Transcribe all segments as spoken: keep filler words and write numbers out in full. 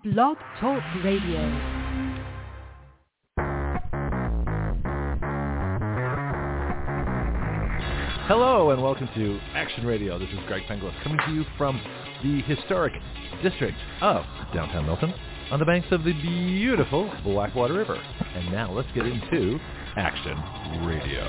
Blog Talk Radio. Hello and welcome to Action Radio. This is Greg Penglis coming to you from the historic district of downtown Milton on the banks of the beautiful Blackwater River. And now let's get into Action Radio.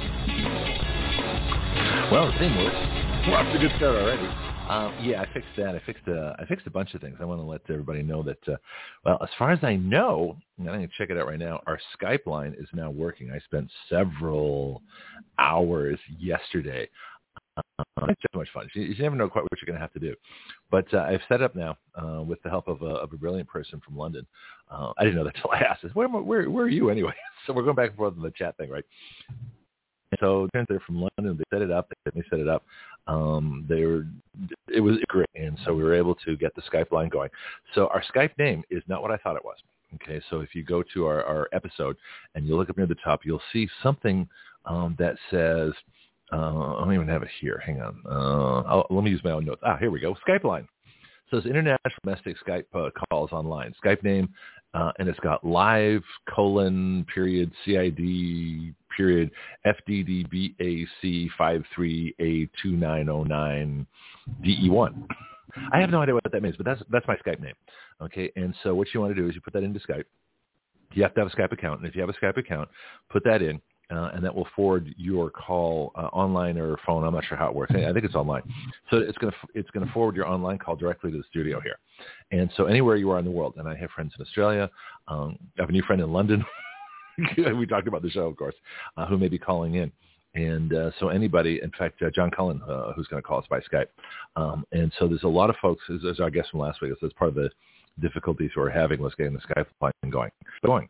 Well, the theme works. We're off to a good start already. Um, yeah, I fixed that. I fixed uh, I fixed a bunch of things. I want to let everybody know that, uh, well, as far as I know, I'm going to check it out right now, our Skype line is now working. I spent several hours yesterday. Uh, it's just so much fun. You, you never know quite what you're going to have to do. But uh, I've set up now uh, with the help of a, of a brilliant person from London. Uh, I didn't know that until I asked this. Where, where, where are you anyway? So we're going back and forth on the chat thing, right? So they're from London. They set it up. They let me set it up. Um, they were, it was great, and so we were able to get the Skype line going. So our Skype name is not what I thought it was. Okay, so if you go to our, our episode and you look up near the top, you'll see something um, that says, uh, I don't even have it here. Hang on. Uh, I'll, let me use my own notes. Ah, here we go. Skype line. So it's International Domestic Skype uh, Calls Online. Skype name, uh, and it's got live colon period C I D period F D D B A C five three A two nine zero nine D E one. I have no idea what that means, but that's that's my Skype name. Okay, and so what you want to do is you put that into Skype. You have to have a Skype account, and if you have a Skype account, put that in. Uh, and that will forward your call uh, online or phone. I'm not sure how it works. I think it's online. So it's going to it's going to forward your online call directly to the studio here. And so anywhere you are in the world, and I have friends in Australia. Um, I have a new friend in London. We talked about the show, of course, uh, who may be calling in. And uh, so anybody, in fact, uh, John Cullen, uh, who's going to call us by Skype. Um, and so there's a lot of folks, as, as our guest from last week, that's part of the difficulties we're having was getting the Skype line going. But going.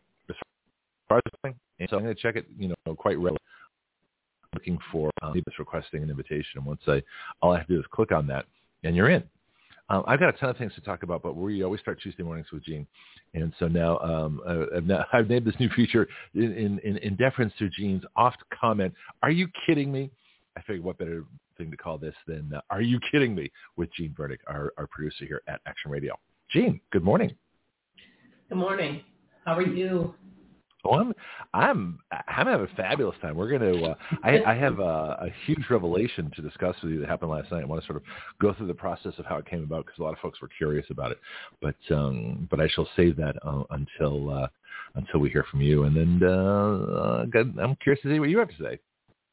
And so I'm going to check it, you know, quite regularly, looking for um, just requesting an invitation. And once I, all I have to do is click on that, and you're in. Um, I've got a ton of things to talk about, but we always start Tuesday mornings with Gene. And so now, um, I've, now I've named this new feature in, in, in deference to Gene's oft comment, "Are you kidding me?" I figured what better thing to call this than uh, "Are you kidding me?" with Gene Burdick, our, our producer here at Action Radio. Gene, good morning. Good morning. How are you? Oh, I'm, I'm, I'm having a fabulous time. We're going to, uh, I, I have a, a huge revelation to discuss with you that happened last night. I want to sort of go through the process of how it came about because a lot of folks were curious about it. But, um, but I shall save that uh, until, uh, until we hear from you. And then uh, I'm curious to see what you have to say.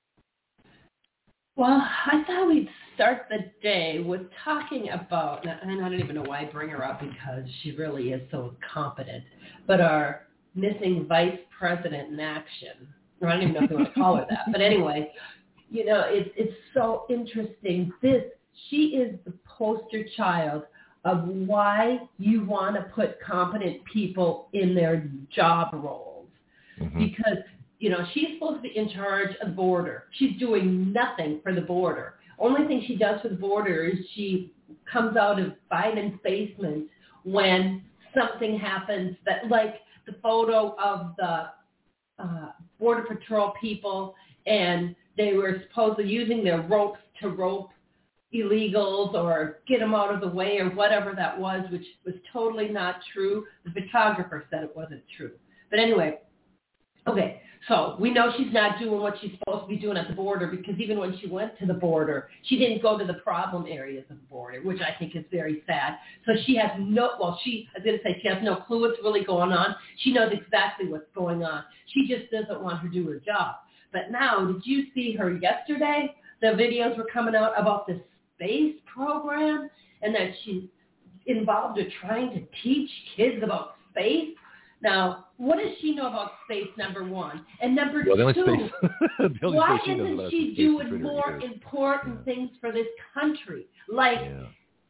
Well, I thought we'd start the day with talking about, and I don't even know why I bring her up because she really is so competent, but our missing vice president in action. Or I don't even know if you want to call her that. But anyway, you know, it, it's so interesting. This, she is the poster child of why you want to put competent people in their job roles. Mm-hmm. Because, you know, she's supposed to be in charge of the border. She's doing nothing for the border. Only thing she does for the border is she comes out of Biden's basement when something happens that, like, the photo of the uh, Border Patrol people, and they were supposedly using their ropes to rope illegals or get them out of the way or whatever that was, which was totally not true. The photographer said it wasn't true. But anyway, okay, so we know she's not doing what she's supposed to be doing at the border because even when she went to the border, she didn't go to the problem areas of the border, which I think is very sad. So she has no, well, she, I was going to say she has no clue what's really going on. She knows exactly what's going on. She just doesn't want her to do her job. But now, did you see her yesterday? The videos were coming out about the space program and that she's involved in trying to teach kids about space. Now, what does she know about space, number one? And number well, two, why she isn't she doing more years. important yeah. things for this country? Like yeah.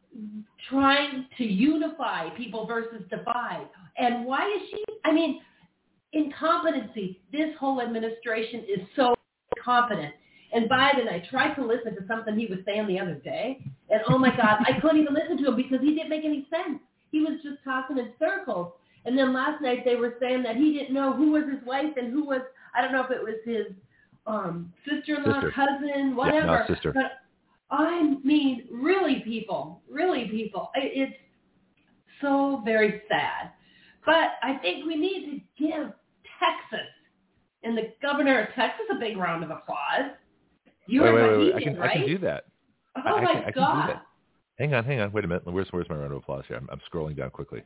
trying to unify people versus divide. And why is she, I mean, incompetency. This whole administration is so incompetent. And Biden, I tried to listen to something he was saying the other day. And oh my God, I couldn't even listen to him because he didn't make any sense. He was just talking in circles. And then last night they were saying that he didn't know who was his wife and who was, I don't know if it was his um, sister-in-law, sister. cousin, whatever. Yeah, no, sister. But I mean, really, people, really, people, it's so very sad. But I think we need to give Texas and the governor of Texas a big round of applause. You wait, heard wait, what wait, he wait. did, I can, right? I can do that. Oh, I, I my can, I God. can do that. Hang on, hang on. Wait a minute. Where's, where's my round of applause here? I'm, I'm scrolling down quickly.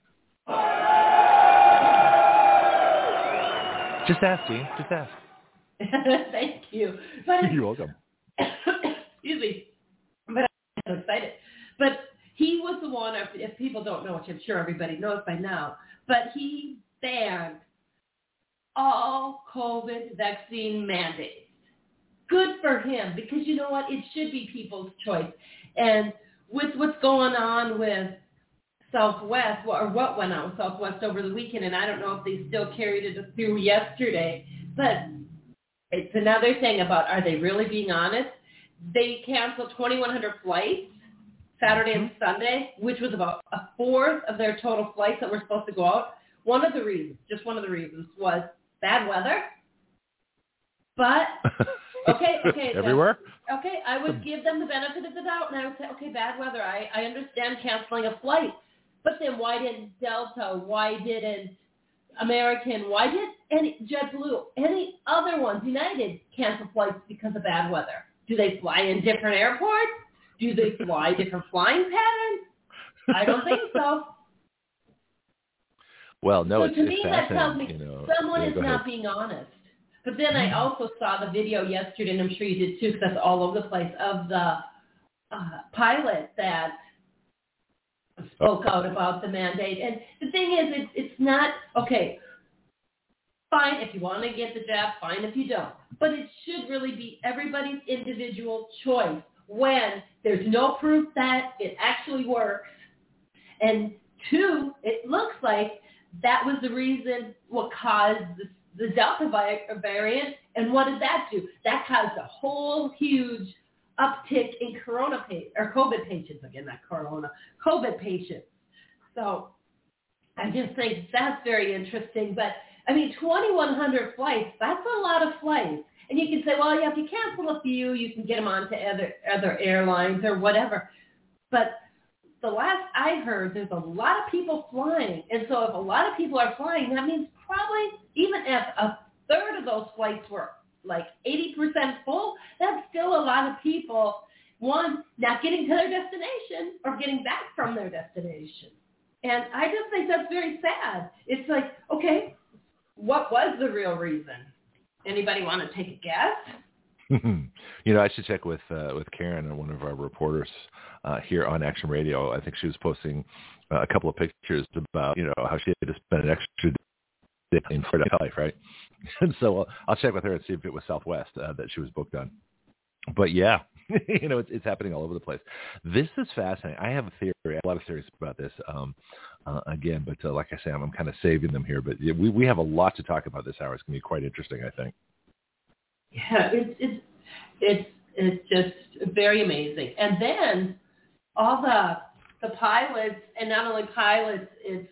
Just ask, Gene. Just ask. Thank you. But You're welcome. Excuse me. But I'm so excited. But he was the one, if, if people don't know, which I'm sure everybody knows by now, but he banned all COVID vaccine mandates. Good for him, because you know what? It should be people's choice. And with what's going on with Southwest, or what went on with Southwest over the weekend, and I don't know if they still carried it through yesterday, but it's another thing about, are they really being honest? They canceled twenty-one hundred flights Saturday and Sunday, which was about a fourth of their total flights that were supposed to go out. One of the reasons, just one of the reasons, was bad weather. But, okay, okay. Everywhere? Okay, I would give them the benefit of the doubt, and I would say, okay, bad weather. I, I understand canceling a flight. But then why didn't Delta, why didn't American, why did any JetBlue, any other ones, United, cancel flights because of bad weather? Do they fly in different airports? Do they fly different flying patterns? I don't think so. Well, no, so it's, to it's me, that tells fascinating. me you know. someone yeah, is not ahead. being honest. But then I also saw the video yesterday, and I'm sure you did too, because that's all over the place, of the uh, pilot that spoke out about the mandate. And the thing is, it's, it's not, okay, fine if you want to get the jab, fine if you don't. But it should really be everybody's individual choice when there's no proof that it actually works. And two, it looks like that was the reason what caused the, the Delta variant. And what did that do? That caused a whole huge uptick in corona pa- or COVID patients. Again, not corona, COVID patients. So I just think that's very interesting. But, I mean, twenty-one hundred flights, that's a lot of flights. And you can say, well, yeah, if you cancel a few, you can get them onto other, other airlines or whatever. But the last I heard, there's a lot of people flying. And so if a lot of people are flying, that means probably even if a third of those flights were like eighty percent full, that's still a lot of people, one, not getting to their destination or getting back from their destination. And I just think that's very sad. It's like, okay, what was the real reason? Anybody want to take a guess? You know, I should check with uh, with Karen, one of our reporters uh, here on Action Radio. I think she was posting uh, a couple of pictures about, you know, how she had to spend an extra day in Florida life, right? And so uh, I'll check with her and see if it was Southwest uh, that she was booked on. But yeah, you know, it's, it's happening all over the place. This is fascinating. I have a theory, I have a lot of theories about this. Um, uh, again, but uh, like I say, I'm, I'm kind of saving them here. But we we have a lot to talk about this hour. It's going to be quite interesting, I think. Yeah, it's it's it's it's just very amazing. And then all the the pilots, and not only pilots, it's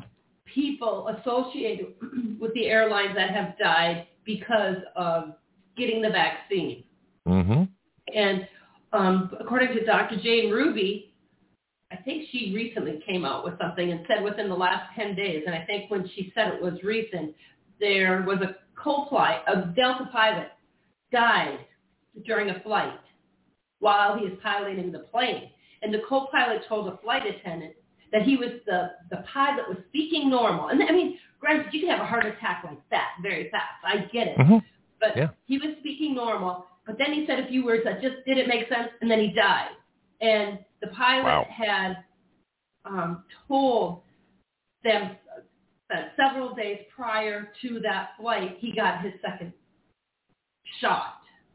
people associated with the airlines that have died because of getting the vaccine. Mm-hmm. And um, according to Doctor Jane Ruby, I think she recently came out with something and said within the last ten days, and I think when she said it was recent, there was a co-pilot, a Delta pilot, died during a flight while he was piloting the plane. And the co-pilot told a flight attendant that he was, the, the pilot was speaking normal. And I mean, granted, you can have a heart attack like that very fast. I get it. Mm-hmm. But yeah. he was speaking normal. But then he said a few words that just didn't make sense, and then he died. And the pilot wow. had um, told them that several days prior to that flight, he got his second shot.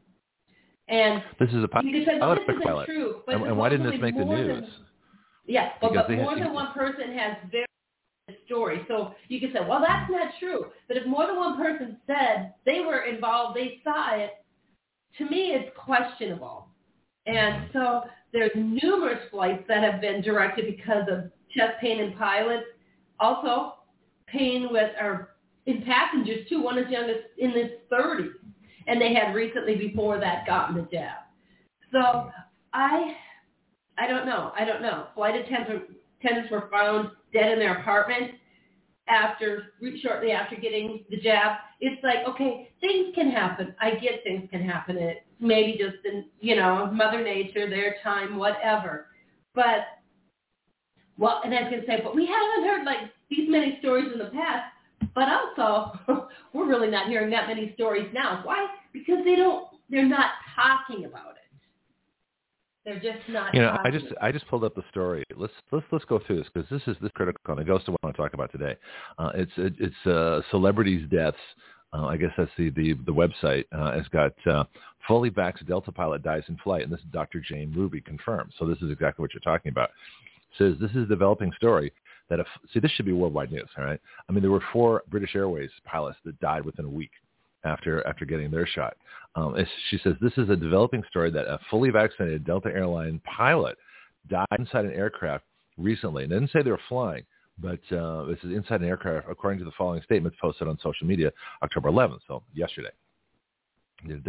And this is a pilot. you could say, well, this isn't pilot. true. But and, and why didn't this make the news? Than, yeah, but, but more had, than one person has verified the story. So you could say, well, that's not true. But if more than one person said they were involved, they saw it, to me it's questionable. And so there's numerous flights that have been directed because of chest pain in pilots. Also, pain with or in passengers, too. One is young as in his thirties. And they had recently before that gotten the jab. So I I don't know. I don't know. Flight attendants attendants were found dead in their apartment after shortly after getting the jab. It's like, okay, things can happen. I get things can happen. It maybe just in, you know, Mother Nature, their time, whatever. But well, and I was gonna say, but we haven't heard like these many stories in the past. But also, we're really not hearing that many stories now. Why? Because they don't. They're not talking about it. They're just not. You know, I talking just I just pulled up the story. Let's let's let's go through this because this is this critical, and it goes to what I want to talk about today. Uh, it's it, it's uh, celebrities' deaths. Uh, I guess that's the the the website. Uh, has got uh, fully vaxxed Delta pilot dies in flight, and this is Doctor Jane Ruby confirmed. So this is exactly what you're talking about. It says this is a developing story that if see this should be worldwide news. All right. I mean, there were four British Airways pilots that died within a week after after getting their shot. Um, she says this is a developing story that a fully vaccinated Delta airline pilot died inside an aircraft recently. And it didn't say they were flying, but uh, this is inside an aircraft, according to the following statements posted on social media October eleventh, so yesterday. If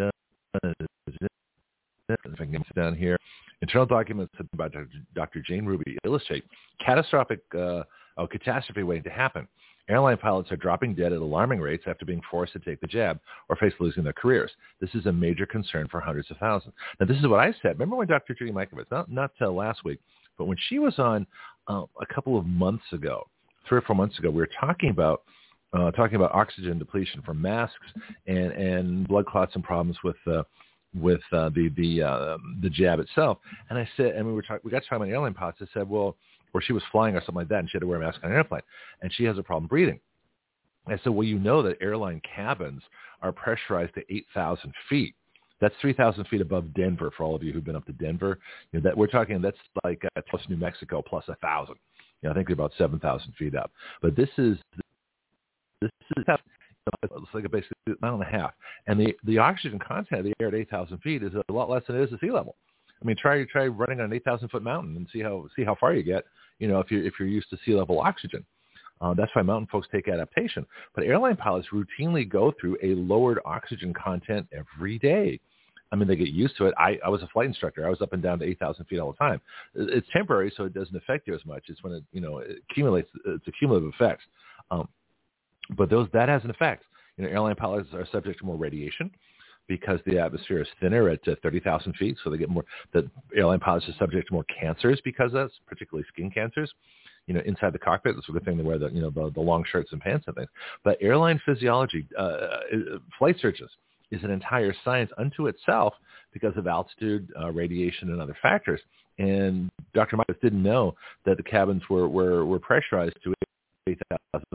I can get this down here. Internal documents about Doctor Jane Ruby illustrate catastrophic uh, oh, catastrophe waiting to happen. Airline pilots are dropping dead at alarming rates after being forced to take the jab or face losing their careers. This is a major concern for hundreds of thousands. Now, this is what I said. Remember when Doctor Judy Mikovits, not, not uh, last week, but when she was on uh, a couple of months ago, three or four months ago, we were talking about uh, talking about oxygen depletion from masks and, and blood clots and problems with uh, with uh, the the uh, the jab itself. And I said, and we were talking, we got to talking about airline pilots. I said, well, or she was flying or something like that, and she had to wear a mask on an airplane, and she has a problem breathing. I said, well, you know that airline cabins are pressurized to eight thousand feet. That's three thousand feet above Denver. For all of you who've been up to Denver, you know, that we're talking that's like uh, plus New Mexico plus a thousand. You know, I think they're about seven thousand feet up. But this is this is it's like a basically a mile and a half, and the the oxygen content of the air at eight thousand feet is a lot less than it is at sea level. I mean, try try running on an eight thousand foot mountain and see how see how far you get. You know, if you if you're used to sea level oxygen, uh, that's why mountain folks take adaptation. But airline pilots routinely go through a lowered oxygen content every day. I mean, they get used to it. I, I was a flight instructor. I was up and down to eight thousand feet all the time. It's temporary, so it doesn't affect you as much. It's when it you know it accumulates. It's a cumulative effect. Um, but those that has an effect. You know, airline pilots are subject to more radiation because the atmosphere is thinner at uh, thirty thousand feet, so they get more. The airline pilots are subject to more cancers because of that, particularly skin cancers. You know, inside the cockpit, it's a good thing they wear the you know the, the long shirts and pants and things. But airline physiology, uh, flight searches is an entire science unto itself because of altitude, uh, radiation, and other factors. And Doctor Mikovits didn't know that the cabins were were, were pressurized to eight thousand.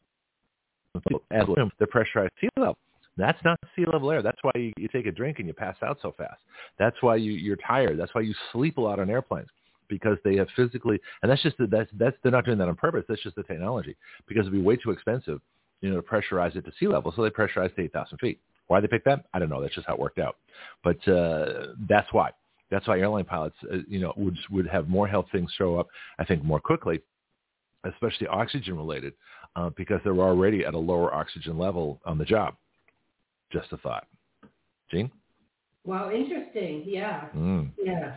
They're pressurized sea level. That's not sea level air. That's why you, you take a drink and you pass out so fast. That's why you, you're tired. That's why you sleep a lot on airplanes because they have physically, and that's just that's that's they're not doing that on purpose. That's just the technology because it'd be way too expensive, you know, to pressurize it to sea level. So they pressurize to eight thousand feet. Why they picked that? I don't know. That's just how it worked out. But uh, that's why. That's why airline pilots, uh, you know, would would have more health things show up, I think, more quickly, especially oxygen related, uh, because they're already at a lower oxygen level on the job. Just a thought. Jean? Wow, interesting. Yeah. Mm. Yeah.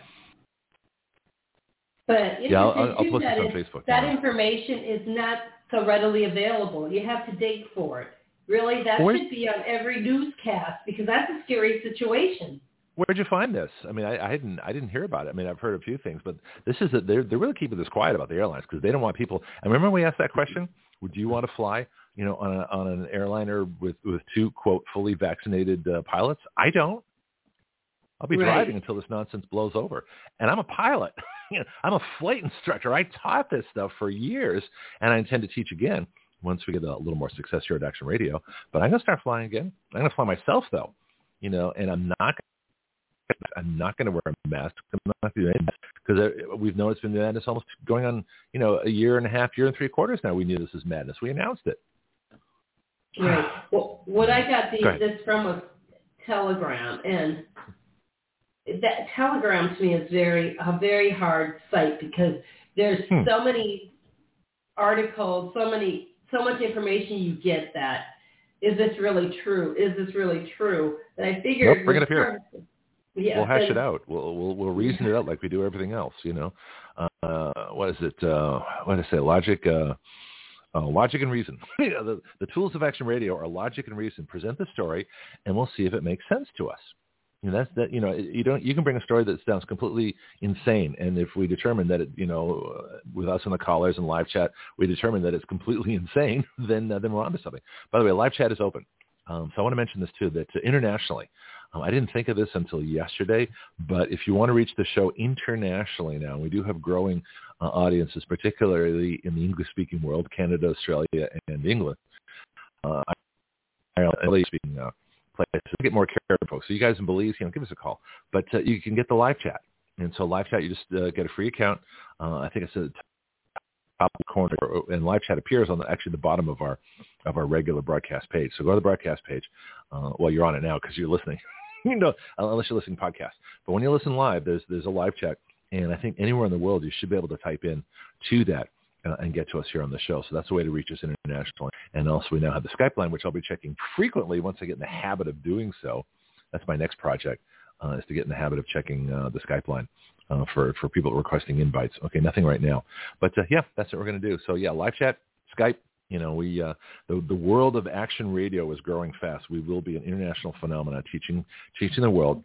But interesting yeah, I'll, I'll too, post that, this on is, Facebook. that yeah. information is not so readily available. You have to dig for it. Really, that Where's, should be on every newscast because that's a scary situation. Where'd you find this? I mean, I, I didn't, I didn't hear about it. I mean, I've heard a few things, but this is a, they're they're really keeping this quiet about the airlines because they don't want people. And remember, we asked that question: would you want to fly, you know, on a, on an airliner with with two quote fully vaccinated uh, pilots? I don't. I'll be right. driving until this nonsense blows over. And I'm a pilot. you know, I'm a flight instructor. I taught this stuff for years, and I intend to teach again once we get a little more success here at Action Radio. But I'm going to start flying again. I'm going to fly myself, though, you know, and I'm not I'm not going to wear a mask. I'm not doing it because we've known it's been madness almost going on, you know, a year and a half, year and three quarters now. We knew this was madness. We announced it. Right. Well, what I got the, Go this from was Telegram, and that Telegram to me is very a very hard site because there's hmm. so many articles, so many, so much information you get that is this really true? Is this really true? And I figured nope, bring it up here. Yeah, we'll hash it out. We'll we'll, we'll reason it out like we do everything else. You know, uh, what is it? Uh, what did I say? Logic. Uh, Uh, logic and reason. You know, the, the tools of Action Radio are logic and reason. Present the story, and we'll see if it makes sense to us. You know, that's that. You know, you don't. You can bring a story that sounds completely insane, and if we determine that it, you know, uh, with us and the callers and live chat, we determine that it's completely insane, then uh, then we're onto something. By the way, live chat is open. Um, so I want to mention this too. That uh, internationally, um, I didn't think of this until yesterday, but if you want to reach the show internationally now, we do have growing Uh, audiences, particularly in the English-speaking world, Canada, Australia, and England. Uh, Ireland, speaking uh, places. We get more care folks. So you guys in Belize, you know, give us a call. But uh, you can get the live chat, and so live chat, you just uh, get a free account. Uh, I think it's at the top of the corner, and live chat appears on the, actually the bottom of our of our regular broadcast page. So go to the broadcast page. Uh, well, you're on it now because you're listening. You know, unless you're listening podcast. But when you listen live, there's there's a live chat. And I think anywhere in the world, you should be able to type in to that uh, and get to us here on the show. So that's a way to reach us internationally. And also we now have the Skype line, which I'll be checking frequently once I get in the habit of doing so. That's my next project, uh, is to get in the habit of checking uh, the Skype line uh, for, for people requesting invites. Okay, nothing right now. But, uh, yeah, that's what we're going to do. So, yeah, live chat, Skype. You know, we uh, the, the world of Action Radio is growing fast. We will be an international phenomenon teaching teaching the world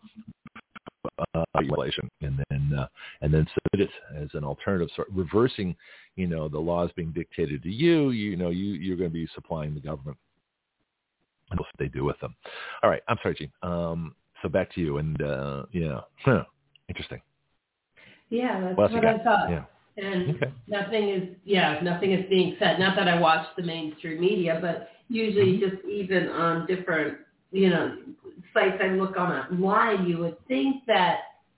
Uh, regulation, and then uh, and then submit it as an alternative, sort of reversing, you know, the laws being dictated to you. You know, you you're going to be supplying the government, and what they do with them. All right, I'm sorry, Gene. Um, so back to you, and uh, yeah, huh. Interesting. Yeah, that's what, what I thought. Yeah. And okay. nothing is, yeah, nothing is being said. Not that I watch the mainstream media, but usually Mm-hmm. just even on different, you know, sites I look on online, you would think that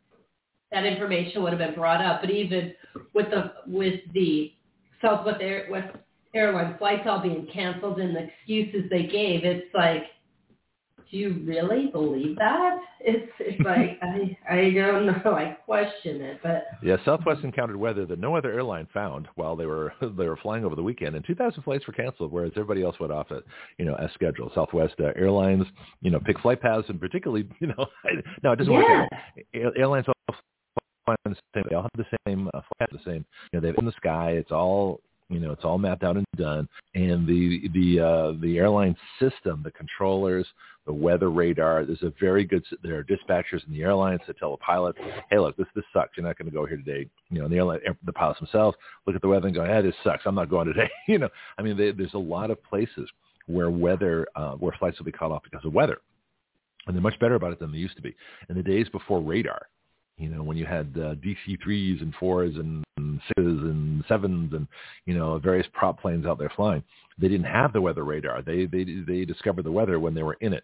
that information would have been brought up. But even with the with the Southwest Air, West Airlines flights all being canceled and the excuses they gave, it's like, do you really believe that? It's it's like I I don't know. I question it, but yeah, Southwest encountered weather that no other airline found while they were they were flying over the weekend, and two thousand flights were canceled, whereas everybody else went off at you know as scheduled. Southwest uh, Airlines, you know, pick flight paths, and particularly you know, no, it doesn't yeah. work out. Air, airlines all fly on the same. They all have the same uh, flight, the same. You know, they're in the sky. It's all. You know, it's all mapped out and done. And the the uh, the airline system, the controllers, the weather radar. There's a very good. There are dispatchers in the airlines that tell the pilots, "Hey, look, this this sucks. You're not going to go here today." You know, and the airline, the pilots themselves look at the weather and go, "Yeah, this sucks. I'm not going today." You know, I mean, they, there's a lot of places where weather, uh, where flights will be called off because of weather, and they're much better about it than they used to be. In the days before radar, you know, when you had uh, D C threes and fours and sixes and sevens and, you know, various prop planes out there flying, they didn't have the weather radar. They they they discovered the weather when they were in it,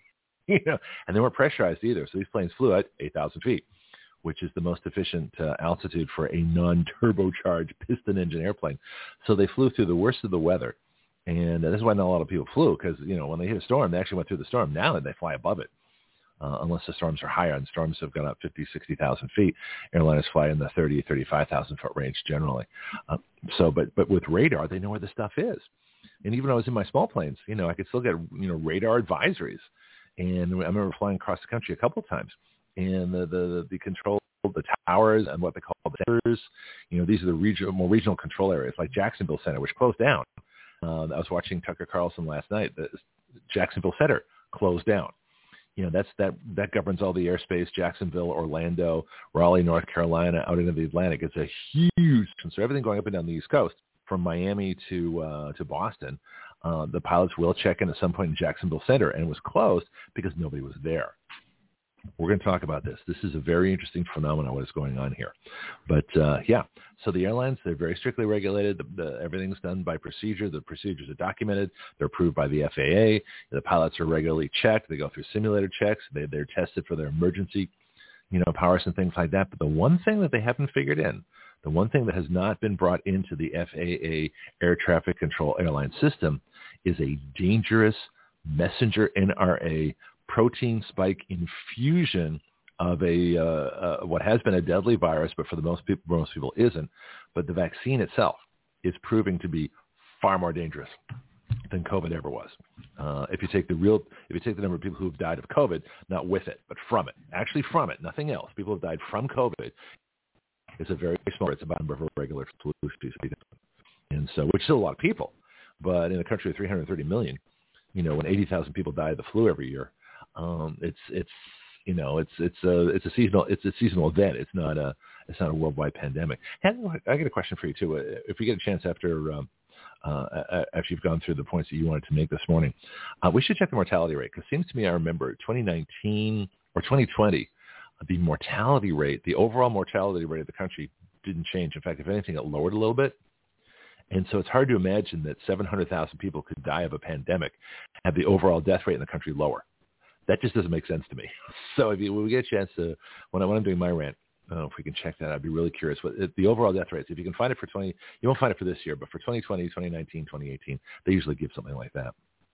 you know, and they weren't pressurized either. So these planes flew at eight thousand feet, which is the most efficient uh, altitude for a non-turbocharged piston engine airplane. So they flew through the worst of the weather. And uh, this is why not a lot of people flew, because, you know, when they hit a storm, they actually went through the storm. Now they fly above it. Uh, unless the storms are higher, and storms have gone up fifty, sixty thousand feet. Airliners fly in the thirty, thirty-five thousand foot range generally. Uh, so, but but with radar, they know where the stuff is. And even when I was in my small planes, you know, I could still get, you know, radar advisories. And I remember flying across the country a couple of times, and the the, the control, the towers, and what they call the centers. You know, these are the regional, more regional control areas, like Jacksonville Center, which closed down. Uh, I was watching Tucker Carlson last night. The Jacksonville Center closed down. You know, that's that that governs all the airspace, Jacksonville, Orlando, Raleigh, North Carolina, out into the Atlantic. It's a huge, so everything going up and down the East Coast, from Miami to uh, to Boston, uh, the pilots will check in at some point in Jacksonville Center, and it was closed because nobody was there. We're going to talk about this. This is a very interesting phenomenon, what is going on here. But, uh, yeah, so the airlines, they're very strictly regulated. The, the, everything's done by procedure. The procedures are documented. They're approved by the F A A. The pilots are regularly checked. They go through simulator checks. They, they're tested for their emergency, you know, powers and things like that. But the one thing that they haven't figured in, the one thing that has not been brought into the F A A air traffic control airline system is a dangerous messenger N R A protein spike infusion of a uh, uh, what has been a deadly virus, but for the most people, most people isn't. But the vaccine itself is proving to be far more dangerous. than COVID ever was. Uh, if you take the real, if you take the number of people who have died of COVID, not with it, but from it, actually from it, nothing else. People have died from COVID. It's a very small. It's about a number of regular flu species, and so which is still a lot of people. But in a country of three hundred thirty million, you know, when eighty thousand people die of the flu every year, um, it's it's you know it's it's a it's a seasonal it's a seasonal event. It's not a it's not a worldwide pandemic. And I got a question for you too. If we get a chance after. Um, Uh, after you've gone through the points that you wanted to make this morning, uh, we should check the mortality rate, because it seems to me I remember twenty nineteen or twenty twenty, the mortality rate, the overall mortality rate of the country didn't change. In fact, if anything, it lowered a little bit. And so it's hard to imagine that seven hundred thousand people could die of a pandemic, have the overall death rate in the country lower. That just doesn't make sense to me. So if you, when we get a chance to, when, I, when I'm doing my rant, Oh, if we can check that, I'd be really curious. What the overall death rates, if you can find it for twenty, you won't find it for this year, but for twenty twenty, twenty nineteen, twenty eighteen, they usually give something like that.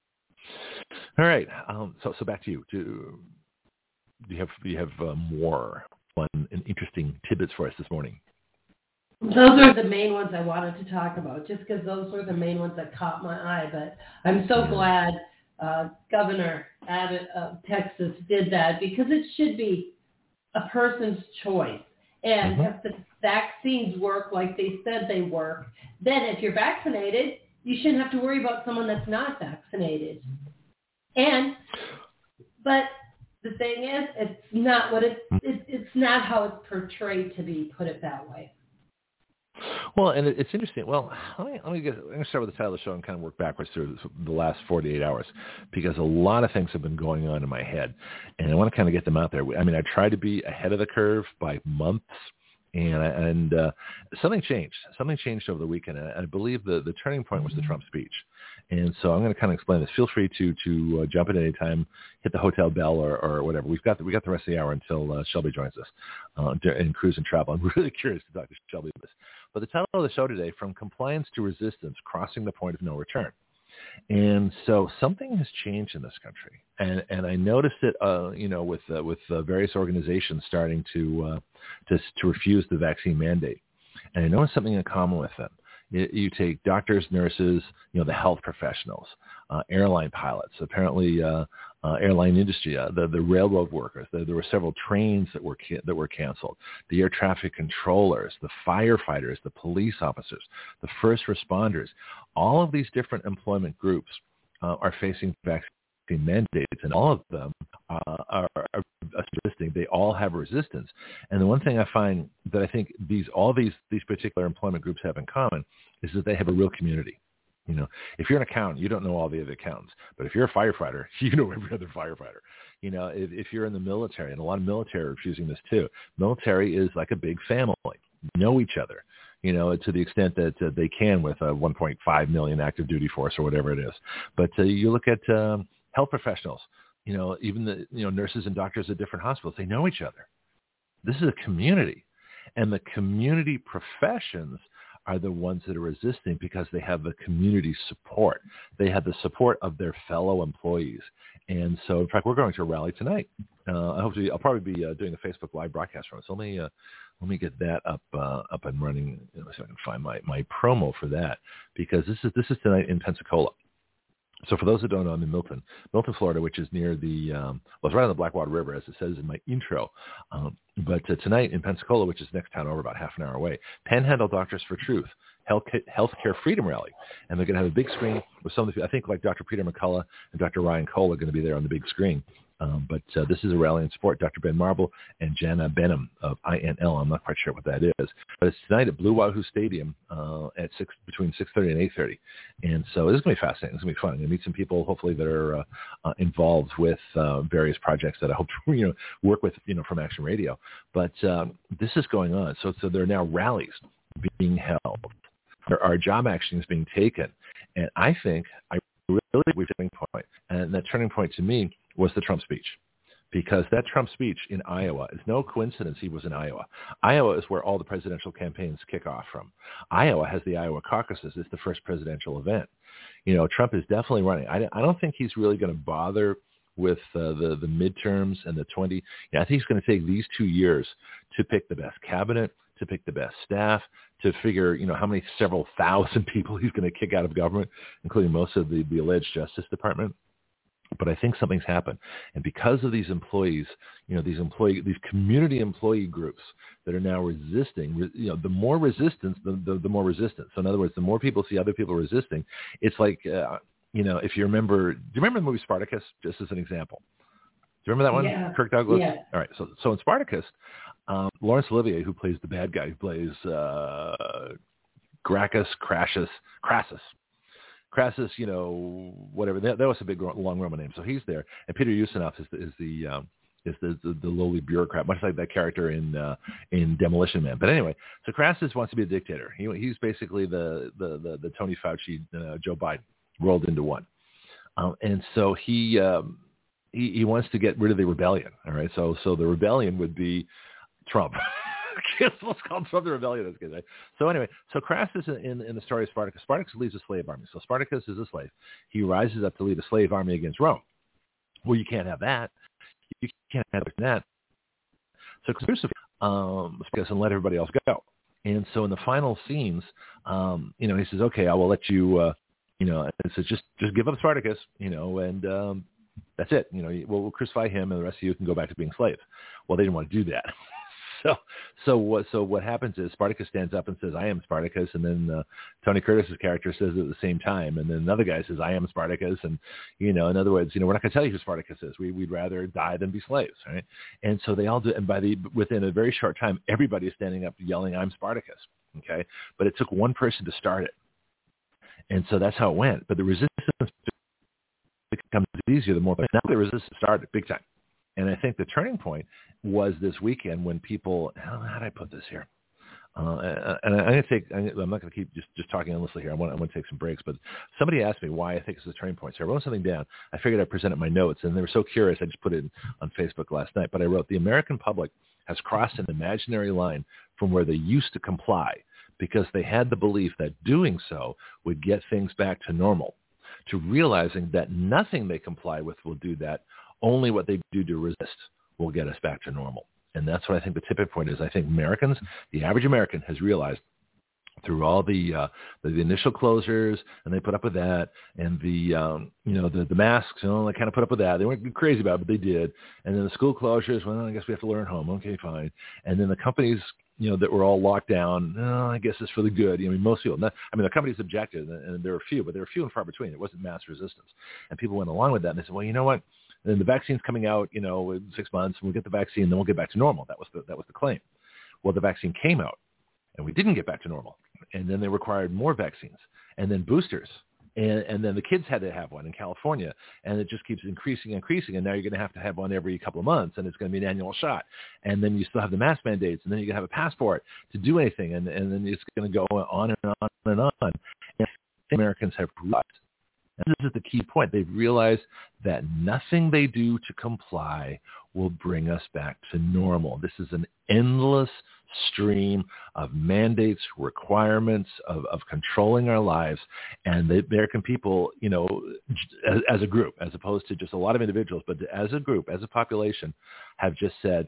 All right. Um, so, so back to you. Do, do you have, do you have uh, more fun and interesting tidbits for us this morning? Those are the main ones I wanted to talk about, just because those were the main ones that caught my eye. But I'm so glad uh, Governor Abbott of Texas did that, because it should be a person's choice. And mm-hmm. if the vaccines work like they said they work, then if you're vaccinated, you shouldn't have to worry about someone that's not vaccinated. And, but the thing is, it's not what it, it it's not how it's portrayed to be, put it that way. Well, and it's interesting. Well, let me, let me get, I'm going to start with the title of the show and kind of work backwards through the last forty-eight hours, because a lot of things have been going on in my head, and I want to kind of get them out there. I mean, I try to be ahead of the curve by months, and and uh, something changed. Something changed over the weekend, and I believe the, the turning point was the Trump speech. And so I'm going to kind of explain this. Feel free to to uh, jump in any time, hit the hotel bell or, or whatever. We've got the, we got the rest of the hour until uh, Shelby joins us uh, in Cruise and Travel. I'm really curious to talk to Shelby about this. But the title of the show today, From Compliance to Resistance, Crossing the Point of No Return. And so something has changed in this country, and and I noticed it, uh, you know, with uh, with uh, various organizations starting to uh, to to refuse the vaccine mandate, and I noticed something in common with them. You, you take doctors, nurses, you know, the health professionals, uh, airline pilots, apparently uh, uh, airline industry, uh, the the railroad workers. There, there were several trains that were ca- that were canceled. The air traffic controllers, the firefighters, the police officers, the first responders. All of these different employment groups uh, are facing vaccine mandates, and all of them uh, are, are resisting. They all have resistance. And the one thing I find that I think these all these these particular employment groups have in common is that they have a real community. You know, if you're an accountant, you don't know all the other accountants. But if you're a firefighter, you know every other firefighter. You know, if, if you're in the military, and a lot of military are refusing this too. Military is like a big family. You know each other. You know, to the extent that uh, they can with a one point five million active duty force or whatever it is. But uh, you look at um, health professionals, you know, even the, you know, nurses and doctors at different hospitals, they know each other. This is a community. And the community professions are the ones that are resisting because they have the community support. They have the support of their fellow employees. And so, in fact, we're going to a rally tonight. Uh, I hope to be, I'll probably be uh, doing a Facebook Live broadcast from it. So let me, uh, let me get that up uh, up and running. Let me see if I can find my, my promo for that, because this is this is tonight in Pensacola. So for those that don't know, I'm in Milton, Milton, Florida, which is near the, um, well, it's right on the Blackwater River, as it says in my intro. Um, but uh, tonight in Pensacola, which is next town over, about half an hour away, Panhandle Doctors for Truth, Health Healthcare Freedom Rally. And they're going to have a big screen with some of the, I think like Doctor Peter McCullough and Doctor Ryan Cole are going to be there on the big screen. Um, but uh, this is a rally in support. Doctor Ben Marble and Jana Benham of I N L. I'm not quite sure what that is. But it's tonight at Blue Wahoo Stadium uh, at six between six thirty and eight thirty. And so this is going to be fascinating. It's going to be fun. I'm going to meet some people, hopefully, that are uh, uh, involved with uh, various projects that I hope to you know, work with you know, from Action Radio. But um, this is going on. So, so there are now rallies being held. There are job actions being taken. And I think I really we're turning point. And that turning point to me was the Trump speech, because that Trump speech in Iowa, it's no coincidence he was in Iowa. Iowa is where all the presidential campaigns kick off from. Iowa has the Iowa caucuses. It's the first presidential event. You know, Trump is definitely running. I, I don't think he's really going to bother with uh, the, the midterms and the twenty. Yeah, I think he's going to take these two years to pick the best cabinet, to pick the best staff, to figure, you know, how many several thousand people he's going to kick out of government, including most of the, the alleged Justice Department. But I think something's happened. And because of these employees, you know, these employee, these community employee groups that are now resisting, you know, the more resistance, the, the, the more resistance. So in other words, the more people see other people resisting, it's like, uh, you know, if you remember, do you remember the movie Spartacus, just as an example? Do you remember that one? Yeah. Kirk Douglas? Yeah. All right. So, so in Spartacus, um, Laurence Olivier, who plays the bad guy, who plays uh, Gracchus, Crassus, Crassus. Crassus, you know, whatever. That, that was a big, long Roman name. So he's there. And Peter Ustinov is the, is the, um, is the, the, the lowly bureaucrat, much like that character in uh, in Demolition Man. But anyway, so Crassus wants to be a dictator. He, he's basically the, the, the, the Tony Fauci, uh, Joe Biden, rolled into one. Um, and so he... Um, He, he wants to get rid of the rebellion. All right. So, so the rebellion would be Trump. Let's call Trump the rebellion. Right? So anyway, so Crassus in, in the story of Spartacus, Spartacus leads a slave army. So Spartacus is a slave. He rises up to lead a slave army against Rome. Well, you can't have that. You can't have that. So crucify um, Spartacus and let everybody else go. And so in the final scenes, um, you know, he says, okay, I will let you, uh, you know, and says, just, just give up Spartacus, you know, and, um, that's it. You know, we'll, we'll crucify him, and the rest of you can go back to being slaves. Well, they didn't want to do that. so, so what? So what happens is Spartacus stands up and says, "I am Spartacus," and then uh, Tony Curtis's character says it at the same time, and then another guy says, "I am Spartacus," and you know, in other words, you know, we're not going to tell you who Spartacus is. We, we'd rather die than be slaves, right? And so they all do. And by the within a very short time, everybody is standing up yelling, "I'm Spartacus." Okay, but it took one person to start it, and so that's how it went. But the resistance becomes easier the more. Now the resistance started big time, and I think the turning point was this weekend when people. How, how did I put this here? Uh, and I'm going to take. I'm not going to keep just, just talking endlessly here. I want, I want to take some breaks. But somebody asked me why I think it's a turning point. So I wrote something down. I figured I'd present it in my notes, and they were so curious. I just put it on Facebook last night. But I wrote, the American public has crossed an imaginary line from where they used to comply because they had the belief that doing so would get things back to normal, to realizing that nothing they comply with will do that. Only what they do to resist will get us back to normal. And that's what I think the tipping point is. I think Americans, the average American has realized through all the uh, the, the initial closures, and they put up with that, and the um, you know the, the masks, you know, they kind of put up with that. They weren't crazy about it, but they did. And then the school closures, well, I guess we have to learn home. Okay, fine. And then the companies, you know, that were all locked down, oh, I guess it's for the good. I mean, most people, not, I mean, the companies objected, and there were few, but there were few and far between. It wasn't mass resistance, and people went along with that, and they said, well, you know what? And the vaccine's coming out, you know, in six months, and we'll get the vaccine, then we'll get back to normal. That was the that was the claim. Well, the vaccine came out, and we didn't get back to normal. And then they required more vaccines, and then boosters. And, and then the kids had to have one in California, and it just keeps increasing and increasing. And now you're going to have to have one every couple of months, and it's going to be an annual shot. And then you still have the mask mandates, and then you're going to have a passport to do anything. And, and then it's going to go on and on and on. And Americans have realized, and this is the key point, they've realized that nothing they do to comply will bring us back to normal. This is an endless stream of mandates, requirements, of, of controlling our lives. And the American people, you know, as, as a group, as opposed to just a lot of individuals, but as a group, as a population, have just said,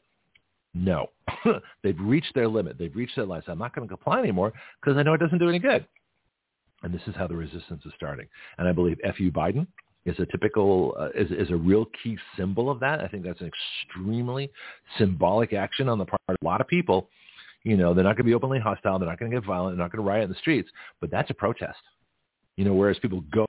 no. They've reached their limit. They've reached their lives. I'm not going to comply anymore because I know it doesn't do any good. And this is how the resistance is starting. And I believe F U Biden is a typical, uh, is, is a real key symbol of that. I think that's an extremely symbolic action on the part of a lot of people. You know, they're not going to be openly hostile. They're not going to get violent. They're not going to riot in the streets. But that's a protest. You know, whereas people go,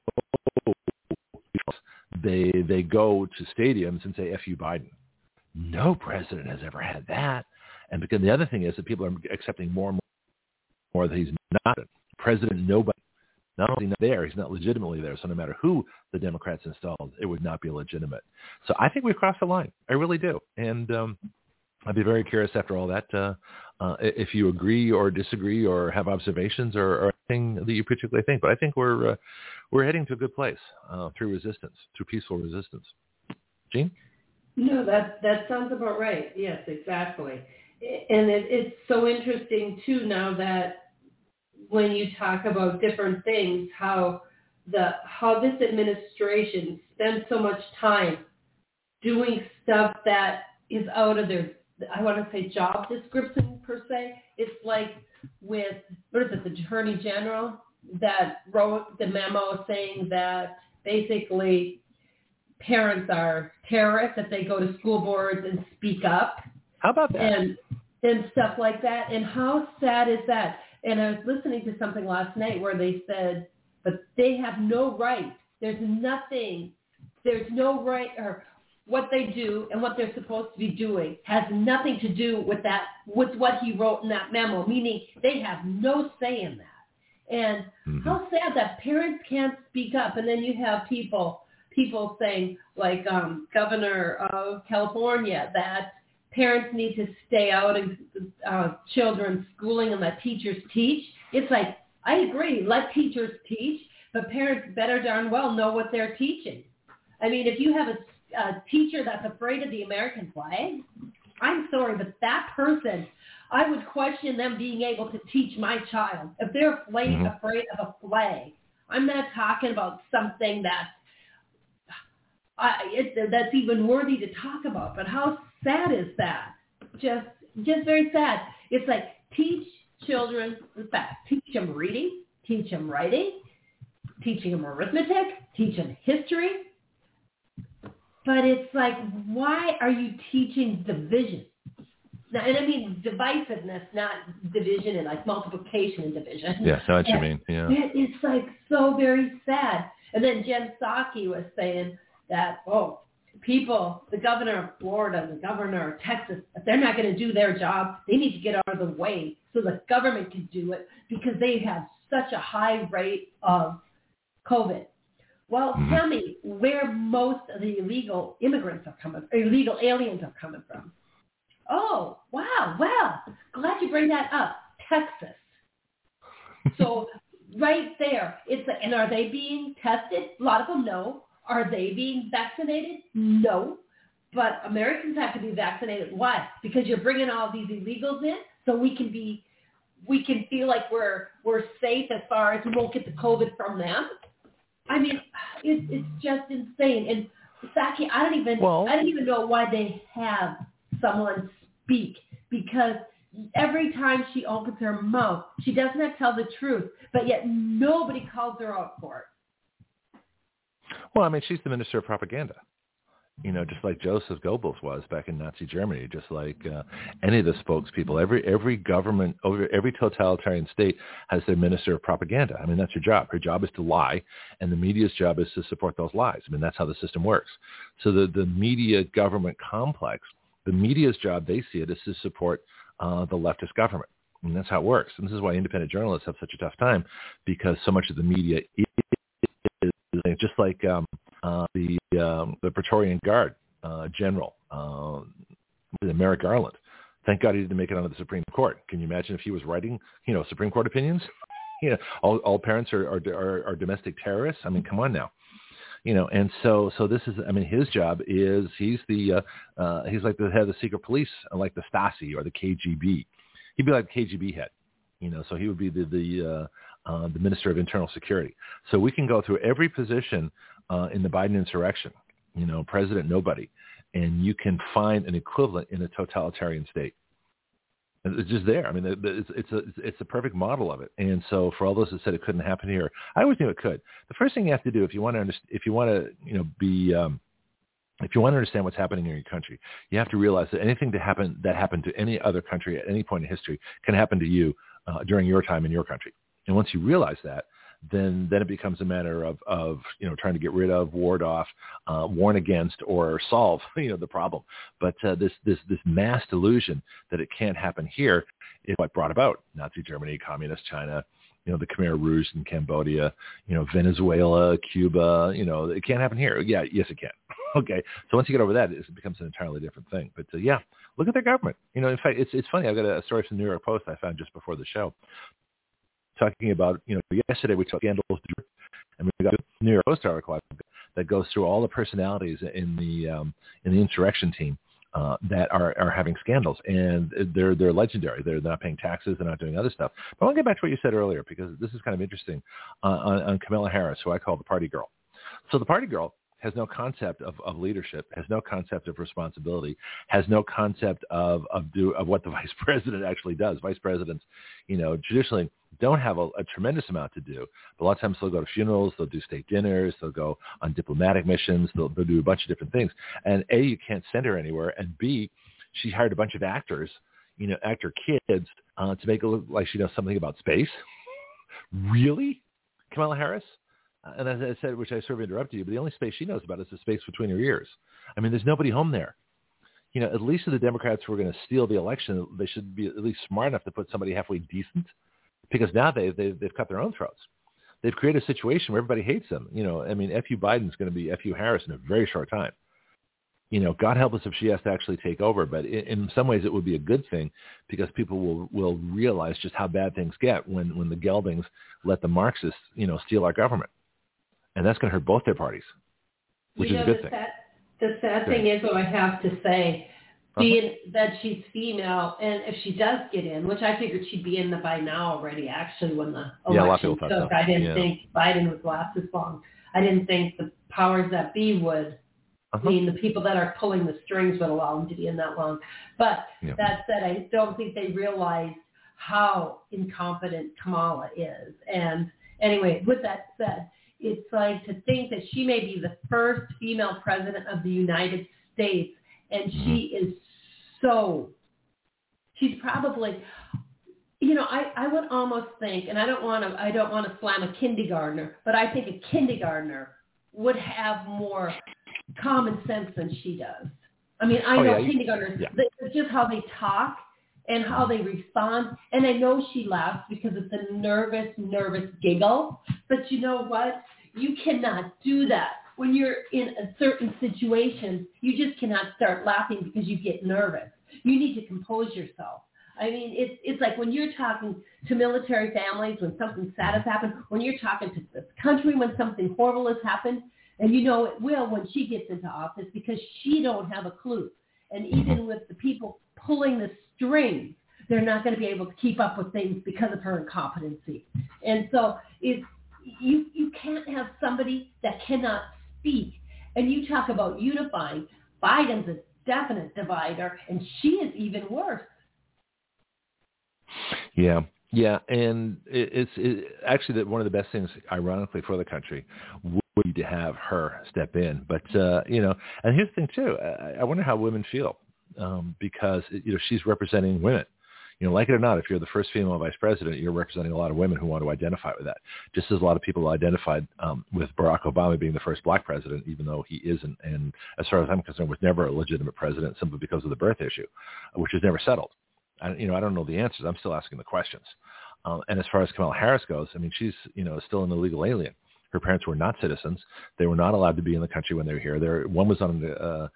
they they go to stadiums and say F U Biden. No president has ever had that. And because the other thing is that people are accepting more and more that he's not president. Nobody. Not only not there, he's not legitimately there. So no matter who the Democrats installed, it would not be legitimate. So I think we've crossed the line. I really do. And um, I'd be very curious after all that uh, uh, if you agree or disagree or have observations or, or anything that you particularly think. But I think we're uh, we're heading to a good place uh, through resistance, through peaceful resistance. Jean? No, that that sounds about right. Yes, exactly. And it, it's so interesting too now that when you talk about different things, how the how this administration spends so much time doing stuff that is out of their, I want to say, job description per se. It's like with, what is it, the Attorney General that wrote the memo saying that basically parents are terrorists if they go to school boards and speak up. How about that? And, and stuff like that. And how sad is that? And I was listening to something last night where they said, but they have no right. There's nothing, there's no right, or what they do and what they're supposed to be doing has nothing to do with that, with what he wrote in that memo, meaning they have no say in that. And mm-hmm. how sad that parents can't speak up. And then you have people, people saying, like um, Governor of California, that parents need to stay out of uh, children's schooling and let teachers teach. It's like, I agree, let teachers teach, but parents better darn well know what they're teaching. I mean, if you have a, a teacher that's afraid of the American flag, I'm sorry, but that person, I would question them being able to teach my child. If they're afraid, mm-hmm. afraid of a flag, I'm not talking about something that I, it, that's even worthy to talk about. But how sad is that? Just, just very sad. It's like, teach children respect. Teach them reading, teach them writing, teaching them arithmetic, teach them history. But it's like, why are you teaching division? Now, and I mean divisiveness, not division and like multiplication and division. Yeah, I know what you mean. Yeah. It's like so very sad. And then Jen Psaki was saying that, oh, people, the governor of Florida, the governor of Texas, if they're not going to do their job, they need to get out of the way so the government can do it because they have such a high rate of COVID. Well, mm-hmm. tell me where most of the illegal immigrants are coming, or illegal aliens are coming from. Oh, wow, well, glad you bring that up. Texas. So right there, it's like, and are they being tested? A lot of them no. Are they being vaccinated? No. But Americans have to be vaccinated. Why? Because you're bringing all these illegals in, so we can be, we can feel like we're we're safe as far as we won't get the COVID from them. I mean, it's it's just insane. And Psaki, I don't even well, I don't even know why they have someone speak, because every time she opens her mouth, she does not tell the truth, but yet nobody calls her out for it. Well, I mean, she's the minister of propaganda, you know, just like Joseph Goebbels was back in Nazi Germany, just like uh, any of the spokespeople. Every every government, over every totalitarian state has their minister of propaganda. I mean, that's her job. Her job is to lie, and the media's job is to support those lies. I mean, that's how the system works. So the, the media government complex, the media's job, they see it, is to support uh, the leftist government. And that's how it works. And this is why independent journalists have such a tough time, because so much of the media is just like um, uh, the um, the Praetorian Guard uh, general, uh, Merrick Garland. Thank God he didn't make it onto the Supreme Court. Can you imagine if he was writing, you know, Supreme Court opinions? You know, all, all parents are, are are are domestic terrorists. I mean, come on now. You know, and so so this is, I mean, his job is he's the uh, uh, he's like the head of the secret police, like the Stasi or the K G B. He'd be like the K G B head, you know. So he would be the the uh, uh, the Minister of Internal Security. So we can go through every position uh, in the Biden insurrection, you know, president nobody, and you can find an equivalent in a totalitarian state. It's just there. I mean, it's it's a it's a perfect model of it. And so, for all those that said it couldn't happen here, I always knew it could. The first thing you have to do, if you want to understand, if you want to, you know, be um, if you want to understand what's happening in your country, you have to realize that anything to happen that happened to any other country at any point in history can happen to you uh, during your time in your country. And once you realize that, then then it becomes a matter of, of you know, trying to get rid of, ward off, uh, warn against, or solve, you know, the problem. But uh, this this this mass delusion that it can't happen here is what brought about Nazi Germany, Communist China, you know, the Khmer Rouge in Cambodia, you know, Venezuela, Cuba. You know, it can't happen here. Yeah, yes, it can. Okay, so once you get over that, it becomes an entirely different thing. But uh, yeah, look at their government. You know, in fact, it's it's funny. I've got a story from the New York Post I found just before the show, talking about, you know, yesterday we talked scandals, and we got a New York Post article that goes through all the personalities in the um, in the insurrection team uh, that are, are having scandals, and they're they're legendary. They're not paying taxes, they're not doing other stuff. But I want to get back to what you said earlier, because this is kind of interesting uh, on, on Kamala Harris, who I call the party girl. So the party girl has no concept of, of leadership, has no concept of responsibility, has no concept of of, do, of what the vice president actually does. Vice presidents, you know, traditionally don't have a, a tremendous amount to do. But a lot of times they'll go to funerals, they'll do state dinners, they'll go on diplomatic missions, they'll, they'll do a bunch of different things. And A, you can't send her anywhere, and B, she hired a bunch of actors, you know, actor kids uh, to make it look like she knows something about space. Really? Kamala Harris? And as I said, which I sort of interrupted you, but the only space she knows about is the space between her ears. I mean, there's nobody home there. You know, at least if the Democrats were going to steal the election, they should be at least smart enough to put somebody halfway decent, because now they, they've, they've cut their own throats. They've created a situation where everybody hates them. You know, I mean, F U Biden's going to be F U Harris in a very short time. You know, God help us if she has to actually take over. But in, in some ways it would be a good thing, because people will, will realize just how bad things get when, when the geldings let the Marxists, you know, steal our government. And that's going to hurt both their parties, which you is know, a good the thing. Sad, the sad thing is, what I have to say, being uh-huh. that she's female, and if she does get in, which I figured she'd be in the by now already, actually, when the yeah, election took, so. I didn't yeah. think Biden would last this long. I didn't think the powers that be would, uh-huh. I mean, the people that are pulling the strings would allow them to be in that long. But yeah. that said, I don't think they realize how incompetent Kamala is. And anyway, with that said, it's like to think that she may be the first female president of the United States, and mm-hmm. she is so, she's probably, you know, I, I would almost think, and I don't want to, I don't want to slam a kindergartner, but I think a kindergartner would have more common sense than she does. I mean, I oh, know yeah, kindergartners, yeah. they, just how they talk and how they respond. And I know she laughs because it's a nervous, nervous giggle. But you know what? You cannot do that. When you're in a certain situation, you just cannot start laughing because you get nervous. You need to compose yourself. I mean, it's it's like when you're talking to military families when something sad has happened, when you're talking to the country when something horrible has happened, and you know it will when she gets into office, because she don't have a clue. And even with the people pulling the strings, they're not going to be able to keep up with things because of her incompetency. And so it's, you you can't have somebody that cannot speak. And you talk about unifying. Biden's a definite divider, and she is even worse. Yeah, yeah, and it, it's it, actually that one of the best things, ironically, for the country would be to have her step in. But uh, you know, and here's the thing too. I, I wonder how women feel um, because you know she's representing women. You know, like it or not, if you're the first female vice president, you're representing a lot of women who want to identify with that. Just as a lot of people identified um, with Barack Obama being the first black president, even though he isn't, and as far as I'm concerned, was never a legitimate president simply because of the birth issue, which is never settled. I, you know, I don't know the answers. I'm still asking the questions. Um, and as far as Kamala Harris goes, I mean, she's, you know, still an illegal alien. Her parents were not citizens. They were not allowed to be in the country when they were here. There, one was on the, uh,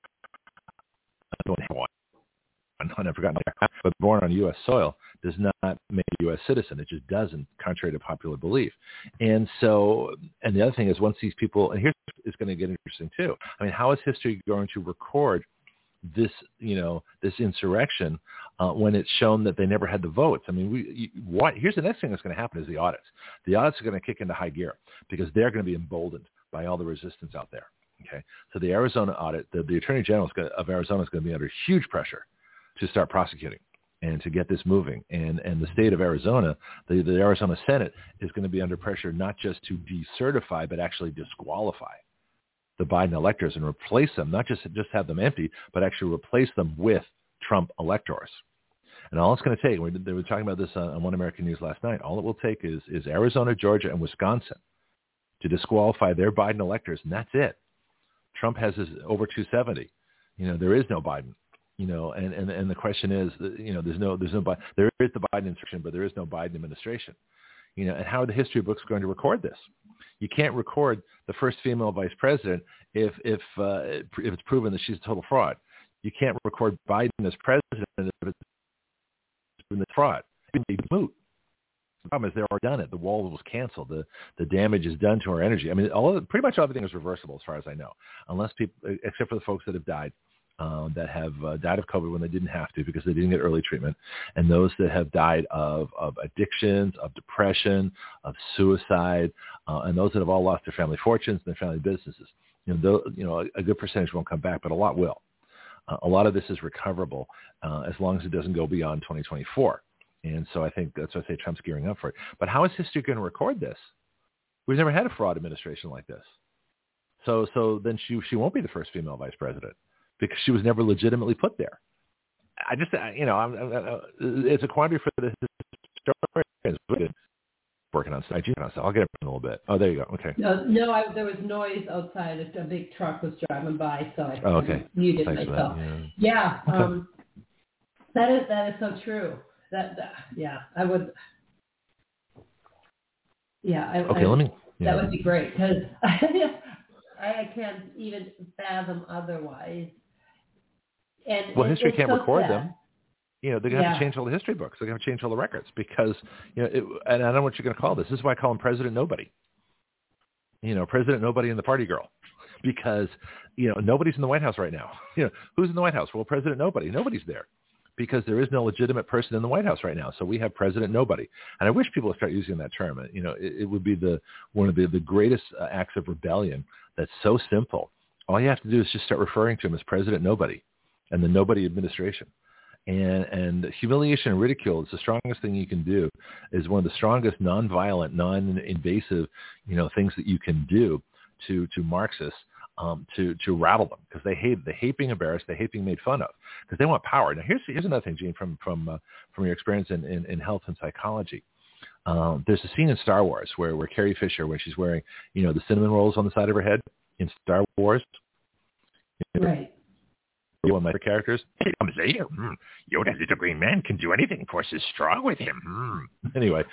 I don't have one. I've forgotten, but born on U S soil does not make a U S citizen. It just doesn't, contrary to popular belief. And so, and the other thing is, once these people, and here's it's going to get interesting too. I mean, how is history going to record this, you know, this insurrection uh, when it's shown that they never had the votes? I mean, we, you, what? Here's the next thing that's going to happen is the audits. The audits are going to kick into high gear because they're going to be emboldened by all the resistance out there. Okay, so the Arizona audit, the, the Attorney General of Arizona is going to be under huge pressure to start prosecuting and to get this moving. And and the state of Arizona, the, the Arizona Senate is going to be under pressure not just to decertify, but actually disqualify the Biden electors and replace them, not just just have them empty, but actually replace them with Trump electors. And all it's going to take, we, they were talking about this on, on One American News last night, all it will take is, is Arizona, Georgia, and Wisconsin to disqualify their Biden electors, and that's it. Trump has his over two seventy. You know, there is no Biden. You know, and, and, and the question is, you know, there's no, there's no, there is the Biden insurrection, but there is no Biden administration. You know, and how are the history books going to record this? You can't record the first female vice president if, if, uh, if it's proven that she's a total fraud. You can't record Biden as president if it's proven a fraud. It's moot. The problem is they've already done it. The wall was canceled. The the damage is done to our energy. I mean, all of, pretty much everything is reversible as far as I know, unless people, except for the folks that have died. Uh, that have uh, died of COVID when they didn't have to because they didn't get early treatment, and those that have died of, of addictions, of depression, of suicide, uh, and those that have all lost their family fortunes and their family businesses. You know, though, you know, a, a good percentage won't come back, but a lot will. Uh, a lot of this is recoverable uh, as long as it doesn't go beyond twenty twenty-four. And so I think that's why I say Trump's gearing up for it. But how is history going to record this? We've never had a fraud administration like this. So so then she she won't be the first female vice president because she was never legitimately put there. I just, you know, I'm, I'm, it's a quandary for the historians. Working on stuff. I'll get it in a little bit. Oh, there you go. Okay. No, no I, there was noise outside. A big truck was driving by, so I oh, okay. muted Thanks myself. For that. Yeah, yeah okay. um, that is that is so true. That, that yeah, I would. Yeah, I, okay. I, let me. Yeah. That would be great because I, I can't even fathom otherwise. And well, it, history can't so record sad. them. You know, they're going to have yeah. to change all the history books. They're going to change all the records because, you know, it, and I don't know what you're going to call this. This is why I call him President Nobody. You know, President Nobody and the Party Girl. Because, you know, nobody's in the White House right now. You know, who's in the White House? Well, President Nobody. Nobody's there because there is no legitimate person in the White House right now. So we have President Nobody. And I wish people would start using that term. You know, it, it would be the one of the, the greatest uh, acts of rebellion that's so simple. All you have to do is just start referring to him as President Nobody and the Nobody administration. And, and humiliation and ridicule is the strongest thing you can do, is one of the strongest nonviolent, non-invasive, you know, things that you can do to, to Marxists, um, to, to rattle them because they hate, they hate being embarrassed. They hate being made fun of because they want power. Now here's, here's another thing, Gene, from, from, uh, from your experience in, in, in health and psychology. Um, there's a scene in Star Wars where, where Carrie Fisher, when she's wearing, you know, the cinnamon rolls on the side of her head in Star Wars. Right. One of my characters, hey, comes later. Mm, Yoda, little green man, can do anything. Force is strong with him. Mm. Anyway,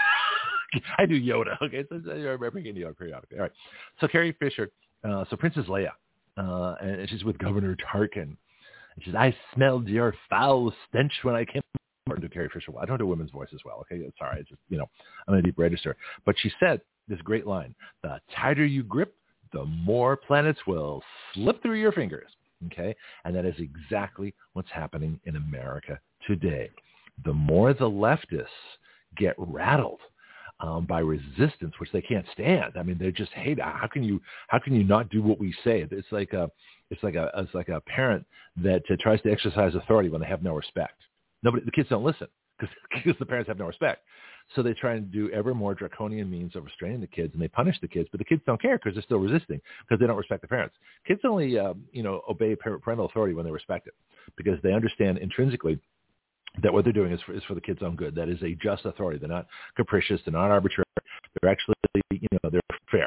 I do Yoda. Okay, so I remember getting Yoda periodically. All right. So Carrie Fisher, uh, so Princess Leia, uh, and she's with Governor Tarkin. And she says, "I smelled your foul stench when I came." I do Carrie Fisher well. I don't do women's voice as well. Okay, sorry, it's just, you know, I'm in a deep register. But she said this great line: "The tighter you grip, the more planets will slip through your fingers." Okay, and that is exactly what's happening in America today. The more the leftists get rattled um, by resistance, which they can't stand. I mean, they just hate. How can you? How can you not do what we say? It's like a, it's like a, it's like a parent that uh, tries to exercise authority when they have no respect. Nobody, the kids don't listen because because the parents have no respect. So they try and do ever more draconian means of restraining the kids, and they punish the kids, but the kids don't care because they're still resisting because they don't respect the parents. Kids only, uh, you know, obey parental authority when they respect it because they understand intrinsically that what they're doing is for, is for the kids' own good. That is a just authority. They're not capricious. They're not arbitrary. They're actually, you know, they're fair.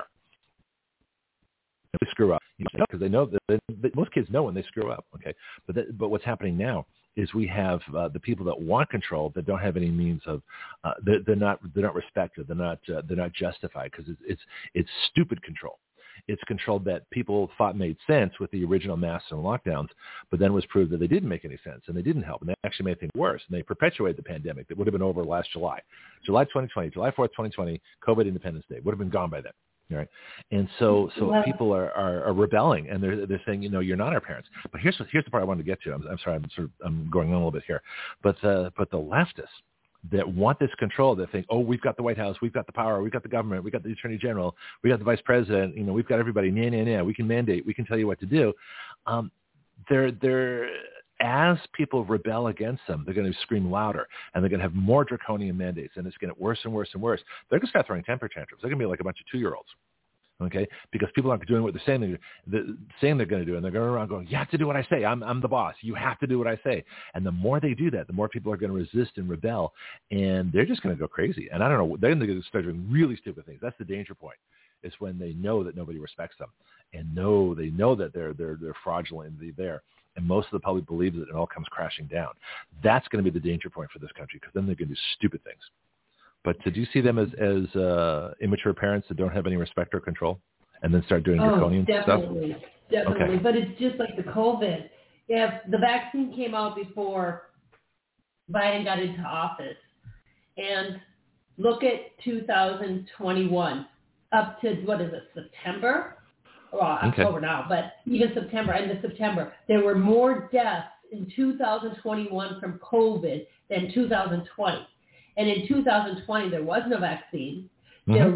They screw up because they know that, they, that most kids know when they screw up. Okay, but that, but what's happening now is we have uh, the people that want control that don't have any means of uh, they're, they're not they're not respected. They're not uh, they're not justified because it's, it's it's stupid control. It's control that people thought made sense with the original masks and lockdowns, but then was proved that they didn't make any sense and they didn't help and they actually made things worse and they perpetuated the pandemic that would have been over last July, July twenty twenty, July fourth, twenty twenty, COVID Independence Day would have been gone by then. Right. And so, so well, people are, are, are rebelling and they're, they're saying, you know, you're not our parents. But here's, here's the part I wanted to get to. I'm, I'm sorry. I'm sort of, I'm going on a little bit here, but, uh, but the leftists that want this control, that think, oh, we've got the White House, we've got the power, we've got the government, we've got the attorney general, we got the vice president, you know, we've got everybody, nah, nah, nah, we can mandate, we can tell you what to do. Um, they're, they're, as people rebel against them, they're going to scream louder and they're going to have more draconian mandates and it's going to get worse and worse and worse. They're going to start throwing temper tantrums. They're going to be like a bunch of two-year-olds. Okay, because people aren't doing what they're saying they're, they're saying they're going to do, and they're going around going, "You have to do what I say. I'm I'm the boss. You have to do what I say." And the more they do that, the more people are going to resist and rebel, and they're just going to go crazy. And I don't know, they're going to start doing really stupid things. That's the danger point. Is when they know that nobody respects them, and know they know that they're they're they're fraudulent and they're there. And most of the public believes it, and it all comes crashing down. That's going to be the danger point for this country because then they're going to do stupid things. But do you see them as, as uh, immature parents that don't have any respect or control and then start doing draconian oh, definitely, stuff? Definitely. Okay. But it's just like the COVID. If the vaccine came out before Biden got into office, and look at two thousand twenty-one, up to, what is it, September? Well, October okay. now, but even September, end of September, there were more deaths in two thousand twenty-one from COVID than two thousand twenty. And in two thousand twenty, there was no vaccine. Mm-hmm. There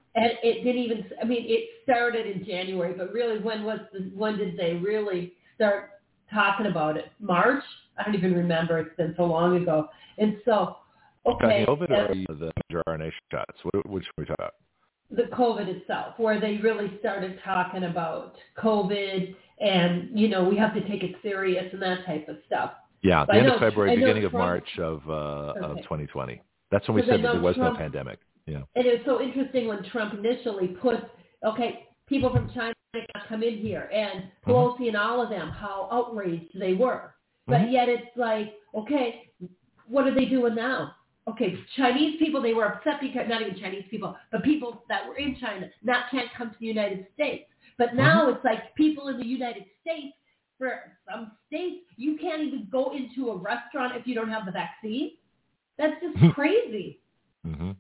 And it didn't even, I mean, it started in January, but really when was the, when did they really start talking about it? March? I don't even remember. It's been so long ago. And so, okay. COVID or the messenger R N A shots? Which we talk about? The COVID itself, where they really started talking about COVID and, you know, we have to take it serious and that type of stuff. Yeah, the but end know, of February, beginning Trump, of March of, uh, okay. of twenty twenty. That's when we said that there was Trump, no pandemic. Yeah. And it was so interesting when Trump initially put, okay, people from China come in here, and Pelosi mm-hmm. and all of them, how outraged they were. But mm-hmm. yet it's like, okay, what are they doing now? Okay, Chinese people, they were upset because, not even Chinese people, but people that were in China not can't come to the United States. But now mm-hmm. it's like people in the United States, for some states, you can't even go into a restaurant if you don't have the vaccine. That's just crazy. Mm-hmm.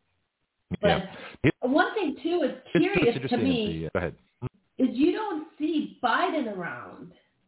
But yeah. one thing, too, is curious to me the, uh, go ahead. is you don't see Biden around.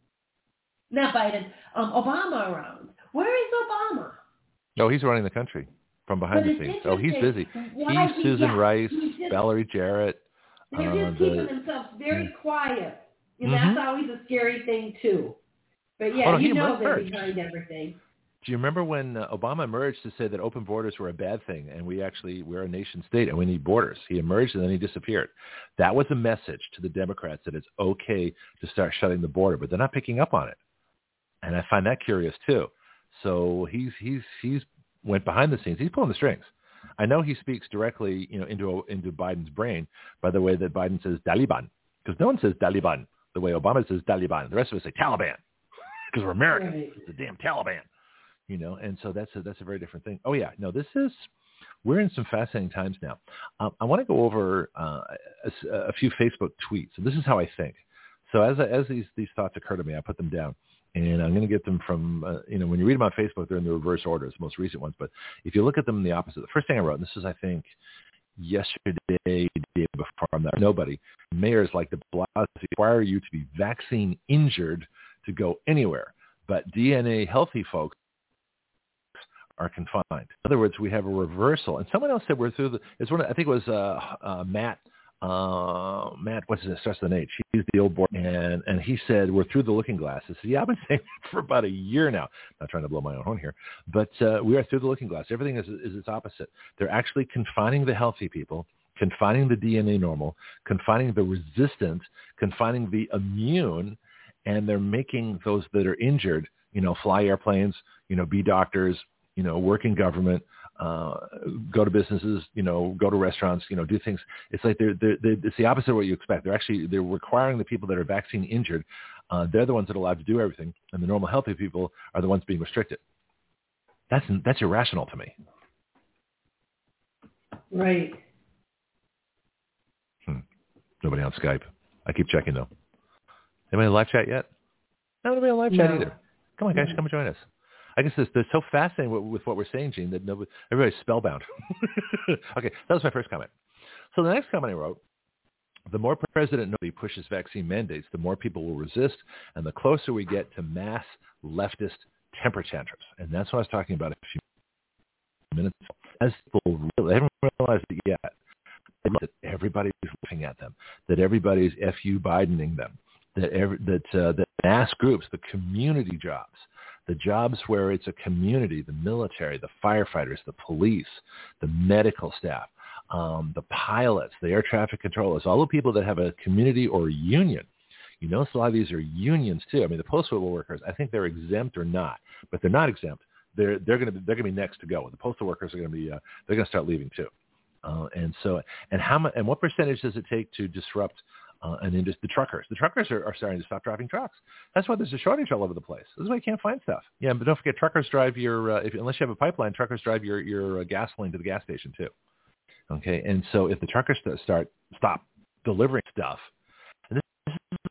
Not Biden, um, Obama around. Where is Obama? No, he's running the country from behind but the scenes. Oh, he's busy. Why he's Susan yeah, Rice, just, Valerie Jarrett. They're uh, just the, keeping themselves very yeah. quiet. And mm-hmm. that's always a scary thing, too. But, yeah, oh, you know emerged. they're behind everything. Do you remember when uh, Obama emerged to say that open borders were a bad thing and we actually, we're a nation state and we need borders? He emerged and then he disappeared. That was a message to the Democrats that it's okay to start shutting the border, but they're not picking up on it. And I find that curious too. So he's, he's, he's went behind the scenes. He's pulling the strings. I know he speaks directly, you know, into, into Biden's brain by the way that Biden says Taliban, because no one says Taliban the way Obama says Taliban. The rest of us say Taliban because we're Americans. Right. It's the damn Taliban. You know, and so that's a, that's a very different thing. Oh, yeah. No, this is, we're in some fascinating times now. Um, I want to go over uh, a, a few Facebook tweets. And this is how I think. So as I, as these, these thoughts occur to me, I put them down. And I'm going to get them from, uh, you know, when you read them on Facebook, they're in the reverse order, it's the most recent ones. But if you look at them in the opposite, the first thing I wrote, and this is, I think, yesterday, the day before, I'm not, nobody, mayors like de Blasio require you to be vaccine injured to go anywhere. But D N A healthy folks are confined. In other words, we have a reversal. And someone else said we're through the, it's one of, I think it was uh, uh, Matt, uh, Matt, what's his, starts with an H. He's the old boy. And, and he said, we're through the looking glass. I said, yeah, I've been saying for about a year now. Not trying to blow my own horn here, but uh, we are through the looking glass. Everything is, is its opposite. They're actually confining the healthy people, confining the D N A normal, confining the resistant, confining the immune, and they're making those that are injured, you know, fly airplanes, you know, be doctors, you know, work in government, uh, go to businesses, you know, go to restaurants, you know, do things. It's like they're, they're, they're, it's the opposite of what you expect. They're actually, they're requiring the people that are vaccine injured. Uh, they're the ones that are allowed to do everything. And the normal healthy people are the ones being restricted. That's, that's irrational to me. Right. Hmm. Nobody on Skype. I keep checking though. Anybody in live chat yet? No, nobody on live chat no. either. Come on, guys, come and join us. I guess this, they're so fascinating with, with what we're saying, Gene, that nobody, everybody's spellbound. Okay, that was my first comment. So the next comment I wrote, the more President Nobody pushes vaccine mandates, the more people will resist, and the closer we get to mass leftist temper tantrums. And that's what I was talking about a few minutes ago. As people really, they haven't realized it yet, that everybody's looking at them, that everybody's F U Bidening them, that every, that uh, that mass groups, the community jobs, the jobs where it's a community, the military, the firefighters, the police, the medical staff, um, the pilots, the air traffic controllers, all the people that have a community or a union. You notice a lot of these are unions too. I mean, the postal workers, I think they're exempt or not, but they're not exempt. They're they're going to be they're going to be next to go. The postal workers are going to be uh, they're going to start leaving too. Uh, and so and how much and what percentage does it take to disrupt Uh, and then just the truckers. The truckers are, are starting to stop driving trucks. That's why there's a shortage all over the place. This is why you can't find stuff. Yeah, but don't forget, truckers drive your, uh, if, unless you have a pipeline, truckers drive your, your uh, gasoline to the gas station too. Okay, and so if the truckers start, stop delivering stuff, and this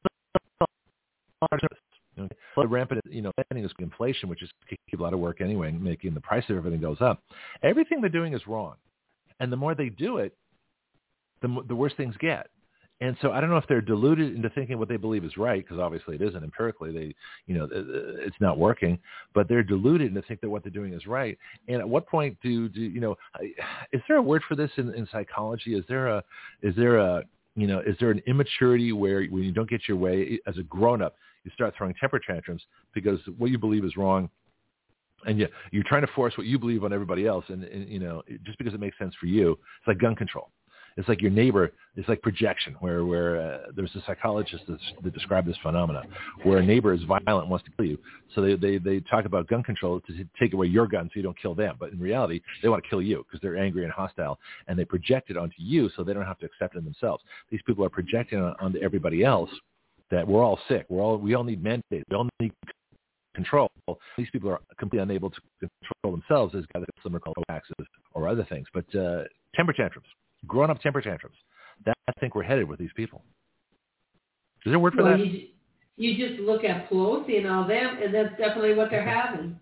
is okay, well, rampant, you know, spending is inflation, which is keep a lot of work anyway, making the price of everything goes up. Everything they're doing is wrong. And the more they do it, the, the worse things get. And so I don't know if they're deluded into thinking what they believe is right, because obviously it isn't empirically. They, you know, it's not working, but they're deluded into think that what they're doing is right. And at what point do, do you know, is there a word for this in, in psychology? Is there a, is there a, you know, is there an immaturity where when you don't get your way as a grown-up, you start throwing temper tantrums because what you believe is wrong, and you, you're trying to force what you believe on everybody else, and, and you know, just because it makes sense for you. It's like gun control. It's like your neighbor. It's like projection, where where uh, there's a psychologist that, that described this phenomenon, where a neighbor is violent and wants to kill you. So they, they, they talk about gun control to take away your gun so you don't kill them. But in reality, they want to kill you because they're angry and hostile, and they project it onto you so they don't have to accept it themselves. These people are projecting on, onto everybody else that we're all sick. We're all we all need mandates. We all need control. These people are completely unable to control themselves, as guys like Slimmer call axes or other things. But uh, temper tantrums. Grown-up temper tantrums. That I think we're headed with these people. Is there a word for well, that? You, you just look at Pelosi and all them, and that's definitely what they're having.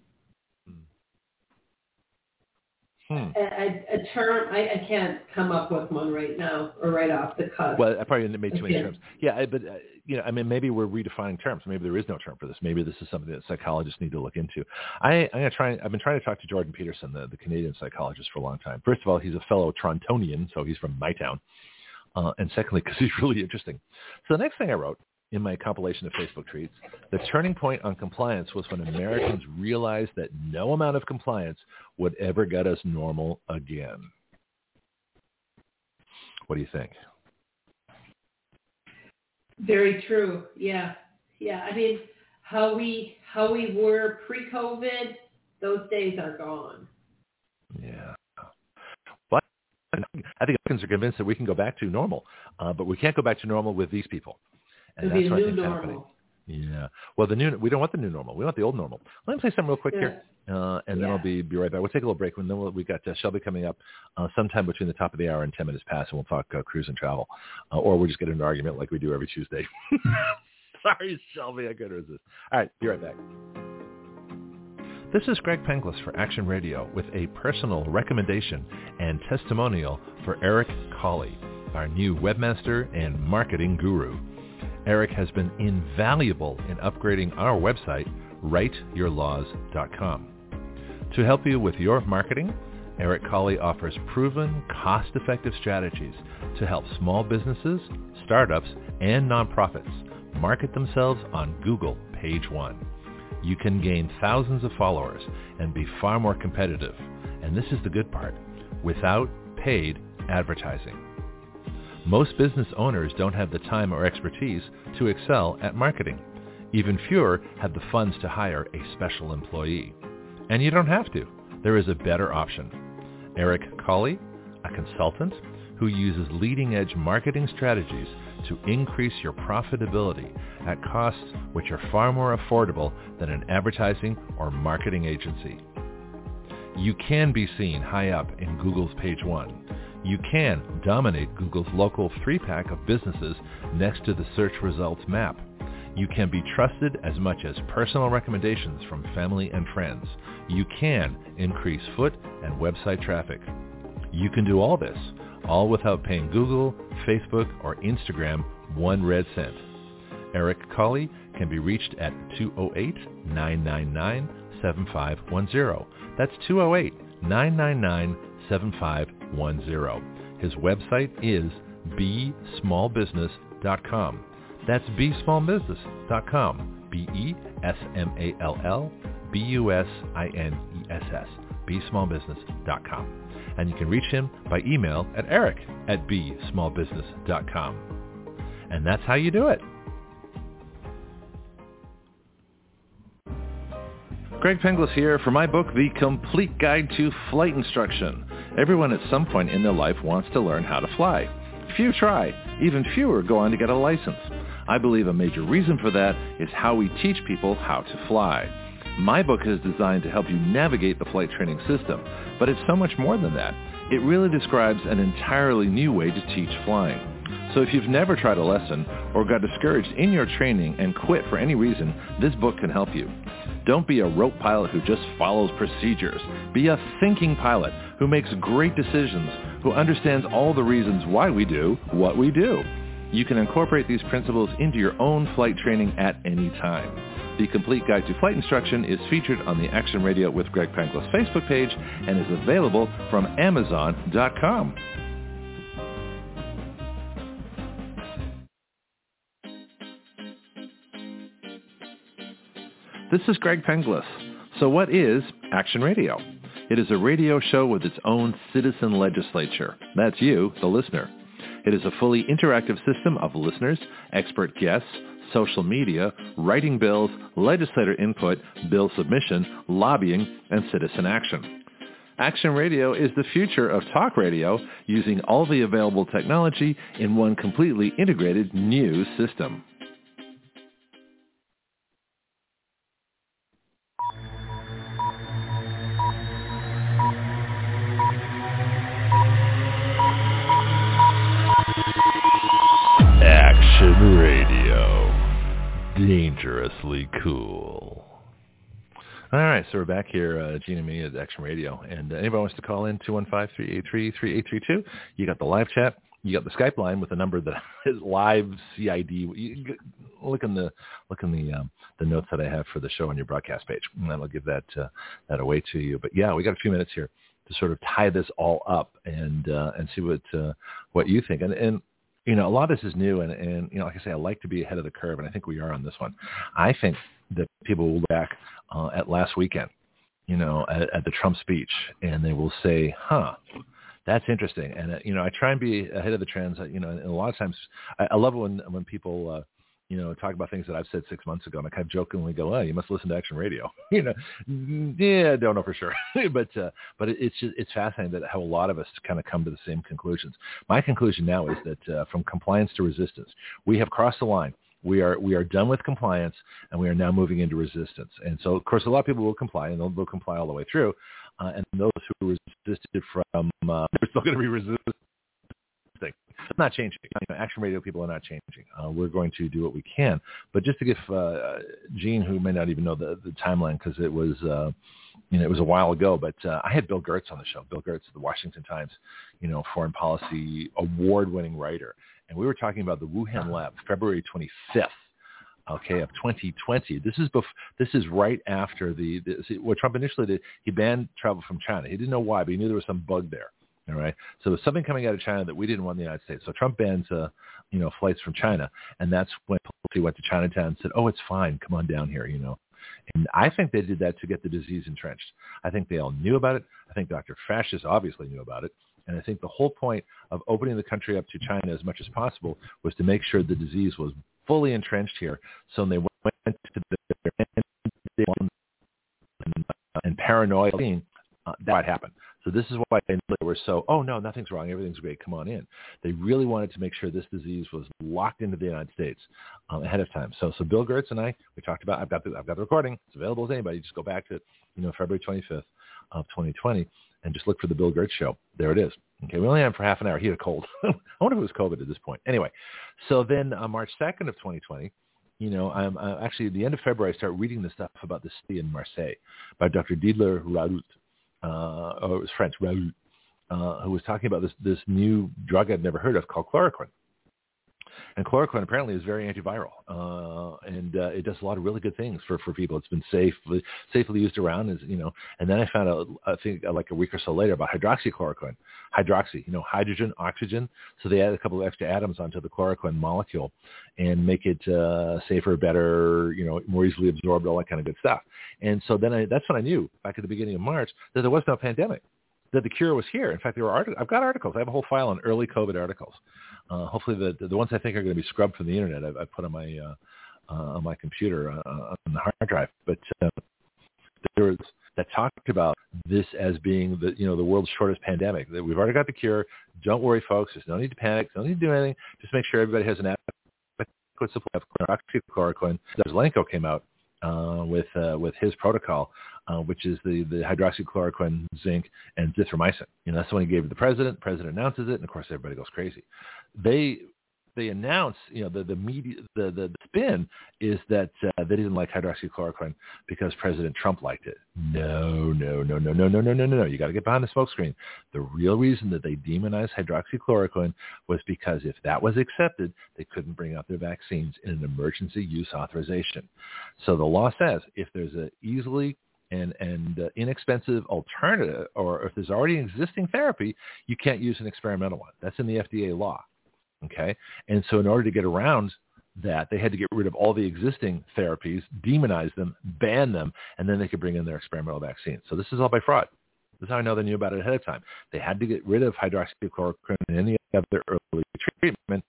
Hmm. A, a, a term, I, I can't come up with one right now or right off the cuff. Well, I probably made too many okay. terms. Yeah, I, but, uh, you know, I mean, maybe we're redefining terms. Maybe there is no term for this. Maybe this is something that psychologists need to look into. I, I'm going to try. I've been trying to talk to Jordan Peterson, the, the Canadian psychologist, for a long time. First of all, he's a fellow Torontonian, so he's from my town. Uh, and secondly, because he's really interesting. So the next thing I wrote in my compilation of Facebook tweets, the turning point on compliance was when Americans realized that no amount of compliance would ever get us normal again. What do you think? Very true. Yeah. Yeah. I mean, how we how we were pre-COVID, those days are gone. Yeah. But I think Americans are convinced that we can go back to normal, uh, but we can't go back to normal with these people. And It'll that's be a what I new think's normal. happening. Yeah. Well, the new we don't want the new normal. We want the old normal. Let me play something real quick yeah. here, uh, and then yeah. I'll be be right back. We'll take a little break. And then we'll, we got uh, Shelby coming up uh, sometime between the top of the hour and ten minutes past, and we'll talk uh, cruise and travel, uh, or we'll just get into an argument like we do every Tuesday. Sorry, Shelby, I couldn't resist. All right, be right back. This is Greg Penglis for Action Radio with a personal recommendation and testimonial for Eric Cawley, our new webmaster and marketing guru. Eric has been invaluable in upgrading our website, write your laws dot com. To help you with your marketing, Eric Cawley offers proven, cost-effective strategies to help small businesses, startups, and nonprofits market themselves on Google Page One. You can gain thousands of followers and be far more competitive, and this is the good part, without paid advertising. Most business owners don't have the time or expertise to excel at marketing. Even fewer have the funds to hire a special employee. And you don't have to. There is a better option. Eric Cawley, a consultant who uses leading-edge marketing strategies to increase your profitability at costs which are far more affordable than an advertising or marketing agency. You can be seen high up in Google's Page One. You can dominate Google's local three-pack of businesses next to the search results map. You can be trusted as much as personal recommendations from family and friends. You can increase foot and website traffic. You can do all this, all without paying Google, Facebook, or Instagram one red cent. Eric Cawley can be reached at two oh eight, nine nine nine, seven five one zero. That's two oh eight, nine nine nine, seven five one zero. His website is be small business dot com. That's be small business dot com. B E S M A L L B U S I N E S S. be small business dot com. And you can reach him by email at eric at be small business dot com. And that's how you do it. Greg Penglis here for my book, The Complete Guide to Flight Instruction. Everyone at some point in their life wants to learn how to fly. Few try. Even fewer go on to get a license. I believe a major reason for that is how we teach people how to fly. My book is designed to help you navigate the flight training system, but it's so much more than that. It really describes an entirely new way to teach flying. So if you've never tried a lesson or got discouraged in your training and quit for any reason, this book can help you. Don't be a rote pilot who just follows procedures. Be a thinking pilot who makes great decisions, who understands all the reasons why we do what we do. You can incorporate these principles into your own flight training at any time. The complete guide to flight instruction is featured on the Action Radio with Greg Penglis Facebook page and is available from Amazon dot com. This is Greg Penglis. So what is Action Radio? It is a radio show with its own citizen legislature. That's you, the listener. It is a fully interactive system of listeners, expert guests, social media, writing bills, legislator input, bill submission, lobbying, and citizen action. Action Radio is the future of talk radio using all the available technology in one completely integrated new system. Action Radio. Dangerously cool. All right, so we're back here, uh, Gene and me at Action Radio. And uh, anybody wants to call in, two one five, three eight three, three eight three two. You got the live chat. You got the Skype line with the number that is live C I D. You, look in the look in the um, the notes that I have for the show on your broadcast page, and that'll give that uh, that away to you. But yeah, we got a few minutes here to sort of tie this all up and uh, and see what uh, what you think. And and you know, a lot of this is new, and and you know, like I say, I like to be ahead of the curve, and I think we are on this one. I think that people will look back uh, at last weekend, you know, at, at the Trump speech, and they will say, "Huh, that's interesting." And uh, you know, I try and be ahead of the trends. Uh, you know, and a lot of times, I, I love it when when people, uh, you know, talk about things that I've said six months ago, and I kind of jokingly go, "Oh, you must listen to Action Radio." you know, yeah, I don't know for sure, but uh, but it, it's just, it's fascinating that how a lot of us kind of come to the same conclusions. My conclusion now is that uh, from compliance to resistance, we have crossed the line. We are we are done with compliance, and we are now moving into resistance. And so, of course, a lot of people will comply, and they'll, they'll comply all the way through. Uh, and those who resisted from, uh, they're still going to be resisting. It's not changing. You know, Action Radio people are not changing. Uh, we're going to do what we can. But just to give uh, Gene, who may not even know the, the timeline, because it was, uh, you know, it was a while ago. But uh, I had Bill Gertz on the show. Bill Gertz, the Washington Times, you know, foreign policy award-winning writer. And we were talking about the Wuhan lab, February twenty-fifth, okay, of twenty twenty. This is bef- this is right after the, the see, what Trump initially did. He banned travel from China. He didn't know why, but he knew there was some bug there. All right, so there was something coming out of China that we didn't want in the United States. So Trump bans, uh, you know, flights from China, and that's when he went to Chinatown and said, "Oh, it's fine. Come on down here," you know. And I think they did that to get the disease entrenched. I think they all knew about it. I think Doctor Fascist obviously knew about it. And I think the whole point of opening the country up to China as much as possible was to make sure the disease was fully entrenched here. So when they went to the and, and paranoia, uh, that happened. So this is why they were so, oh, no, nothing's wrong. Everything's great. Come on in. They really wanted to make sure this disease was locked into the United States um, ahead of time. So so Bill Gertz and I, we talked about, I've got the, I've got the recording. It's available to anybody. Just go back to, you know, February twenty-fifth of twenty twenty. And just look for the Bill Gertz show. There it is. Okay, we only had him for half an hour. He had a cold. I wonder if it was COVID at this point. Anyway, so then uh, March second of twenty twenty, you know, I'm uh, actually at the end of February, I start reading this stuff about the city in Marseille by Doctor Didier Raoult, uh, or it was French, Raoult, uh, who was talking about this, this new drug I'd never heard of called chloroquine. And chloroquine apparently is very antiviral, uh, and uh, it does a lot of really good things for, for people. It's been safely safely used around, as you know. And then I found out, I think like a week or so later, about hydroxychloroquine, hydroxy, you know, hydrogen, oxygen. So they add a couple of extra atoms onto the chloroquine molecule and make it uh, safer, better, you know, more easily absorbed, all that kind of good stuff. And so then I, that's when I knew back at the beginning of March that there was no pandemic, that the cure was here. In fact, there were articles. I've got articles. I have a whole file on early COVID articals. Uh, hopefully, the the ones I think are going to be scrubbed from the internet, I've, I've put on my uh, uh, on my computer uh, on the hard drive. But uh, there was that talked about this as being the you know the world's shortest pandemic. That we've already got the cure. Don't worry, folks. There's no need to panic. No need to do anything. Just make sure everybody has an adequate supply of hydroxychloroquine. Zelenko came out uh, with uh, with his protocol, uh, which is the, the hydroxychloroquine, zinc, and zithromycin. You know, that's the one he gave to the president. The president announces it, and of course everybody goes crazy. They they announce, you know, the the media, the, the spin is that uh, they didn't like hydroxychloroquine because President Trump liked it. No, no, no, no, no, no, no, no, no, no. You got to get behind the smokescreen. The real reason that they demonized hydroxychloroquine was because if that was accepted, they couldn't bring out their vaccines in an emergency use authorization. So the law says if there's an easily and, and uh, inexpensive alternative, or if there's already an existing therapy, you can't use an experimental one. That's in the F D A law. Okay. And so in order to get around that, they had to get rid of all the existing therapies, demonize them, ban them, and then they could bring in their experimental vaccines. So this is all by fraud. This is how I know they knew about it ahead of time. They had to get rid of hydroxychloroquine and any other early treatment.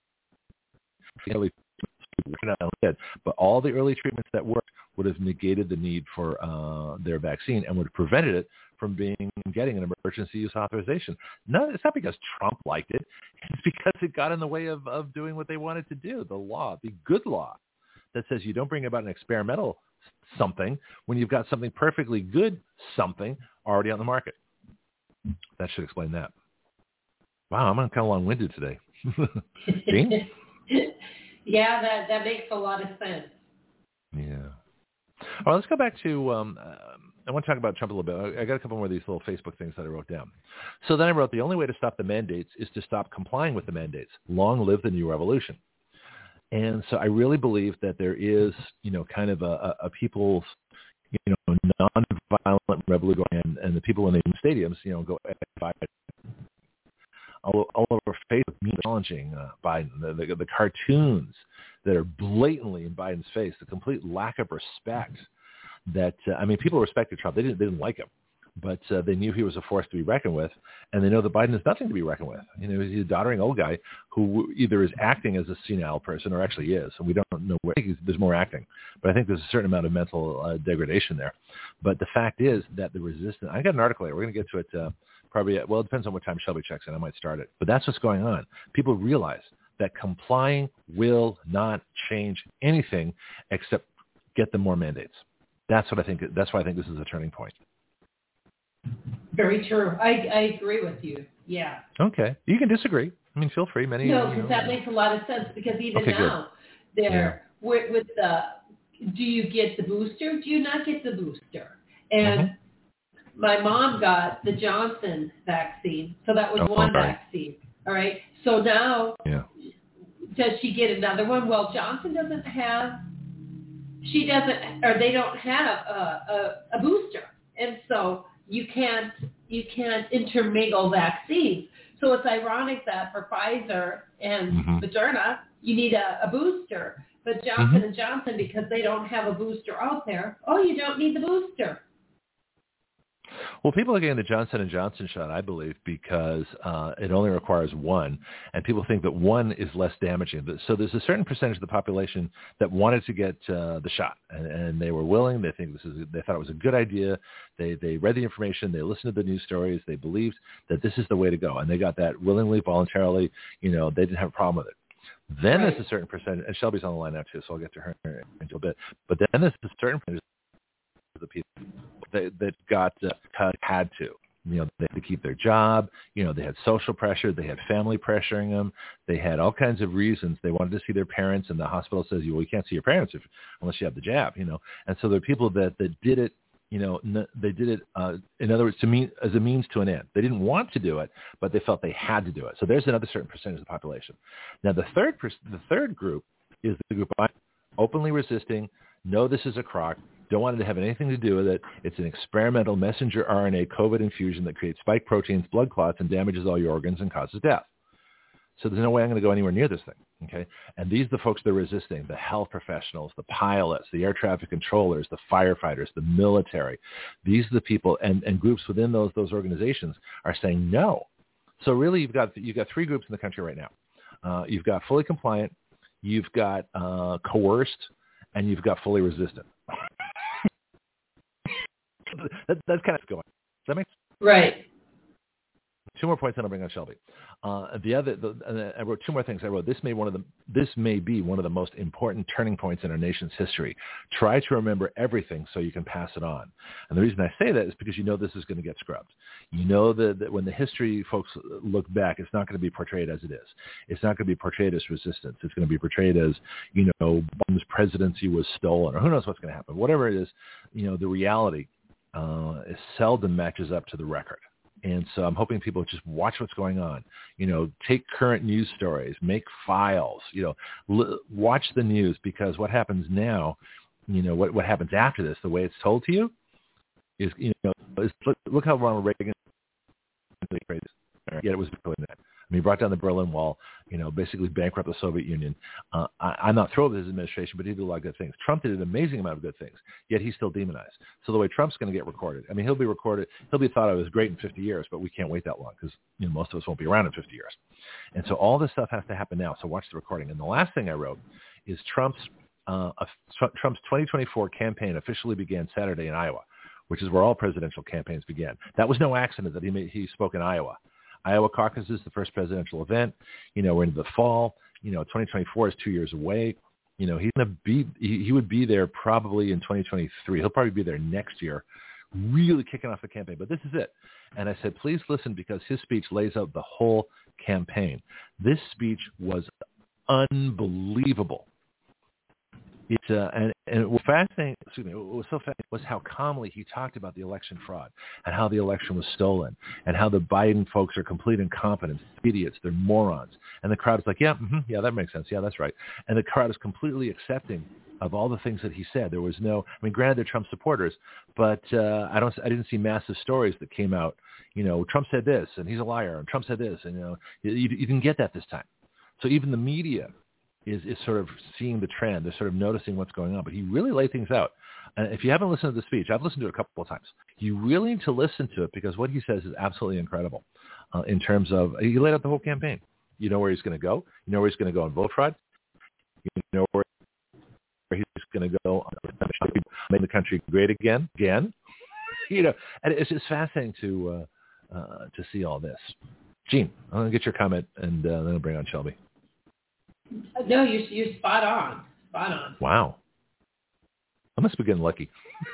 But all the early treatments that worked would have negated the need for uh, their vaccine and would have prevented it from being getting an emergency use authorization. No, it's not because Trump liked it. It's because it got in the way of, of doing what they wanted to do. The law, the good law that says you don't bring about an experimental something when you've got something perfectly good something already on the market. That should explain that. Wow, I'm kind of long-winded today. Dean? Yeah, that, that makes a lot of sense. Yeah. All right, let's go back to, um, uh, I want to talk about Trump a little bit. I got a couple more of these little Facebook things that I wrote down. So then I wrote, the only way to stop the mandates is to stop complying with the mandates. Long live the new revolution. And so I really believe that there is, you know, kind of a, a, a people's, you know, nonviolent revolution, and, and the people in the stadiums, you know, go by all, all over Facebook challenging uh, Biden, the, the, the cartoons that are blatantly in Biden's face, the complete lack of respect that, uh, I mean, people respected Trump. They didn't, they didn't like him, but uh, they knew he was a force to be reckoned with, and they know that Biden is nothing to be reckoned with. You know, he's a doddering old guy who either is acting as a senile person or actually is, and we don't know where. I think there's more acting, but I think there's a certain amount of mental uh, degradation there. But the fact is that the resistance, I got an article here. We're going to get to it uh, probably, at, well, it depends on what time Shelby checks in. I might start it. But that's what's going on. People realize that complying will not change anything except get them more mandates. That's what I think. That's why I think this is a turning point. Very true. I, I agree with you. Yeah. Okay. You can disagree. I mean, feel free. Many. No, because you know, that makes a lot of sense. Because even okay, now, good. there yeah. with, with the, do you get the booster? Do you not get the booster? And mm-hmm. my mom got the Johnson vaccine, so that was oh, one right. vaccine. All right. So now, yeah. does she get another one? Well, Johnson doesn't have. She doesn't, or they don't have a, a, a booster, and so you can't you can't intermingle vaccines. So it's ironic that for Pfizer and mm-hmm. Moderna, you need a, a booster, but Johnson mm-hmm. and Johnson, because they don't have a booster out there, oh, you don't need the booster. Well, people are getting the Johnson and Johnson shot, I believe, because uh, it only requires one, and people think that one is less damaging. So there's a certain percentage of the population that wanted to get uh, the shot, and, and they were willing. They think this is. They thought it was a good idea. They they read the information. They listened to the news stories. They believed that this is the way to go, and they got that willingly, voluntarily. You know, they didn't have a problem with it. Then right. there's a certain percentage, and Shelby's on the line now too, so I'll get to her in a little bit. But then there's a certain percentage of the people that, that got uh, had to, you know, they had to keep their job. You know, they had social pressure. They had family pressuring them. They had all kinds of reasons. They wanted to see their parents, and the hospital says, well, you can't see your parents if, unless you have the jab, you know. And so there are people that, that did it, you know, n- they did it, uh, in other words, to mean, as a means to an end. They didn't want to do it, but they felt they had to do it. So there's another certain percentage of the population. Now, the third, pers- the third group is the group openly resisting, know this is a crock, don't want it to have anything to do with it. It's an experimental messenger R N A COVID infusion that creates spike proteins, blood clots, and damages all your organs and causes death. So there's no way I'm going to go anywhere near this thing, okay? And these are the folks that are resisting, the health professionals, the pilots, the air traffic controllers, the firefighters, the military. These are the people, and, and groups within those those organizations are saying no. So really you've got you've got three groups in the country right now. Uh, you've got fully compliant, you've got uh, coerced, and you've got fully resistant. that, that's kind of going. Does that make sense? Right. two more points, then I'll bring on Shelby. Uh, the other, the, uh, I wrote two more things. I wrote this may one of the this may be one of the most important turning points in our nation's history. Try to remember everything so you can pass it on. And the reason I say that is because you know this is going to get scrubbed. You know that, that when the history folks look back, it's not going to be portrayed as it is. It's not going to be portrayed as resistance. It's going to be portrayed as, you know, Biden's presidency was stolen, or who knows what's going to happen. Whatever it is, you know, the reality uh, is seldom matches up to the record. And so I'm hoping people just watch what's going on. You know, take current news stories, make files, you know, l- watch the news, because what happens now, you know, what, what happens after this, the way it's told to you is, you know, is, look, look how Ronald Reagan crazy. Yet it was doing that. I mean, he brought down the Berlin Wall, you know, basically bankrupt the Soviet Union. Uh, I, I'm not thrilled with his administration, but he did a lot of good things. Trump did an amazing amount of good things, yet he's still demonized. So the way Trump's going to get recorded, I mean, he'll be recorded, he'll be thought of as great in fifty years, but we can't wait that long because, you know, most of us won't be around in fifty years. And so all this stuff has to happen now. So watch the recording. And the last thing I wrote is Trump's uh, uh, Trump's twenty twenty-four campaign officially began Saturday in Iowa, which is where all presidential campaigns began. That was no accident that he made, he spoke in Iowa. Iowa caucus is the first presidential event. You know, we're into the fall. You know, twenty twenty-four is two years away. You know, he's going to be, he, he would be there probably in twenty twenty-three. He'll probably be there next year, really kicking off the campaign. But this is it. And I said, please listen, because his speech lays out the whole campaign. This speech was unbelievable. It's, uh, and, and it was fascinating, excuse me, what was so fascinating was how calmly he talked about the election fraud and how the election was stolen and how the Biden folks are complete incompetents, idiots, they're morons. And the crowd is like, yeah, mm-hmm, yeah, that makes sense. Yeah, that's right. And the crowd is completely accepting of all the things that he said. There was no, I mean, granted, they're Trump supporters, but uh, I don't, I didn't see massive stories that came out. You know, Trump said this and he's a liar, and Trump said this, and you know, you, you didn't get that this time. So even the media is, is sort of seeing the trend. They're sort of noticing what's going on. But he really laid things out. And if you haven't listened to the speech, I've listened to it a couple of times. You really need to listen to it, because what he says is absolutely incredible uh, in terms of, he laid out the whole campaign. You know where he's going to go. You know where he's going to go on vote fraud. You know where he's going to go on make the country great again, again. You know, and it's just fascinating to uh, uh, to see all this. Gene, I'm going to get your comment, and uh, then I'll bring on Shelby. No, you're, you're spot on. Spot on. Wow. I must be getting lucky.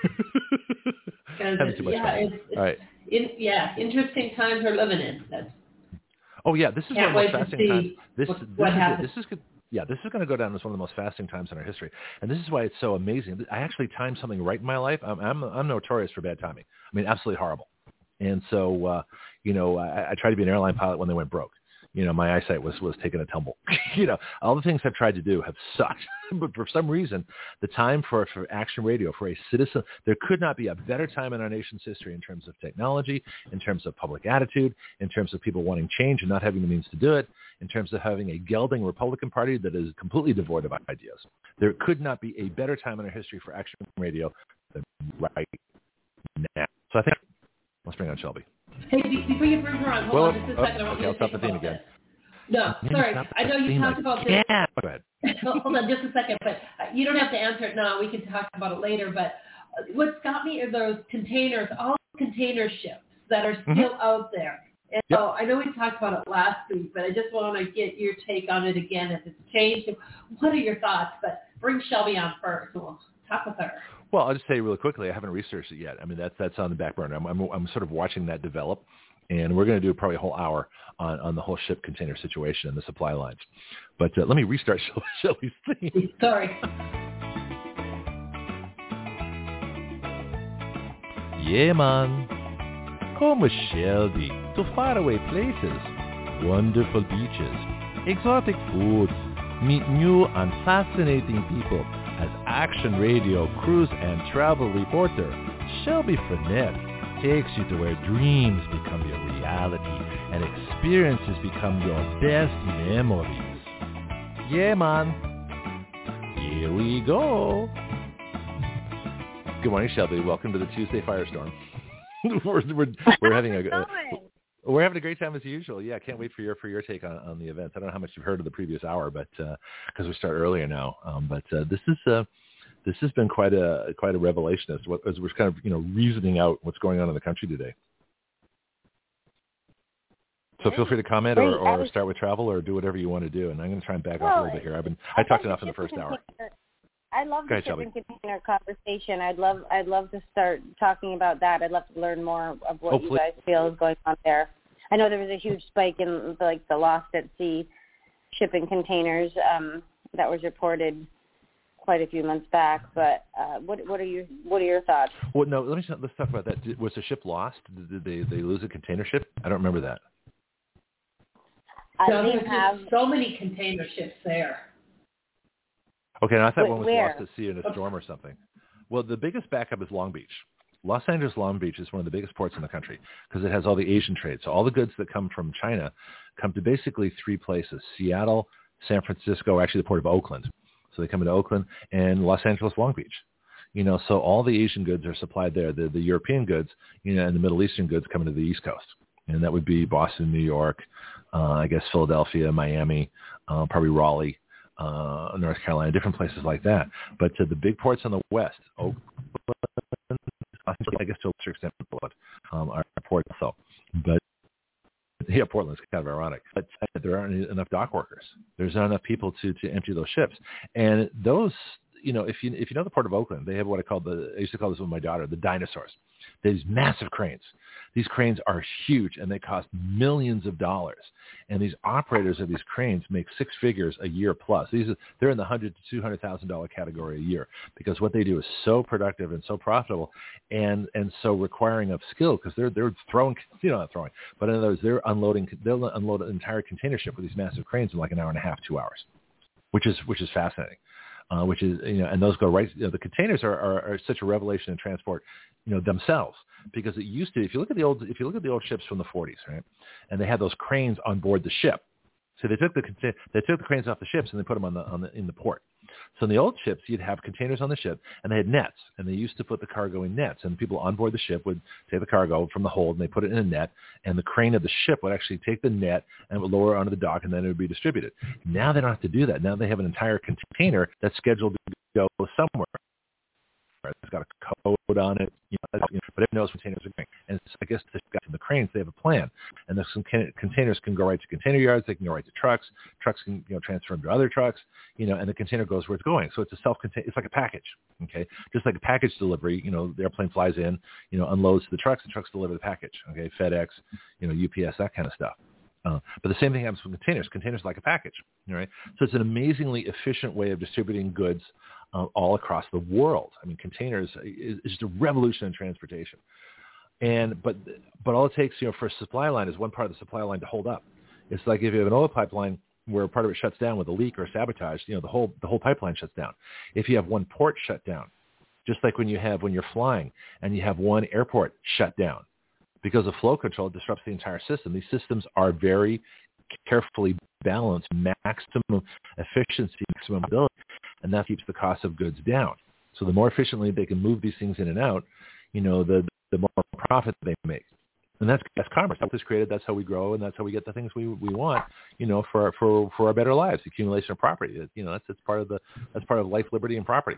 Having too much yeah, fun. it's, it's, All right. in, yeah, interesting times we're living in. That's, oh, yeah, this is Can't one of the wait most to fascinating see times. This, what, this, what is, happens. this is good. Yeah, this is going to go down as one of the most fascinating times in our history. And this is why it's so amazing. I actually timed something right in my life. I'm, I'm, I'm notorious for bad timing. I mean, absolutely horrible. And so, uh, you know, I, I tried to be an airline pilot when they went broke. You know, my eyesight was, was taking a tumble. You know, all the things I've tried to do have sucked. But for some reason, the time for, for Action Radio, for a citizen, there could not be a better time in our nation's history in terms of technology, in terms of public attitude, in terms of people wanting change and not having the means to do it, in terms of having a gelding Republican Party that is completely devoid of ideas. There could not be a better time in our history for Action Radio than right now. So I think, let's bring on Shelby. Hey, before you bring her on, hold well, on just a oh, second. I want okay, you I'll to stop think the theme about again. this. No, Maybe sorry. stop I know you theme talked again. about this. Yeah, go ahead. Hold on just a second, but you don't have to answer it now. We can talk about it later. But what's got me are those containers, all container ships that are still mm-hmm. out there. And yep. so I know we talked about it last week, but I just want to get your take on it again. If it's changed, what are your thoughts? But bring Shelby on first. We'll talk with her. Well, I'll just say really quickly, I haven't researched it yet. I mean, that's that's on the back burner. I'm I'm, I'm sort of watching that develop, and we're going to do probably a whole hour on, on the whole ship container situation and the supply lines. But uh, let me restart Shelby's theme. Sorry. Yeah, man. Come with Shelby to faraway places, wonderful beaches, exotic foods, meet new and fascinating people. As Action Radio cruise and travel reporter, Shelby Frenette takes you to where dreams become your reality and experiences become your best memories. Yeah, man. Here we go. Good morning, Shelby. Welcome to the Tuesday Firestorm. we're, we're, we're having a, a we're having a great time as usual. Yeah, I can't wait for your for your take on, on the events. I don't know how much you've heard of the previous hour, but because uh, we start earlier now. Um, but uh, this is uh, this has been quite a quite a revelation as to what as we're kind of you know reasoning out what's going on in the country today. So feel free to comment or, or was, start with travel or do whatever you want to do. And I'm going to try and back well, off a little bit here. I've been I, I talked enough the in the first container, hour. I love Go the ahead, Shelby. shipping container conversation. I'd love I'd love to start talking about that. I'd love to learn more of what oh, you guys feel is going on there. I know there was a huge spike in like the lost at sea shipping containers um, that was reported quite a few months back. But uh, what what are your what are your thoughts? Well, no, let me let's talk about that. Did, was the ship lost? Did they they lose a container ship? I don't remember that. So uh, there's have so many container ships there. Okay, and I thought Wait, one was where? lost at sea in a storm or something. Well, the biggest backup is Long Beach. Los Angeles Long Beach is one of the biggest ports in the country because it has all the Asian trade. So all the goods that come from China come to basically three places: Seattle, San Francisco, actually the port of Oakland. So they come into Oakland and Los Angeles Long Beach. You know, so all the Asian goods are supplied there. The, the European goods, you know, and the Middle Eastern goods come into the East Coast, and that would be Boston, New York, uh, I guess Philadelphia, Miami, uh, probably Raleigh. Uh, North Carolina, different places like that. But to the big ports on the west, Oakland, I guess to a lesser extent, Portland, um, are ports also. But yeah, Portland's kind of ironic. But there aren't enough dock workers. There's not enough people to, to empty those ships. And those, you know, if you if you know the port of Oakland, they have what I call the, I used to call this with my daughter, the dinosaurs. These massive cranes. These cranes are huge, and they cost millions of dollars. And these operators of these cranes make six figures a year plus. These are, they're in the hundred to two hundred thousand dollar category a year because what they do is so productive and so profitable, and and so requiring of skill because they're they're throwing, you know, not throwing, but in other words, they're unloading. They'll unload an entire container ship with these massive cranes in like an hour and a half, two hours, which is which is fascinating. Uh, which is, you know, and those go right, you know, the containers are, are, are such a revelation in transport, you know, themselves, because it used to, if you look at the old, if you look at the old ships from the forties, right, and they had those cranes on board the ship. So they took the, they took the cranes off the ships and they put them on the, on the, in the port. So in the old ships, you'd have containers on the ship, and they had nets, and they used to put the cargo in nets, and people on board the ship would take the cargo from the hold, and they put it in a net, and the crane of the ship would actually take the net and would lower it onto the dock, and then it would be distributed. Now they don't have to do that. Now they have an entire container that's scheduled to go somewhere. It's got a code on it, you know, but it knows containers are going. And so I guess the guys in the cranes, they have a plan. And the containers can go right to container yards. They can go right to trucks. Trucks can, you know, transfer them to other trucks, you know, and the container goes where it's going. So it's a self-contained, it's like a package, okay? Just like a package delivery, you know, the airplane flies in, you know, unloads to the trucks, the trucks deliver the package, okay? FedEx, you know, U P S, that kind of stuff. Uh, but the same thing happens with containers. Containers like a package, all right? So it's an amazingly efficient way of distributing goods uh, all across the world. I mean, containers is, is just a revolution in transportation. And but but all it takes, you know, for a supply line is one part of the supply line to hold up. It's like if you have an oil pipeline where part of it shuts down with a leak or sabotage, you know, the whole the whole pipeline shuts down. If you have one port shut down, just like when you have when you're flying and you have one airport shut down, because of flow control, it disrupts the entire system. These systems are very carefully balanced, maximum efficiency, maximum mobility, and that keeps the cost of goods down. So the more efficiently they can move these things in and out, you know, the the more profit they make. And that's that's commerce. That's what's created. That's how we grow, and that's how we get the things we, we want, you know, for for for our better lives. Accumulation of property. You know, that's that's part of the that's part of life, liberty, and property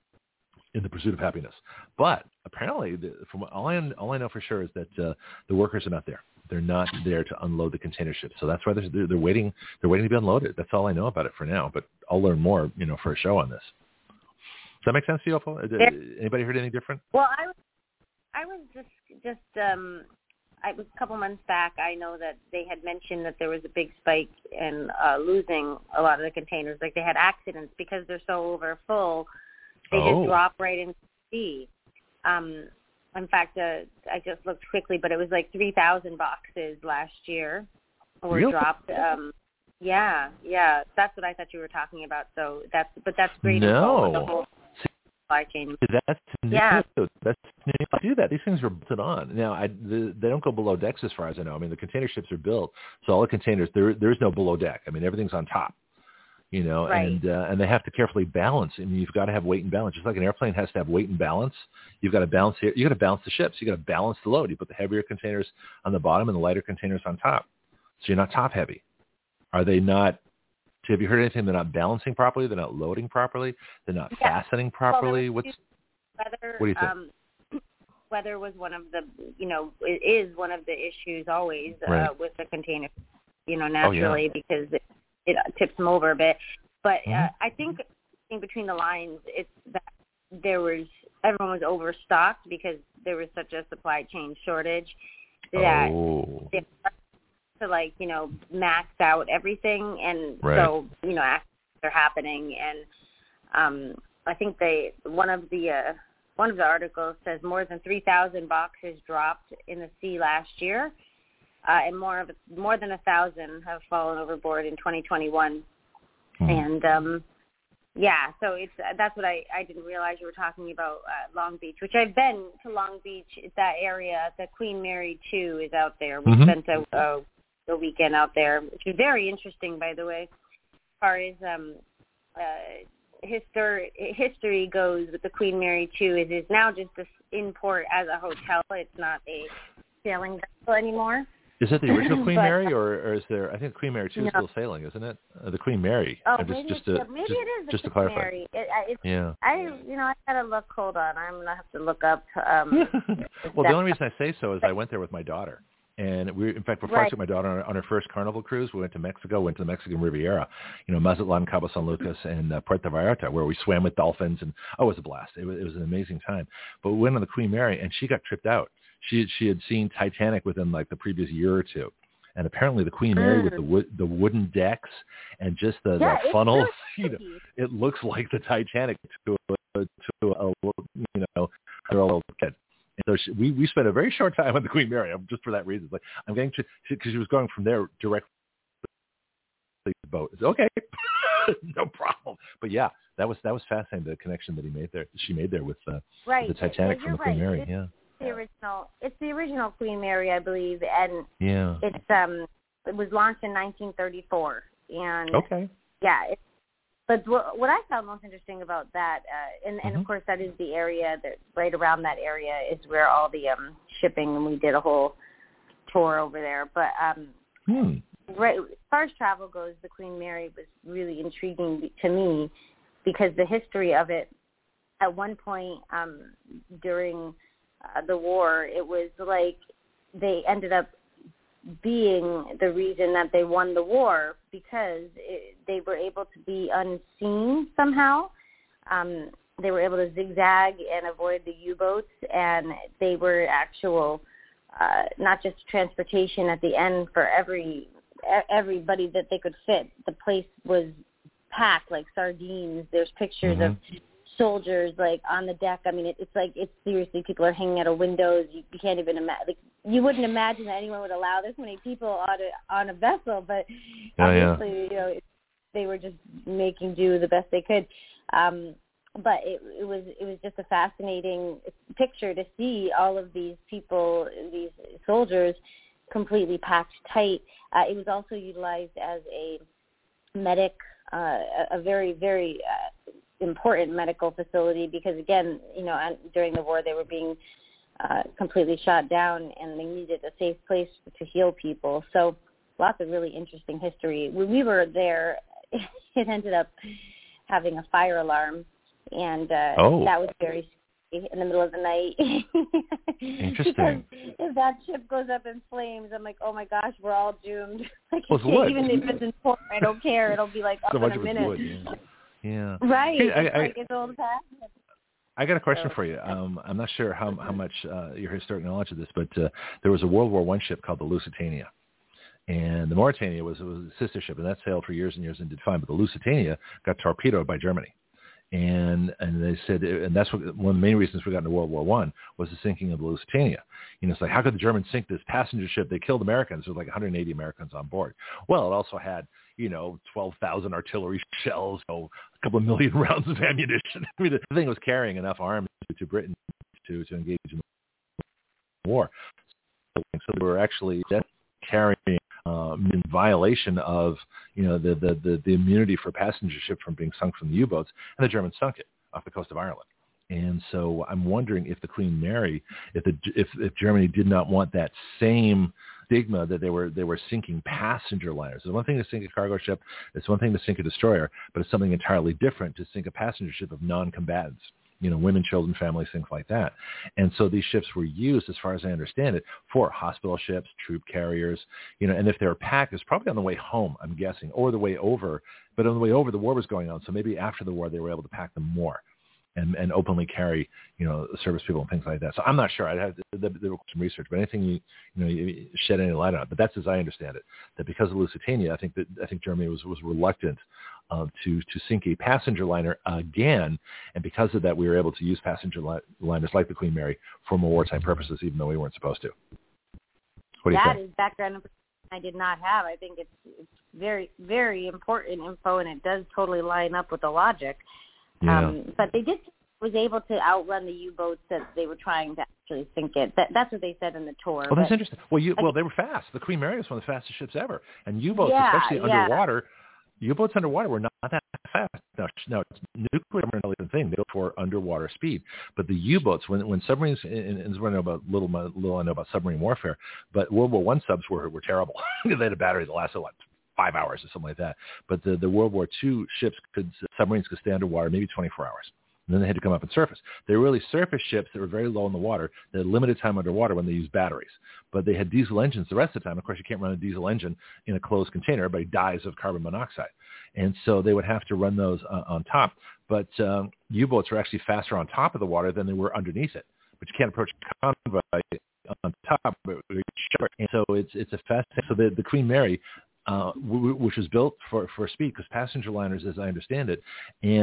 in the pursuit of happiness. But apparently, the, from all I all I know for sure is that uh, the workers are not there. They're not there to unload the container ships. So that's why they're, they're, they're waiting. They're waiting to be unloaded. That's all I know about it for now. But I'll learn more, you know, for a show on this. Does that make sense to you, Opal? Anybody heard anything different? Well, I was, I was just just um, I was a couple months back. I know that they had mentioned that there was a big spike in uh, losing a lot of the containers. Like they had accidents because they're so over full. They oh. just drop right into the sea. Um, in fact, uh, I just looked quickly, but it was like three thousand boxes last year were really? dropped. Um, yeah, yeah, that's what I thought you were talking about. So that's, but that's great. No. The whole supply chain. That's new. Yeah. That's new. I do that. These things are built on. Now, I, the, they don't go below decks as far as I know. I mean, the container ships are built, so all the containers, there there is no below deck. I mean, everything's on top. You know, right. and uh, and they have to carefully balance. I mean, you've got to have weight and balance. Just like an airplane has to have weight and balance, you've got to balance here. You got to balance the ships. You got to balance the load. You put the heavier containers on the bottom and the lighter containers on top, so you're not top heavy. Are they not? Have you heard anything? They're not balancing properly. They're not loading properly. They're not yeah. fastening properly. Well, What's whether, what do you think? Um, weather was one of the, you know, it is one of the issues always uh, right. with the container, you know, naturally oh, yeah. because it, it tips them over a bit. But uh, mm-hmm. I think in between the lines, it's that there was, everyone was overstocked because there was such a supply chain shortage that oh. they to like, you know, max out everything. And right. so, you know, accidents are happening. And um, I think they, one of the, uh, one of the articles says more than three thousand boxes dropped in the sea last year. Uh, and more of more than a thousand have fallen overboard in twenty twenty-one. Hmm. And, um, yeah, so it's that's what I, I didn't realize you were talking about uh, Long Beach, which I've been to Long Beach. That area, the Queen Mary two is out there. We mm-hmm. spent a, a, a weekend out there, which is very interesting, by the way, as far as um, uh, history history goes with the Queen Mary two. It is now just a, in port as a hotel. It's not a sailing vessel anymore. Is that the original Queen but, Mary, or, or is there? I think Queen Mary two is no. still sailing, isn't it? Uh, the Queen Mary. Oh, just, maybe, just to, maybe just, it is the just Queen to clarify. Mary. It, it's, yeah. I, you know, I gotta look. Hold on, I'm gonna have to look up. Um, well, the only reason I say so is I went there with my daughter, and we, in fact, before right. I took my daughter on, on her first Carnival cruise, we went to Mexico, went to the Mexican Riviera, you know, Mazatlan, Cabo San Lucas, and uh, Puerto Vallarta, where we swam with dolphins, and oh, it was a blast. It was, it was an amazing time. But we went on the Queen Mary, and she got tripped out. She she had seen Titanic within like the previous year or two. And apparently the Queen Mary mm. with the wood, the wooden decks and just the yeah, that funnel, really you know, it looks like the Titanic to a, to a you know, a little kid. And so she, we we spent a very short time on the Queen Mary just for that reason. It's like I'm getting to because she, she was going from there directly to the boat. It's okay, no problem. But yeah, that was that was fascinating. The connection that he made there, she made there with uh, right. the Titanic yeah, from the Queen right. Mary. It's, yeah. The original, it's the original Queen Mary, I believe, and yeah, it's um, it was launched in nineteen thirty-four, and okay, yeah, it, but what, what I found most interesting about that, uh, and, and mm-hmm. of course that is the area that right around that area is where all the um shipping, and we did a whole tour over there. But um, hmm. right as far as travel goes, the Queen Mary was really intriguing to me because the history of it. At one point um, during Uh, the war, it was like they ended up being the reason that they won the war because it, they were able to be unseen somehow. Um, they were able to zigzag and avoid the U-boats, and they were actual, uh, not just transportation at the end for every everybody that they could fit. The place was packed like sardines. There's pictures mm-hmm. of soldiers like on the deck. I mean, it, it's like it's seriously people are hanging out of windows. You, you can't even imagine. Like, you wouldn't imagine that anyone would allow this many people on a on a vessel, but oh, obviously, yeah. you know, it, they were just making do the best they could. Um, but it, it was it was just a fascinating picture to see all of these people, these soldiers, completely packed tight. Uh, it was also utilized as a medic, uh, a, a very very uh, important medical facility because, again, you know, during the war they were being uh, completely shot down and they needed a safe place to heal people. So lots of really interesting history. When we were there, it ended up having a fire alarm, and uh, oh. that was very scary in the middle of the night. Interesting. Because if that ship goes up in flames, I'm like, oh my gosh, we're all doomed. Like, well, can't, even if it's in port, I don't care. It'll be like up so in a minute. Wood, yeah. Yeah. Right. Hey, I, it's I, like it's old fashioned. I got a question for you. Um, I'm not sure how how much uh, your historic knowledge of this, but uh, there was a World War One ship called the Lusitania, and the Mauretania was, was a sister ship, and that sailed for years and years and did fine. But the Lusitania got torpedoed by Germany, and and they said, and that's what one of the main reasons we got into World War One was the sinking of the Lusitania. You know, it's like, how could the Germans sink this passenger ship? They killed Americans. There was like one hundred eighty Americans on board. Well, it also had, you know, twelve thousand artillery shells, you know, a couple of million rounds of ammunition. I mean, the thing was carrying enough arms to Britain to, to engage in the war. So, so they were actually carrying um, in violation of, you know, the, the, the, the immunity for passenger ship from being sunk from the U-boats, and the Germans sunk it off the coast of Ireland. And so I'm wondering if the Queen Mary, if the if, if Germany did not want that same stigma that they were they were sinking passenger liners. It's one thing to sink a cargo ship, it's one thing to sink a destroyer, but it's something entirely different to sink a passenger ship of non-combatants. you know, women, children, families, things like that. And so these ships were used, as far as I understand it, for hospital ships, troop carriers, you know, and if they were packed, it's probably on the way home, I'm guessing, or the way over. But on the way over, the war was going on. So maybe after the war, they were able to pack them more and, and openly carry, you know, service people and things like that. So I'm not sure. I'd have to, there was some research, but anything you, you know, you shed any light on it. But that's as I understand it, that because of Lusitania, I think that, I think Germany was, was reluctant uh, to, to sink a passenger liner again. And because of that, we were able to use passenger li- liners like the Queen Mary for more wartime purposes, even though we weren't supposed to. What do you that think? is background information I did not have. I think it's, it's very, very important info, and it does totally line up with the logic. Yeah. Um, but they did was able to outrun the U-boats that they were trying to actually sink it. That, that's what they said in the tour. Oh, that's but, interesting. Well, you, well, they were fast. The Queen Mary was one of the fastest ships ever, and U-boats, yeah, especially yeah. underwater, U-boats underwater were not that fast. No, no, nuclear submarine is a thing. They go for underwater speed. But the U-boats, when when submarines, and, and I know about little, little I know about submarine warfare, but World War One subs were were terrible. They had a battery that lasted what, five hours or something like that. But the the World War Two ships could submarines could stay underwater maybe twenty-four hours. And then they had to come up and surface. They were really surface ships that were very low in the water. They had limited time underwater when they used batteries. But they had diesel engines the rest of the time. Of course, you can't run a diesel engine in a closed container. Everybody dies of carbon monoxide. And so they would have to run those uh, on top. But um, U-boats are actually faster on top of the water than they were underneath it. But you can't approach a convoy on top. And so it's it's a fast thing. So the, the Queen Mary, uh, w- w- which was built for, for speed, because passenger liners, as I understand it, and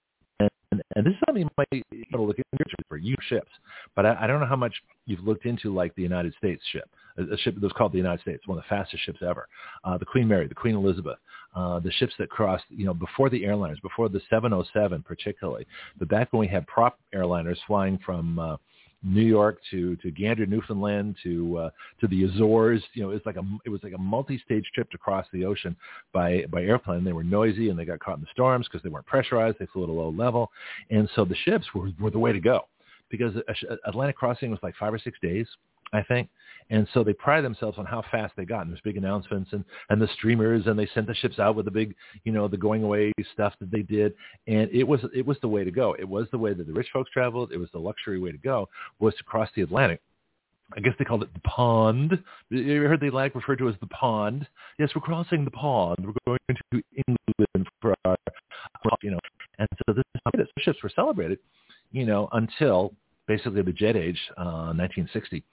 And, and this is something you might look into for you ships, but I, I don't know how much you've looked into, like the United States ship, a, a ship that was called the United States, one of the fastest ships ever. Uh, the Queen Mary, the Queen Elizabeth, uh, the ships that crossed, you know, before the airliners, before the seven oh seven particularly, but back when we had prop airliners flying from uh, New York to, to Gander, Newfoundland, to uh, to the Azores. You know, it was like a it was like a multi-stage trip to cross the ocean by by airplane. They were noisy and they got caught in the storms because they weren't pressurized. They flew at a low level, and so the ships were, were the way to go, because Atlantic crossing was like five or six days, I think. And so they prided themselves on how fast they got. And there's big announcements and, and the streamers, and they sent the ships out with the big, you know, the going away stuff that they did. And it was it was the way to go. It was the way that the rich folks traveled. It was the luxury way to go, was to cross the Atlantic. I guess they called it the pond. You ever heard the Atlantic referred to as the pond? Yes, we're crossing the pond. We're going to England for our, you know. And so this the ships were celebrated, you know, until basically the jet age, uh, nineteen sixty.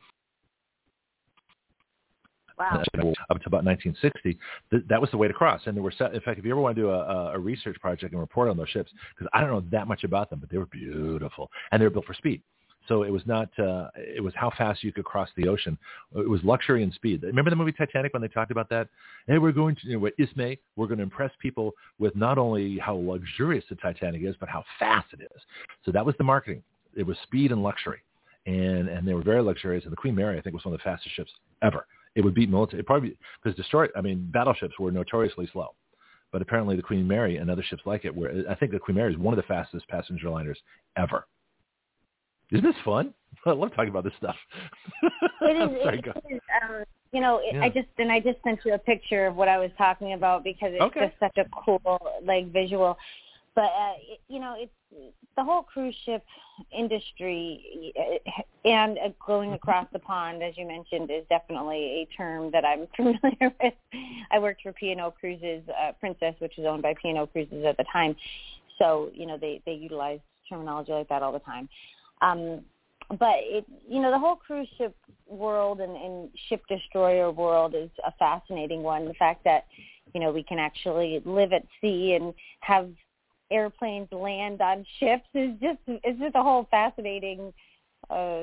Wow. Up to about nineteen sixty, th- that was the way to cross. And there were, set, in fact, if you ever want to do a, a research project and report on those ships, because I don't know that much about them, but they were beautiful, and they were built for speed. So it was not, uh, it was how fast you could cross the ocean. It was luxury and speed. Remember the movie Titanic when they talked about that? Hey, we're going to, you know, with Ismay, we're going to impress people with not only how luxurious the Titanic is, but how fast it is. So that was the marketing. It was speed and luxury. And, and they were very luxurious. And the Queen Mary, I think, was one of the fastest ships ever. It would beat military. It probably, because destroy, I mean, battleships were notoriously slow. But apparently the Queen Mary and other ships like it were, I think the Queen Mary is one of the fastest passenger liners ever. Isn't this fun? I love talking about this stuff. It is. Sorry, it is um, you know, it, yeah. I just and I just sent you a picture of what I was talking about because it's okay. just such a cool like visual. But uh, it, you know, it's the whole cruise ship industry and uh, going across the pond, as you mentioned, is definitely a term that I'm familiar with. I worked for P and O Cruises, uh, Princess, which was owned by P and O Cruises at the time. So you know, they they utilized terminology like that all the time. Um, but, it, you know, the whole cruise ship world and, and ship destroyer world is a fascinating one. The fact that, you know, we can actually live at sea and have airplanes land on ships is just it's just a whole fascinating uh,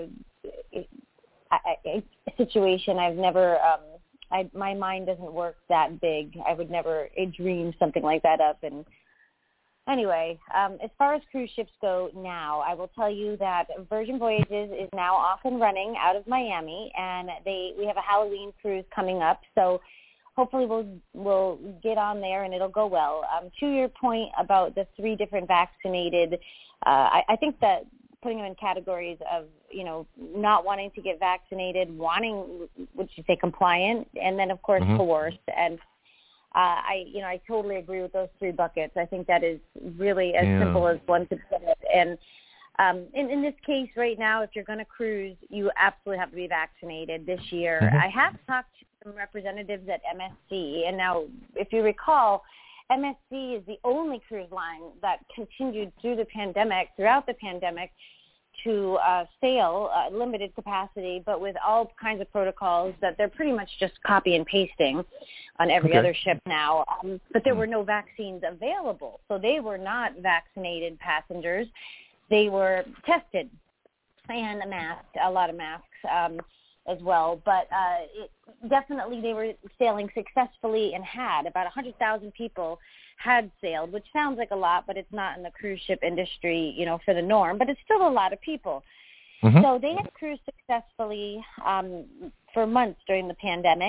situation. I've never, um, I, my mind doesn't work that big. I would never dream something like that up. And Anyway, um, as far as cruise ships go now, I will tell you that Virgin Voyages is now off and running out of Miami, and they we have a Halloween cruise coming up. So hopefully we'll we'll get on there and it'll go well. Um, to your point about the three different vaccinated, uh, I, I think that putting them in categories of you know not wanting to get vaccinated, wanting would you say compliant, and then of course mm-hmm. coerced and. Uh, I, you know, I totally agree with those three buckets. I think that is really as yeah. simple as one could put it. And Um, in, in this case right now, if you're going to cruise, you absolutely have to be vaccinated this year. Mm-hmm. I have talked to some representatives at M S C, and now, if you recall, M S C is the only cruise line that continued through the pandemic, throughout the pandemic, to uh, sail uh, limited capacity, but with all kinds of protocols that they're pretty much just copy and pasting on every okay. other ship now. Um, but there were no vaccines available, so they were not vaccinated passengers. They were tested and masked, a lot of masks um, as well. But uh, it, definitely they were sailing successfully and had about one hundred thousand people had sailed, which sounds like a lot, but it's not in the cruise ship industry, you know, for the norm. But it's still a lot of people. Mm-hmm. So they had cruised successfully um, for months during the pandemic.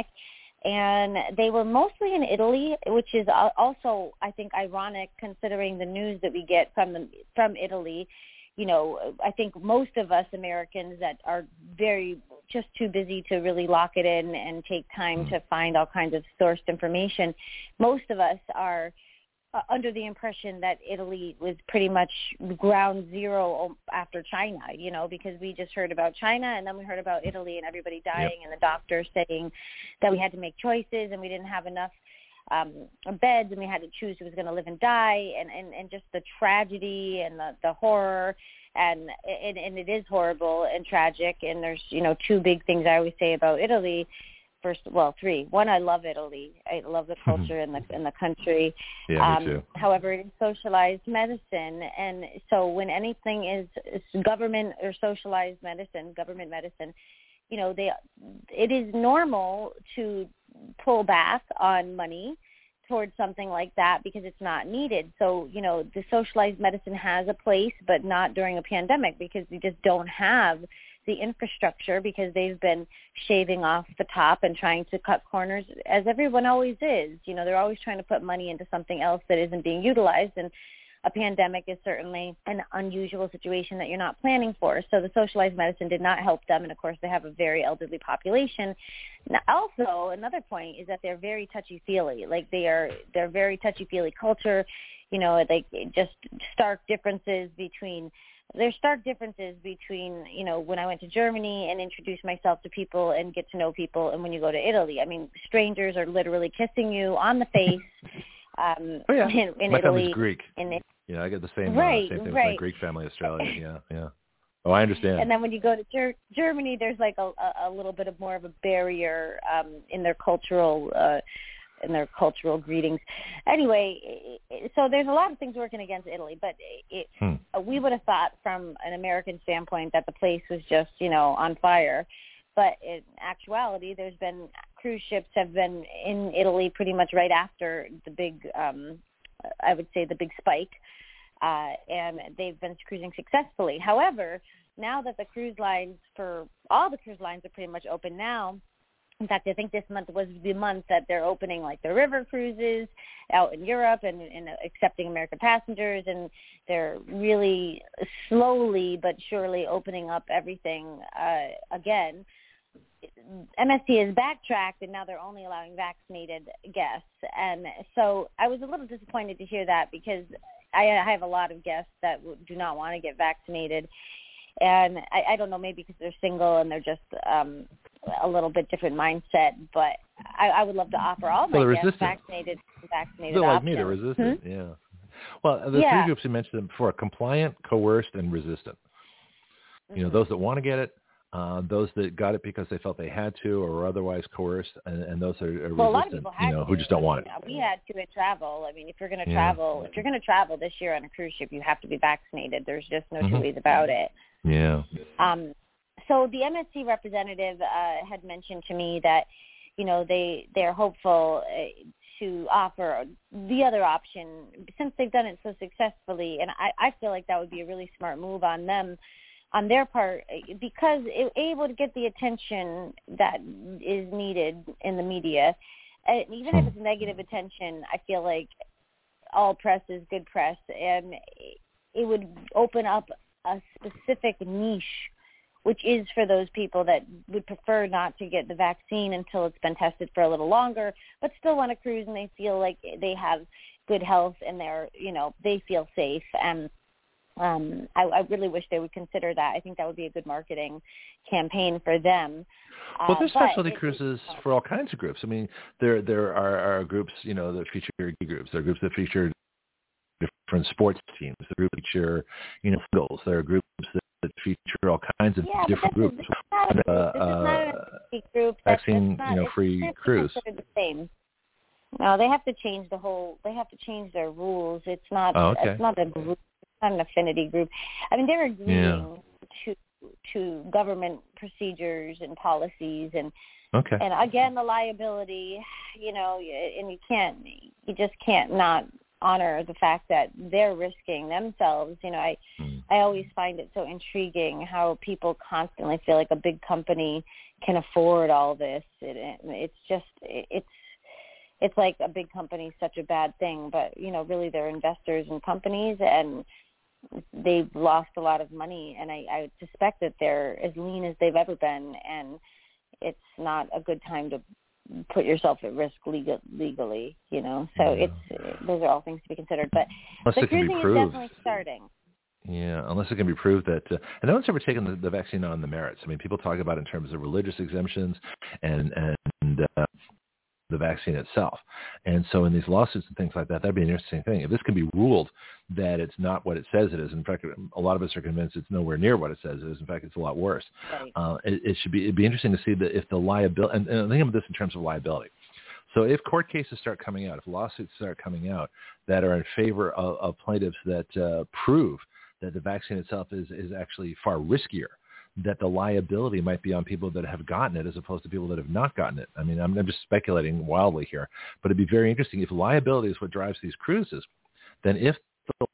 And they were mostly in Italy, which is also, I think, ironic considering the news that we get from the, from Italy. You know, I think most of us Americans that are very just too busy to really lock it in and take time to find all kinds of sourced information. Most of us are uh, under the impression that Italy was pretty much ground zero after China, you know, because we just heard about China and then we heard about Italy and everybody dying, yep. and the doctors saying that we had to make choices and we didn't have enough um, beds and we had to choose who was going to live and die, and, and, and just the tragedy and the, the horror. And, and and it is horrible and tragic. And there's, you know, two big things I always say about Italy. First, well, three. One, I love Italy. I love the culture and the and the country. Yeah, um, me too. However, it is socialized medicine, and so when anything is, is government or socialized medicine, government medicine, you know, they it is normal to pull back on money towards something like that because it's not needed. So, you know, the socialized medicine has a place, but not during a pandemic because we just don't have the infrastructure because they've been shaving off the top and trying to cut corners, as everyone always is. You know, they're always trying to put money into something else that isn't being utilized, and a pandemic is certainly an unusual situation that you're not planning for. So the socialized medicine did not help them, and of course they have a very elderly population. Now, also, another point is that they're very touchy-feely. Like they are, they're very touchy-feely culture. You know, like just stark differences between. There's stark differences between, you know, when I went to Germany and introduced myself to people and get to know people, and when you go to Italy. I mean, strangers are literally kissing you on the face. Um, oh, yeah. in, in my Italy, family's Greek. In it, yeah, I get the same, right, uh, same thing right. with my Greek family in Australia. Yeah, yeah. Oh, I understand. And then when you go to Ger- Germany, there's like a, a little bit of more of a barrier um, in their cultural uh, in their cultural greetings. Anyway, so there's a lot of things working against Italy, but it, hmm. we would have thought from an American standpoint that the place was just, you know, on fire. But in actuality, there's been cruise ships have been in Italy pretty much right after the big, um, I would say the big spike, uh, and they've been cruising successfully. However, now that the cruise lines for all the cruise lines are pretty much open now, in fact, I think this month was the month that they're opening like the river cruises out in Europe and, and accepting American passengers, and they're really slowly but surely opening up everything uh, again. M S C has backtracked, and now they're only allowing vaccinated guests. And so I was a little disappointed to hear that because I, I have a lot of guests that do not want to get vaccinated. And I, I don't know, maybe because they're single and they're just um, a little bit different mindset. But I, I would love to offer all my well, guests resistant. vaccinated vaccinated they're like options. me, they're resistant, hmm? yeah. Well, the yeah. three groups you mentioned before, compliant, coerced, and resistant. Mm-hmm. You know, those that want to get it, uh, those that got it because they felt they had to or were otherwise coerced, and, and those are, are well, resistant, a lot of people had you know, to. who just don't want it. We had to at travel. I mean, if you're going to yeah. travel, if you're going to travel this year on a cruise ship, you have to be vaccinated. There's just no mm-hmm. two ways about it. Yeah. Um, so the M S C representative uh, had mentioned to me that, you know, they, they're hopeful uh, to offer the other option since they've done it so successfully. And I, I feel like that would be a really smart move on them, on their part, because it able to get the attention that is needed in the media. And even if it's negative attention, I feel like all press is good press, and it would open up a specific niche, which is for those people that would prefer not to get the vaccine until it's been tested for a little longer, but still want to cruise and they feel like they have good health and they're, you know, they feel safe. And um, I, I really wish they would consider that. I think that would be a good marketing campaign for them. Well, there's uh, specialty it, cruises it, for all kinds of groups. I mean, there there are, are groups, you know, that feature gay groups. There are groups that feature different sports teams. There are groups that feature, you know, singles. There are groups that, that feature all kinds of yeah, different this groups. Is, this is not a group. Uh, this is not a group. That's, vaccine, not, you know, free it's cruise. The same. No, they have to change the whole. They have to change their rules. It's not. Oh, okay. It's not a group. It's not an affinity group. I mean, they're agreeing yeah. to to government procedures and policies, and okay. and again, the liability. You know, and you can't. You just can't not honor the fact that they're risking themselves. You know, I mm. I always find it so intriguing how people constantly feel like a big company can afford all this. It, it's just it, it's. It's like a big company is such a bad thing, but, you know, really they're investors in companies, and they've lost a lot of money, and I, I suspect that they're as lean as they've ever been, and it's not a good time to put yourself at risk legal, legally, you know. So yeah. it's those are all things to be considered. But unless the it can cruising be proved. is definitely starting. Yeah, unless it can be proved that, uh, and no one's ever taken the, the vaccine on the merits. I mean, people talk about it in terms of religious exemptions and, and uh, the vaccine itself. And so in these lawsuits and things like that, that'd be an interesting thing. If this can be ruled that it's not what it says it is, in fact, a lot of us are convinced it's nowhere near what it says it is. In fact, it's a lot worse. Right. Uh, it, it should be, it'd be interesting to see that if the liability, and, and think of this in terms of liability. So if court cases start coming out, if lawsuits start coming out that are in favor of, of plaintiffs that uh, prove that the vaccine itself is, is actually far riskier, that the liability might be on people that have gotten it as opposed to people that have not gotten it. I mean, I'm, I'm just speculating wildly here, but it'd be very interesting. If liability is what drives these cruises, then if the,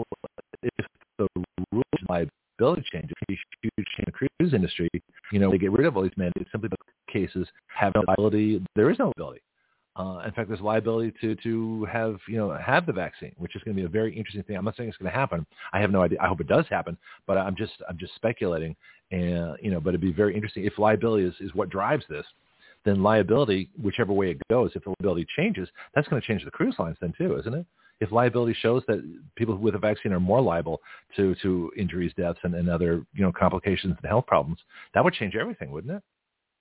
if the rules liability change, if a huge chain of cruise industry, you know, they get rid of all these mandates simply because cases have no liability. There is no liability. Uh, in fact, there's liability to, to have, you know, have the vaccine, which is going to be a very interesting thing. I'm not saying it's going to happen. I have no idea. I hope it does happen, but I'm just, I'm just speculating. And, you know, but it'd be very interesting if liability is, is what drives this, then liability, whichever way it goes, if the liability changes, that's going to change the cruise lines then too, isn't it? If liability shows that people with a vaccine are more liable to, to injuries, deaths, and, and other, you know, complications and health problems, that would change everything, wouldn't it?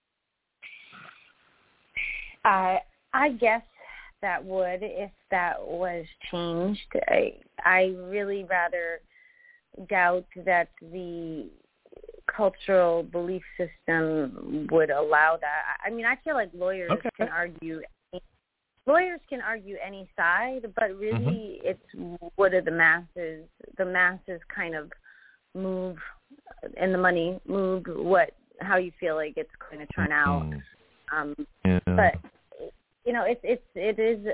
Uh, I guess that would, if that was changed. I, I really rather doubt that the cultural belief system would allow that. I mean, I feel like lawyers okay. can argue, lawyers can argue any side, but really mm-hmm. it's what are the masses, the masses kind of move, and the money move what, how you feel like it's going to turn mm-hmm. out. Um, yeah. But you know, it's it's it is.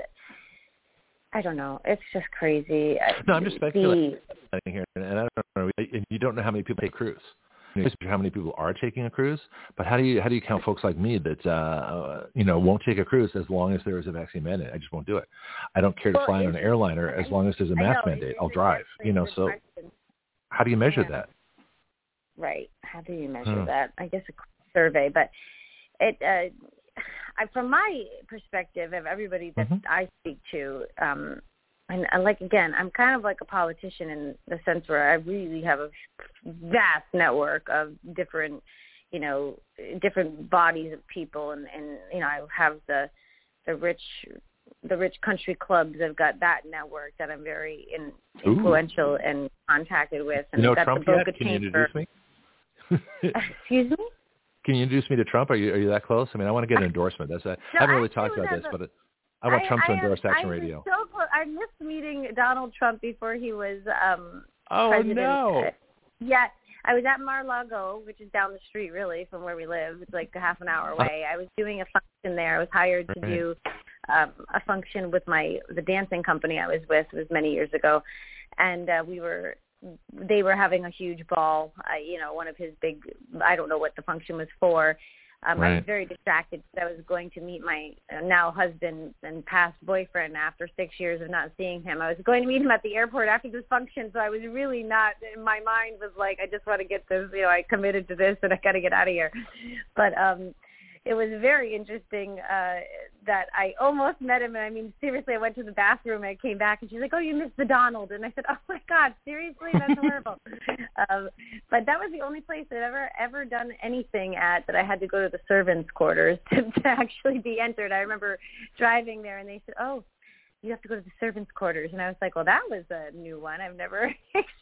I don't know. It's just crazy. No, I'm just speculating the, here, and I don't know. And you don't know how many people take a cruise. You know, how many people are taking a cruise? But how do you how do you count folks like me that uh, you know won't take a cruise as long as there is a vaccine mandate? I just won't do it. I don't care to well, fly on an airliner as long as there's a mask know, mandate. I'll drive. You know, so question. How do you measure yeah. that? Right. How do you measure hmm. that? I guess a survey, but it. Uh, I, from my perspective of everybody that mm-hmm. I speak to, um, and, and like, again, I'm kind of like a politician in the sense where I really have a vast network of different, you know, different bodies of people. And, and you know, I have the the rich the rich country clubs. I've got that network that I'm very in, influential and contacted with. And you know I've got Trump the yet? Boca Can you introduce me? Excuse me? Can you introduce me to Trump? Are you are you that close? I mean, I want to get an endorsement. That's a, no, I haven't really talked about this, a, but it, I want I, Trump to I endorse am, Action I Radio. So close. I missed meeting Donald Trump before he was um, oh, president. no. Uh, yeah, I was at Mar-a-Lago, which is down the street, really, from where we live. It's like a half an hour away. I was doing a function there. I was hired to right. do um, a function with my the dancing company I was with. It was many years ago, and uh, we were. They were having a huge ball. Uh, you know, one of his big. I don't know what the function was for. Um, right. I was very distracted because I was going to meet my now husband and past boyfriend after six years of not seeing him. I was going to meet him at the airport after this function, so I was really not, my mind was like, I just want to get this, you know, I committed to this and I got to get out of here. But um, it was very interesting uh, that I almost met him. And I mean, seriously, I went to the bathroom and I came back and she's like, oh, you missed the Donald. And I said, oh, my God, seriously? That's horrible. um, but that was the only place I've ever, ever done anything at that I had to go to the servants' quarters to, to actually be entered. I remember driving there and they said, oh, you have to go to the servants' quarters. And I was like, well, that was a new one. I've never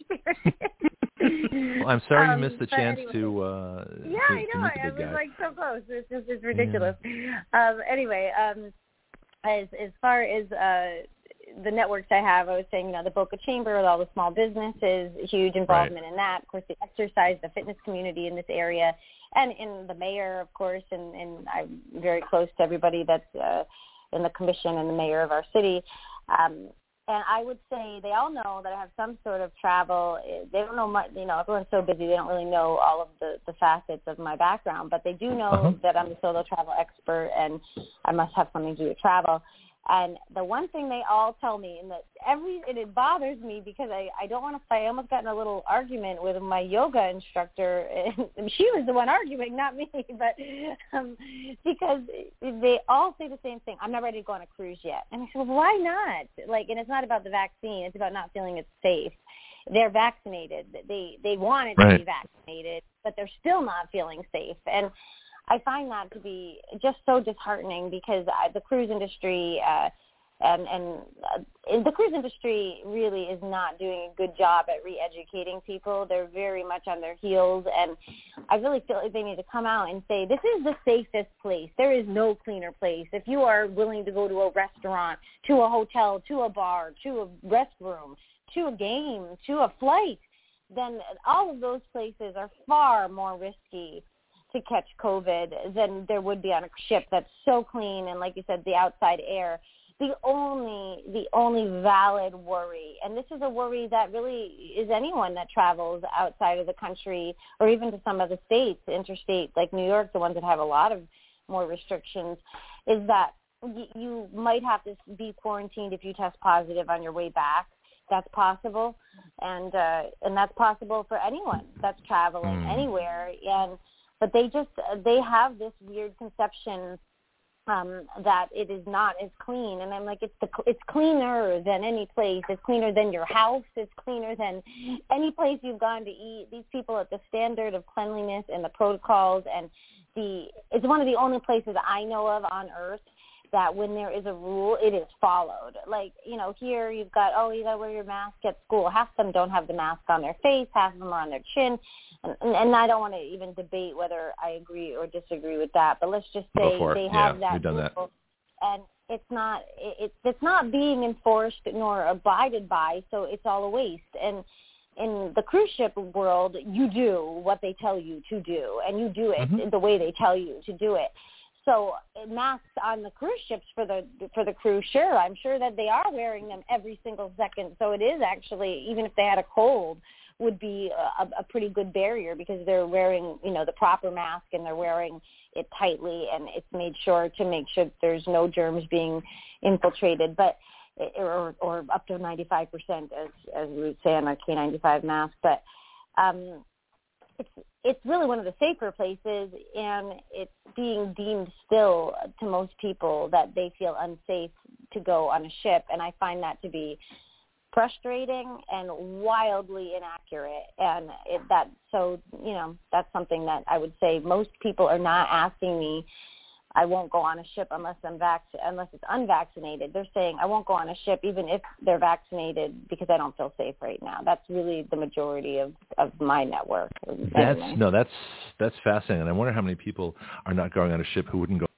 experienced. Well, I'm sorry um, you missed the chance anyway. to, uh, yeah, to, I know. to meet the I big was guy. like so close. It's just, it's ridiculous. Yeah. Um, anyway, um, as, as far as, uh, the networks I have, I was saying, you know, the Boca Chamber with all the small businesses, huge involvement right. in that. Of course, the exercise, the fitness community in this area, and in the mayor, of course, and, and I'm very close to everybody that's, uh, in the commission and the mayor of our city. Um, and I would say they all know that I have some sort of travel. They don't know much, you know, everyone's so busy, they don't really know all of the, the facets of my background, but they do know uh-huh. that I'm a solo travel expert and I must have something to do with travel. And the one thing they all tell me, and that every, and it bothers me because I, I don't want to fight. I almost got in a little argument with my yoga instructor, and she was the one arguing, not me, but um, because they all say the same thing. I'm not ready to go on a cruise yet. And I said, well, why not? Like, and it's not about the vaccine. It's about not feeling it's safe. They're vaccinated. They, they wanted right. to be vaccinated, but they're still not feeling safe. And I find that to be just so disheartening because I, the cruise industry uh, and, and uh, the cruise industry really is not doing a good job at re-educating people. They're very much on their heels, and I really feel like they need to come out and say, this is the safest place. There is no cleaner place. If you are willing to go to a restaurant, to a hotel, to a bar, to a restroom, to a game, to a flight, then all of those places are far more risky to catch COVID than there would be on a ship that's so clean and, like you said, the outside air. The only the only valid worry, and this is a worry that really is anyone that travels outside of the country or even to some of the states, interstate like New York, the ones that have a lot of more restrictions, is that y- you might have to be quarantined if you test positive on your way back. That's possible, and uh, and that's possible for anyone that's traveling mm. anywhere. And But they just, they have this weird conception um, that it is not as clean. And I'm like, it's the, it's cleaner than any place. It's cleaner than your house. It's cleaner than any place you've gone to eat. These people at the standard of cleanliness and the protocols and the, it's one of the only places I know of on earth that when there is a rule, it is followed. Like, you know, here you've got, oh, you got to wear your mask at school. Half of them don't have the mask on their face. Half of them are on their chin. And, and, and I don't want to even debate whether I agree or disagree with that. But let's just say they have yeah, that done rule. That. And it's not, it, it's not being enforced nor abided by, so it's all a waste. And in the cruise ship world, you do what they tell you to do, and you do it mm-hmm. the way they tell you to do it. So masks on the cruise ships for the for the crew, sure, I'm sure that they are wearing them every single second. So it is actually, even if they had a cold, would be a, a pretty good barrier because they're wearing, you know, the proper mask and they're wearing it tightly, and it's made sure to make sure that there's no germs being infiltrated. But or, or up to ninety-five percent, as as we would say on our K ninety-five mask. But um, it's it's really one of the safer places, and it's being deemed still to most people that they feel unsafe to go on a ship, and I find that to be frustrating and wildly inaccurate. And it, that so you know that's something that I would say most people are not asking me. I won't go on a ship unless I'm vac- unless it's unvaccinated. They're saying I won't go on a ship even if they're vaccinated because I don't feel safe right now. That's really the majority of, of my network. That's anyway. no, that's that's fascinating. And I wonder how many people are not going on a ship who wouldn't go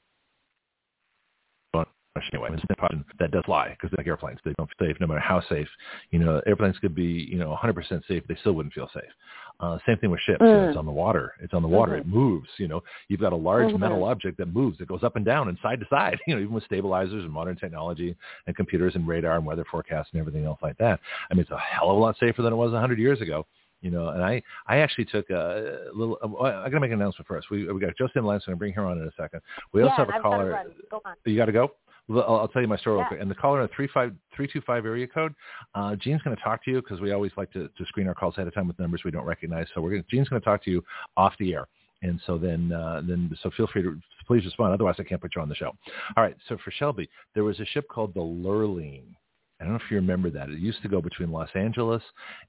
on a ship anyway. That does fly because they're like airplanes. They don't feel safe no matter how safe. You know, airplanes could be, you know, one hundred percent safe. They still wouldn't feel safe. Uh, same thing with ships. Mm. You know, it's on the water. It's on the water. Mm-hmm. It moves. You know, you've got a large mm-hmm. metal object that moves. It goes up and down and side to side. You know, even with stabilizers and modern technology and computers and radar and weather forecasts and everything else like that. I mean, it's a hell of a lot safer than it was one hundred years ago. You know, and I, I actually took a little. Uh, I got to make an announcement first. We we got Josephine Lance. I'm going to bring her on in a second. We yeah, also have a I've caller. Got to run. Go on. You got to go. I'll, I'll tell you my story yeah. real quick. And the caller in a three five three two five area code, uh, Jean's going to talk to you because we always like to, to screen our calls ahead of time with numbers we don't recognize. So we're gonna, Jean's going to talk to you off the air. And so then, uh, then, so feel free to please respond. Otherwise, I can't put you on the show. All right. So for Shelby, there was a ship called the Lurleen. I don't know if you remember that. It used to go between Los Angeles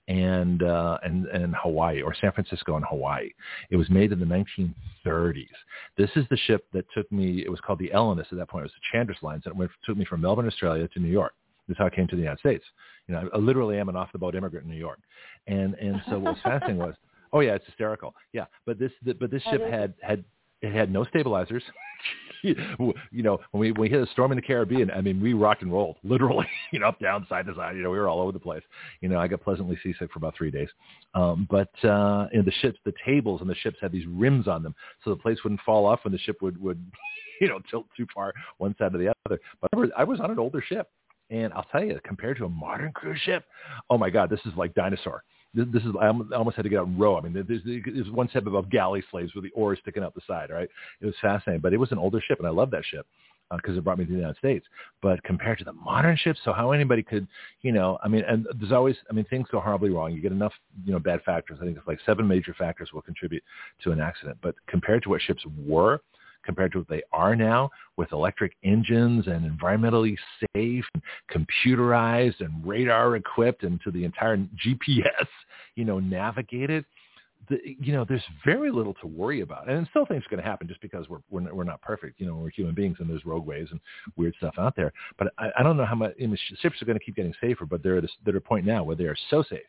and uh, and and Hawaii, or San Francisco and Hawaii. It was made in the nineteen thirties. This is the ship that took me. It was called the Ellinus at that point. It was the Chandris Lines, and it went, took me from Melbourne, Australia, to New York. This is how I came to the United States. You know, I literally am an off-the-boat immigrant in New York, and and so what was fascinating was, oh yeah, it's hysterical. Yeah, but this the, but this ship had had it had no stabilizers. You know, when we when we hit a storm in the Caribbean, I mean, we rocked and rolled, literally, you know, up, down, side to side. You know, we were all over the place. You know, I got pleasantly seasick for about three days. Um, but uh, you know, the ships, the tables and the ships had these rims on them, so the plates wouldn't fall off when the ship would, would you know, tilt too far one side or the other. But I was, I was on an older ship, and I'll tell you, compared to a modern cruise ship, oh my God, this is like dinosaur. This is, I almost had to get out and row. I mean, there's, there's one step above galley slaves with the oars sticking out the side, right? It was fascinating, but it was an older ship, and I love that ship because uh, it brought me to the United States. But compared to the modern ships, so how anybody could, you know, I mean, and there's always, I mean, things go horribly wrong. You get enough, you know, bad factors. I think it's like seven major factors will contribute to an accident. But compared to what ships were, compared to what they are now, with electric engines and environmentally safe and computerized and radar equipped and to the entire G P S, you know, navigated, the, you know, there's very little to worry about. And still things are going to happen just because we're, we're, not, we're not perfect. You know, we're human beings and there's roadways and weird stuff out there. But I, I don't know how much, I mean, ships are going to keep getting safer, but they're at a, they're at a point now where they are so safe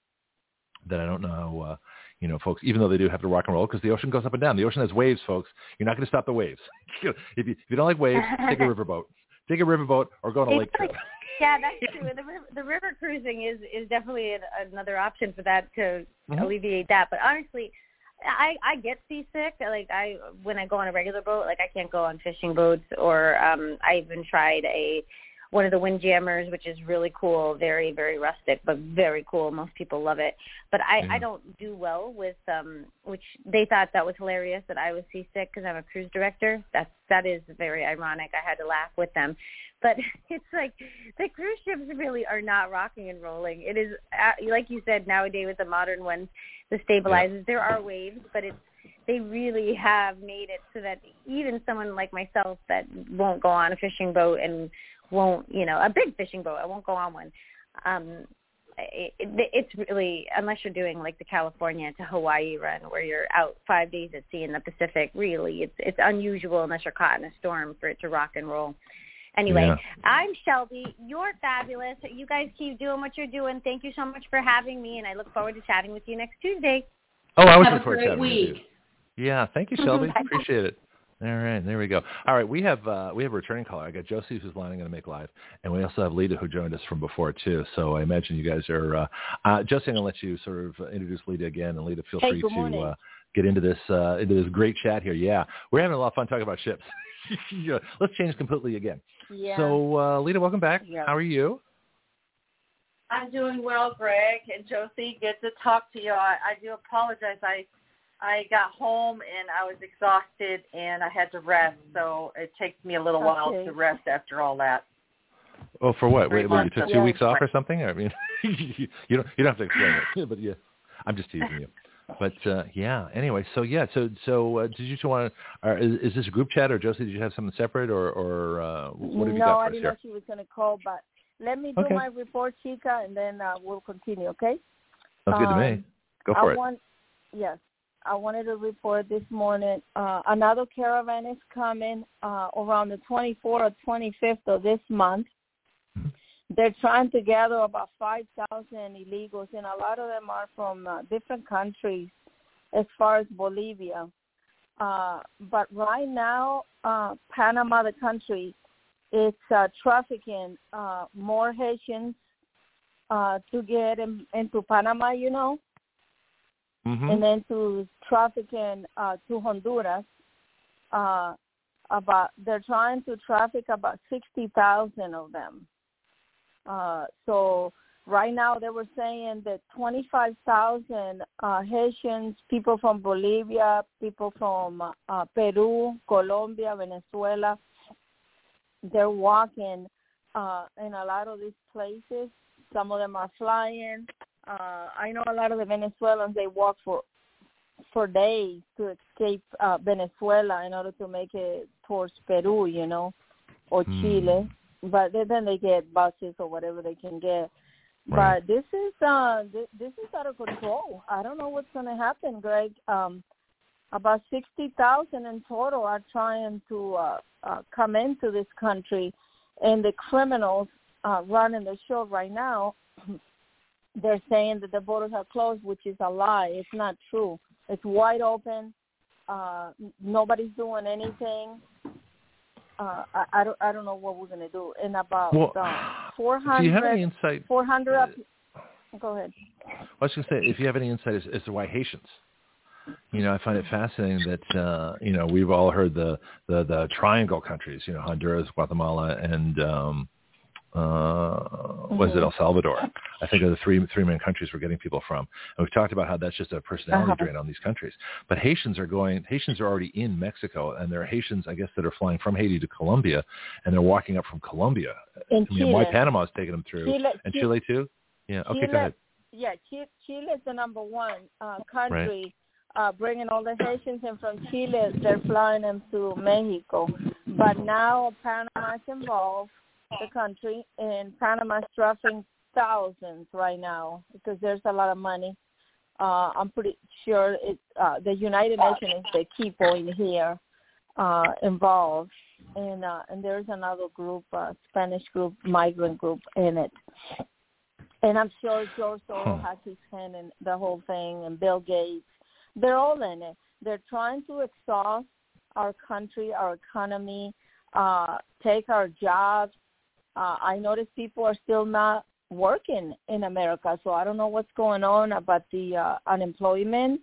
that I don't know how, uh, you know, folks, even though they do have to rock and roll, because the ocean goes up and down. The ocean has waves, folks. You're not going to stop the waves. if, you, if you don't like waves, take a riverboat. Take a riverboat or go on a lake trip. Yeah, that's true. The river, the river cruising is, is definitely an, another option for that to mm-hmm. alleviate that. But honestly, I, I get seasick. Like I, when I go on a regular boat, like I can't go on fishing boats, or um, I even tried a one of the Windjammers, which is really cool, very, very rustic, but very cool. Most people love it. But I, yeah. I don't do well with, um, which they thought that was hilarious that I was seasick because I'm a cruise director. That's, that is very ironic. I had to laugh with them. But it's like the cruise ships really are not rocking and rolling. It is, like you said, nowadays with the modern ones, the stabilizers, yeah. there are waves, but it's, they really have made it so that even someone like myself that won't go on a fishing boat and won't, you know, a big fishing boat, I won't go on one. Um, it, it, it's really, unless you're doing like the California to Hawaii run where you're out five days at sea in the Pacific, really, it's it's unusual unless you're caught in a storm for it to rock and roll. Anyway, yeah. I'm Shelby. You're fabulous. You guys keep doing what you're doing. Thank you so much for having me, and I look forward to chatting with you next Tuesday. Oh, I was Have looking forward to chatting with you. Yeah, thank you, Shelby. Appreciate it. All right, there we go. All right, we have uh, we have a returning caller. I got Josie who's lining to make live, and we also have Lita who joined us from before too. So I imagine you guys are. Uh, uh, Josie, I'm going to let you sort of introduce Lita again, and Lita, feel hey, free to uh, get into this uh, into this great chat here. Yeah, we're having a lot of fun talking about ships. Yeah, let's change completely again. Yeah. So uh, Lita, welcome back. Yeah. How are you? I'm doing well, Greg and Josie. Good to talk to you. I, I do apologize. I. I got home and I was exhausted and I had to rest, so it takes me a little okay. while to rest after all that. Oh, for what? Wait, wait, you took two yeah. weeks off or something? I mean, you don't you don't have to explain it, but yeah, I'm just teasing you. But uh, yeah, anyway, so yeah, so so uh, did you two want to? Uh, is, is this a group chat, or Josie? Did you have something separate, or or uh, what have you no, got for I us didn't here? know she was going to call, but let me do okay. my report, Chica, and then uh, we'll continue. Okay? Sounds um, good to me. Go for I it. Want, yes. I wanted to report this morning, uh, another caravan is coming uh, around the twenty-fourth or twenty-fifth of this month. Mm-hmm. They're trying to gather about five thousand illegals, and a lot of them are from uh, different countries as far as Bolivia. Uh, but right now, uh, Panama, the country, it's uh, trafficking uh, more Haitians uh, to get in, into Panama, you know. Mm-hmm. And then to trafficking uh, to Honduras, uh, about they're trying to traffic about sixty thousand of them. Uh, so right now they were saying that twenty-five thousand uh, Haitians, people from Bolivia, people from uh, Peru, Colombia, Venezuela, they're walking uh, in a lot of these places. Some of them are flying. Uh, I know a lot of the Venezuelans, they walk for for days to escape uh, Venezuela in order to make it towards Peru, you know, or mm. Chile. But then they get buses or whatever they can get. Right. But this is uh, this, this is out of control. I don't know what's going to happen, Greg. Um, about sixty thousand in total are trying to uh, uh, come into this country, and the criminals uh, running the show right now, they're saying that the borders are closed, which is a lie. It's not true. It's wide open. Uh, nobody's doing anything. Uh, I, I don't. I don't know what we're going to do. In about well, uh, four hundred. Do you have any insight? Four hundred. Up, go ahead. I was going to say, if you have any insight as, as to why Haitians. You know, I find it fascinating that uh, you know we've all heard the, the the triangle countries. You know, Honduras, Guatemala, and um, uh, mm-hmm. was it El Salvador? I think are the three three main countries we're getting people from. And we've talked about how that's just a personality uh-huh. drain on these countries. But Haitians are going. Haitians are already in Mexico, and there are Haitians, I guess, that are flying from Haiti to Colombia, and they're walking up from Colombia. In I mean, Chile. why Panama's taking them through, Chile, and Chile, Chile too. Yeah. Okay, Chile, go ahead. Yeah, Chile, Chile is the number one uh, country. Right. Uh, bringing all the Haitians in from Chile, they're flying them to Mexico. But now Panama's involved, the country, and Panama's dropping thousands right now because there's a lot of money. Uh, I'm pretty sure it's, uh, the United Nations is the key point here uh, involved. And uh, and there's another group, uh, Spanish group, migrant group in it. And I'm sure George Soros has his hand in the whole thing, and Bill Gates. They're all in it. They're trying to exhaust our country, our economy, uh, take our jobs. Uh, I notice people are still not working in America, so I don't know what's going on about the uh, unemployment,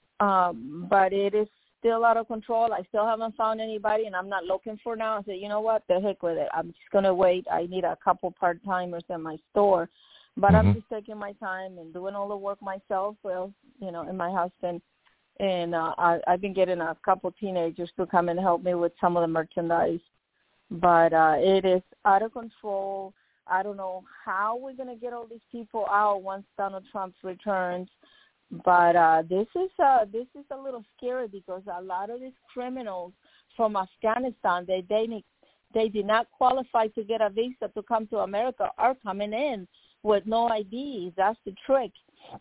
um, but it is still out of control. I still haven't found anybody, and I'm not looking for now. I said, you know what, the heck with it. I'm just going to wait. I need a couple part-timers in my store, but mm-hmm. I'm just taking my time and doing all the work myself, well, you know, and my husband. And uh, I, I've been getting a couple teenagers to come and help me with some of the merchandise. But uh, it is out of control. I don't know how we're going to get all these people out once Donald Trump returns. But uh, this is uh, this is a little scary because a lot of these criminals from Afghanistan, they they they did not qualify to get a visa to come to America, are coming in with no I D. That's the trick.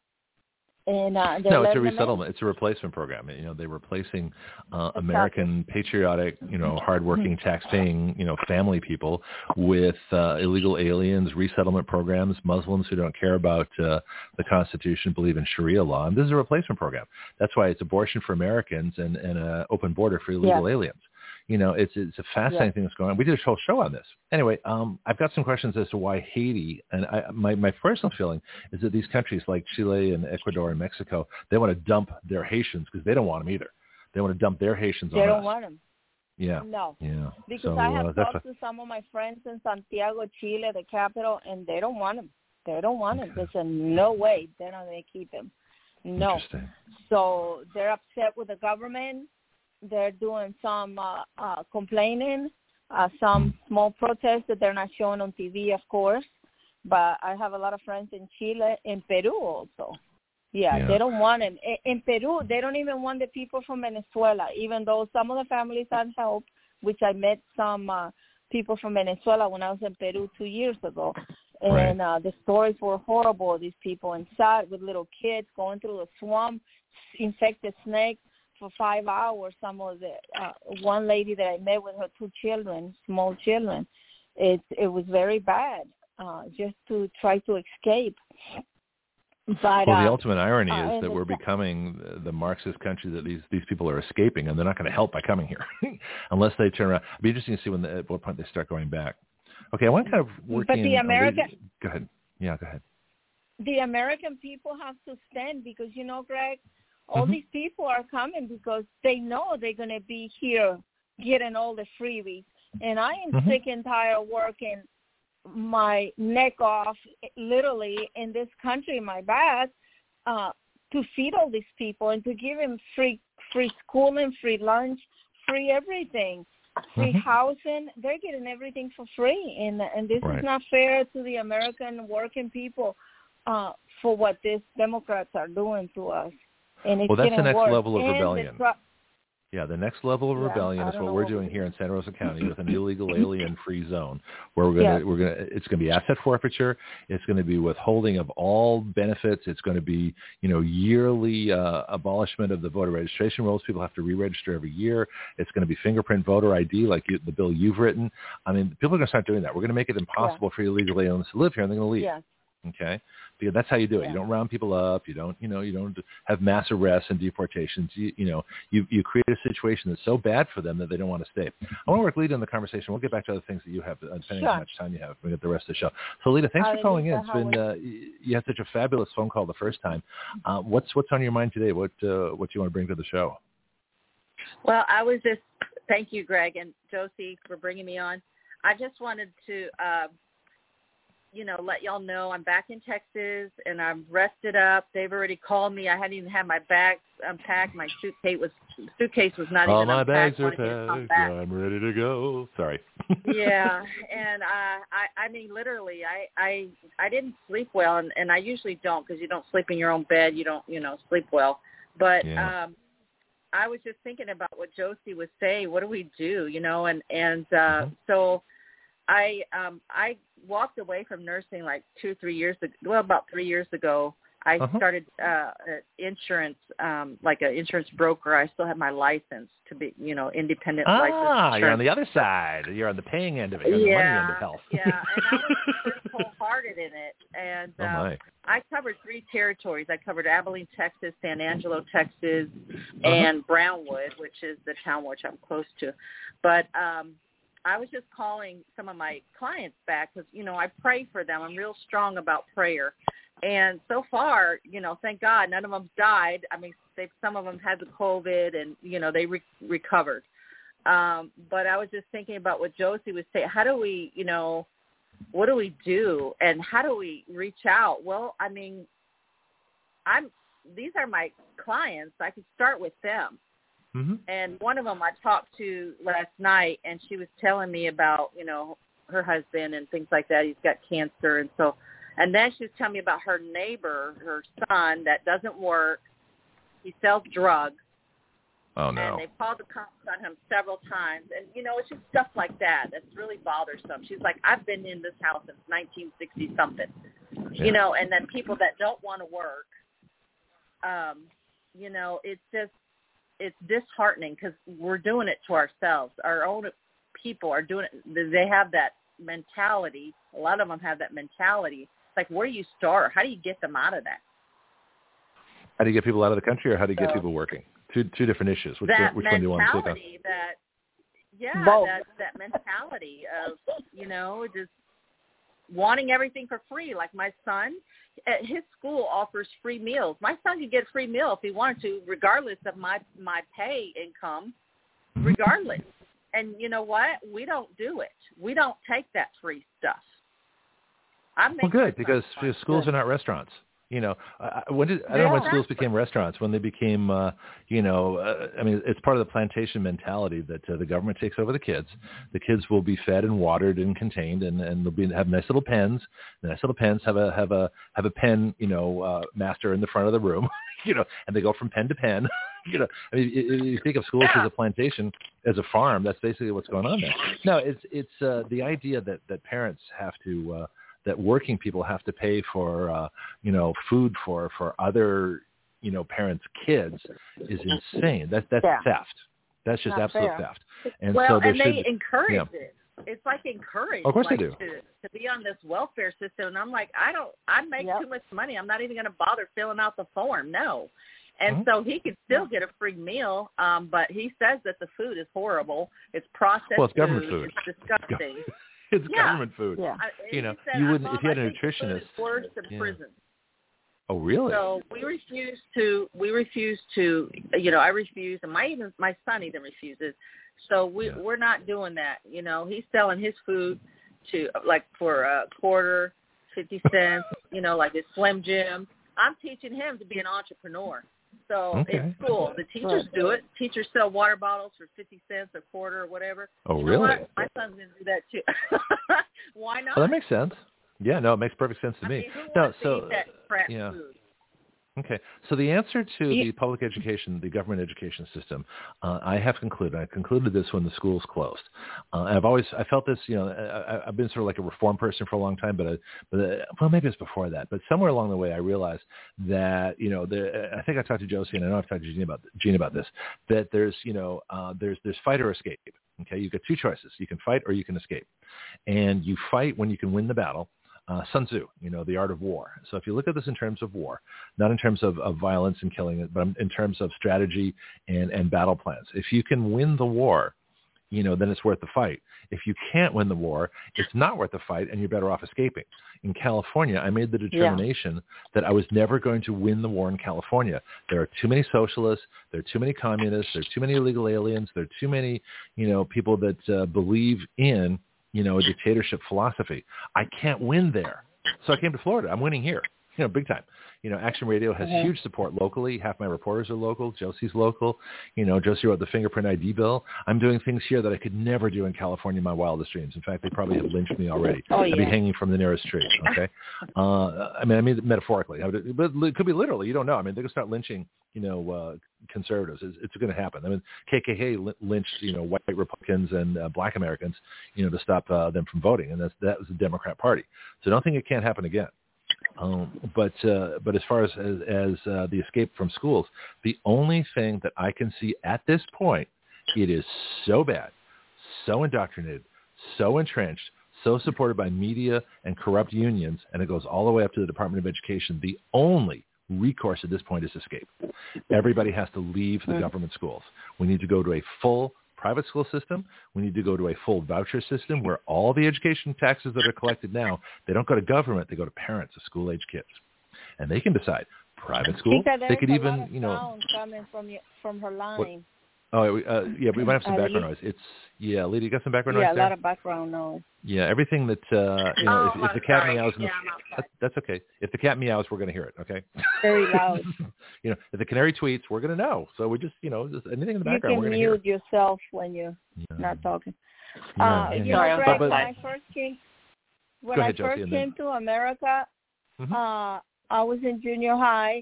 And, uh, no, it's a resettlement. It's a replacement program. You know, they're replacing uh, American patriotic, you know, hardworking, tax-paying, you know, family people with uh, illegal aliens, resettlement programs, Muslims who don't care about uh, the Constitution, believe in Sharia law. And this is a replacement program. That's why it's abortion for Americans and, and an open border for illegal yeah. aliens. You know, it's it's a fascinating yeah. thing that's going on. We did a whole show on this. Anyway, um, I've got some questions as to why Haiti, and I, my, my personal feeling is that these countries like Chile and Ecuador and Mexico, they want to dump their Haitians because they don't want them either. They want to dump their Haitians they on us. They don't want them. Yeah. No. Yeah. Because so, I have uh, talked a... to some of my friends in Santiago, Chile, the capital, and they don't want them. They don't want okay. them. They said, no way, they're not going to keep them. No. Interesting. So they're upset with the government. They're doing some uh, uh, complaining, uh, some small protests that they're not showing on T V, of course. But I have a lot of friends in Chile, in Peru also. Yeah, yeah. They don't want them. In, in Peru, they don't even want the people from Venezuela, even though some of the families had help, which I met some uh, people from Venezuela when I was in Peru two years ago. And right. uh, the stories were horrible, these people inside with little kids going through the swamp, infected snakes. For five hours, some of the uh, one lady that I met with her two children, small children, it it was very bad. Uh, just to try to escape. But, well, the uh, ultimate irony uh, is that we're becoming the Marxist country that these these people are escaping, and they're not going to help by coming here unless they turn around. It'll be interesting to see when the, at what point they start going back. Okay, I want to kind of work. But the American. Uh, go ahead. Yeah, go ahead. The American people have to stand because you know, Greg. All mm-hmm. these people are coming because they know they're going to be here getting all the freebies. And I am mm-hmm. sick and tired of working my neck off, literally, in this country, my back, uh, to feed all these people and to give them free free schooling, free lunch, free everything, free mm-hmm. housing. They're getting everything for free. And, and this right. is not fair to the American working people uh, for what these Democrats are doing to us. and it well, that's didn't the next work. level of And the rebellion. tru- Yeah, the next level of Yeah, rebellion I is don't what know we're what doing we- here in Santa Rosa County with an illegal alien-free zone, where we're gonna Yeah. we're gonna it's gonna be asset forfeiture. It's going to be withholding of all benefits. It's going to be you know yearly uh, abolishment of the voter registration rolls. People have to re-register every year. It's going to be fingerprint voter I D, like you, the bill you've written. I mean, people are going to start doing that. We're going to make it impossible yeah. for illegal aliens to live here, and they're going to leave. Yeah. Okay, because that's how you do it. Yeah. You don't round people up. You don't, you know, you don't have mass arrests and deportations. You, you know, you you create a situation that's so bad for them that they don't want to stay. I want to work Lita in the conversation. We'll get back to other things that you have, depending sure. on how much time you have. We get the rest of the show. So, Lita, thanks Hi, for calling Lisa, in. It's been uh, you had such a fabulous phone call the first time. Uh, what's what's on your mind today? What uh, what do you want to bring to the show? Well, I was just thank you, Greg and Josie, for bringing me on. I just wanted to. Uh, you know, let y'all know I'm back in Texas and I'm rested up. They've already called me. I hadn't even had my bags unpacked. My suitcase was suitcase was not All even my unpacked. All my bags are packed. I'm ready to go. Sorry. Yeah, and uh, I, I mean, literally, I, I, I didn't sleep well, and, and I usually don't because you don't sleep in your own bed. You don't, you know, sleep well. But yeah. um, I was just thinking about what Josie was saying. What do we do, you know? And and uh, mm-hmm. so I um, I walked away from nursing like two, three years ago. Well, about three years ago, I uh-huh. started uh, insurance, um, like an insurance broker. I still have my license to be, you know, independent ah, license. Ah, you're on the other side. You're on the paying end of it. You're on yeah, the money end of health. yeah, and I was wholehearted in it. And oh my. um, I covered three territories. I covered Abilene, Texas, San Angelo, Texas, uh-huh. and Brownwood, which is the town which I'm close to. But um, I was just calling some of my clients back because, you know, I pray for them. I'm real strong about prayer. And so far, you know, thank God, none of them died. I mean, they, some of them had the COVID and, you know, they re- recovered. Um, but I was just thinking about what Josie was saying. How do we, you know, what do we do and how do we reach out? Well, I mean, I'm these are my clients. I could start with them. Mm-hmm. And one of them I talked to last night, and she was telling me about, you know, her husband and things like that. He's got cancer. And so, and then she was telling me about her neighbor, her son, that doesn't work. He sells drugs. Oh, no. And they've called the cops on him several times. And, you know, it's just stuff like that that's really bothersome. She's like, I've been in this house since nineteen sixty-something. Yeah. You know, and then people that don't want to work, um, you know, it's just, it's disheartening because we're doing it to ourselves. Our own people are doing it. They have that mentality. A lot of them have that mentality. It's like, where do you start? How do you get them out of that? How do you get people out of the country, or how do you so, get people working? Two two different issues. Which, that which one do you want to take on? That, yeah, Both. that, that mentality of, you know, just wanting everything for free. Like my son, at his school offers free meals. My son could get a free meal if he wanted to, regardless of my, my pay income, regardless. And you know what? We don't do it. We don't take that free stuff. I well, good, because schools good. are not restaurants. You know, I, when did, I don't yeah, know when schools became restaurants, when they became, uh, you know, uh, I mean, it's part of the plantation mentality that uh, the government takes over the kids. The kids will be fed and watered and contained, and, and they'll be have nice little pens. The nice little pens have a have a have a pen, you know, uh, master in the front of the room, you know, and they go from pen to pen. You know, I mean, you think of schools yeah. as a plantation, as a farm. That's basically what's going on there. No, it's it's uh, the idea that that parents have to. Uh, that working people have to pay for, uh, you know, food for, for other, you know, parents' kids is insane. That, that's yeah. theft. That's just Not absolute fair. theft. And well, so there and should, they encourage yeah. it. It's like encouraged. Of course like, they do. To, to be on this welfare system. And I'm like, I don't, I make yep. too much money. I'm not even going to bother filling out the form. No. And mm-hmm. so he could still get a free meal, um, but he says that the food is horrible. It's processed well, it's government food. food. It's disgusting. It's yeah. government food. Yeah. I, you know, said, you wouldn't Mom, if you had I a think the food nutritionist. is worse than yeah. prison. Oh, really? So we refuse to. We refuse to. You know, I refuse, and my even my son even refuses. So we yeah. we're not doing that. You know, he's selling his food to like for a quarter, fifty cents. You know, like his Slim Jim. I'm teaching him to be an entrepreneur. So okay. in school, the teachers do it. Teachers sell water bottles for fifty cents a quarter or whatever. Oh, you know really? What? My son's going to do that too. Why not? Well, that makes sense. Yeah, no, it makes perfect sense to I me. mean, who no, wants so to eat that crap yeah. food? Okay. So the answer to the public education, the government education system, uh, I have concluded. I concluded this when the schools closed. Uh, I've always, I felt this, you know, I, I've been sort of like a reform person for a long time, but, I, but uh, well, maybe it's before that. But somewhere along the way, I realized that, you know, the, I think I talked to Josie, and I know I've talked to Gene about Gene about this. That there's, you know, uh, there's there's fight or escape. Okay, you've got two choices: you can fight or you can escape, and you fight when you can win the battle. Uh, Sun Tzu, you know, the art of war. So if you look at this in terms of war, not in terms of, of violence and killing it, but in terms of strategy and, and battle plans. If you can win the war, you know, then it's worth the fight. If you can't win the war, it's not worth the fight, and you're better off escaping. In California, I made the determination yeah. that I was never going to win the war in California. There are too many socialists. There are too many communists. There are too many illegal aliens. There are too many, you know, people that uh, believe in you know, a dictatorship philosophy. I can't win there. So I came to Florida. I'm winning here, you know, big time. You know, Action Radio has mm-hmm. huge support locally. Half my reporters are local. Josie's local. You know, Josie wrote the fingerprint I D bill. I'm doing things here that I could never do in California in my wildest dreams. In fact, they probably have lynched me already. Oh, yeah. I'd be hanging from the nearest tree, okay? uh, I mean, I mean metaphorically. But it could be literally. You don't know. I mean, they could start lynching, you know, uh, conservatives. It's, it's going to happen. I mean, K K K lynched, you know, white Republicans and uh, black Americans, you know, to stop uh, them from voting. And that's, that was the Democrat Party. So don't think it can't happen again. Um, but uh, but as far as as, as uh, the escape from schools, the only thing that I can see at this point, it is so bad, so indoctrinated, so entrenched, so supported by media and corrupt unions, and it goes all the way up to the Department of Education. The only recourse at this point is escape. Everybody has to leave the government schools. We need to go to a full private school system. We need to go to a full voucher system where all the education taxes that are collected now, they don't go to government, they go to parents of school-age kids. And they can decide. Private school, they could even, you know. Coming from, you, from her line. What? Oh, uh, yeah, we might have some uh, background noise. It's, yeah, Lady, you got some background yeah, noise there? Yeah, a lot of background noise. Yeah, everything that, uh, you know, oh, if, if the cat sorry. meows, in the, yeah, that, that's okay. If the cat meows, we're going to hear it, okay? Very loud. You know, if the canary tweets, we're going to know. So we just, you know, just anything in the background, we're going to hear. You can mute yourself when you're yeah. not talking. Yeah, uh, yeah. You Sorry, know, I'm Greg, but, when I first came, when ahead, I first Josie, came then... to America, mm-hmm. uh, I was in junior high,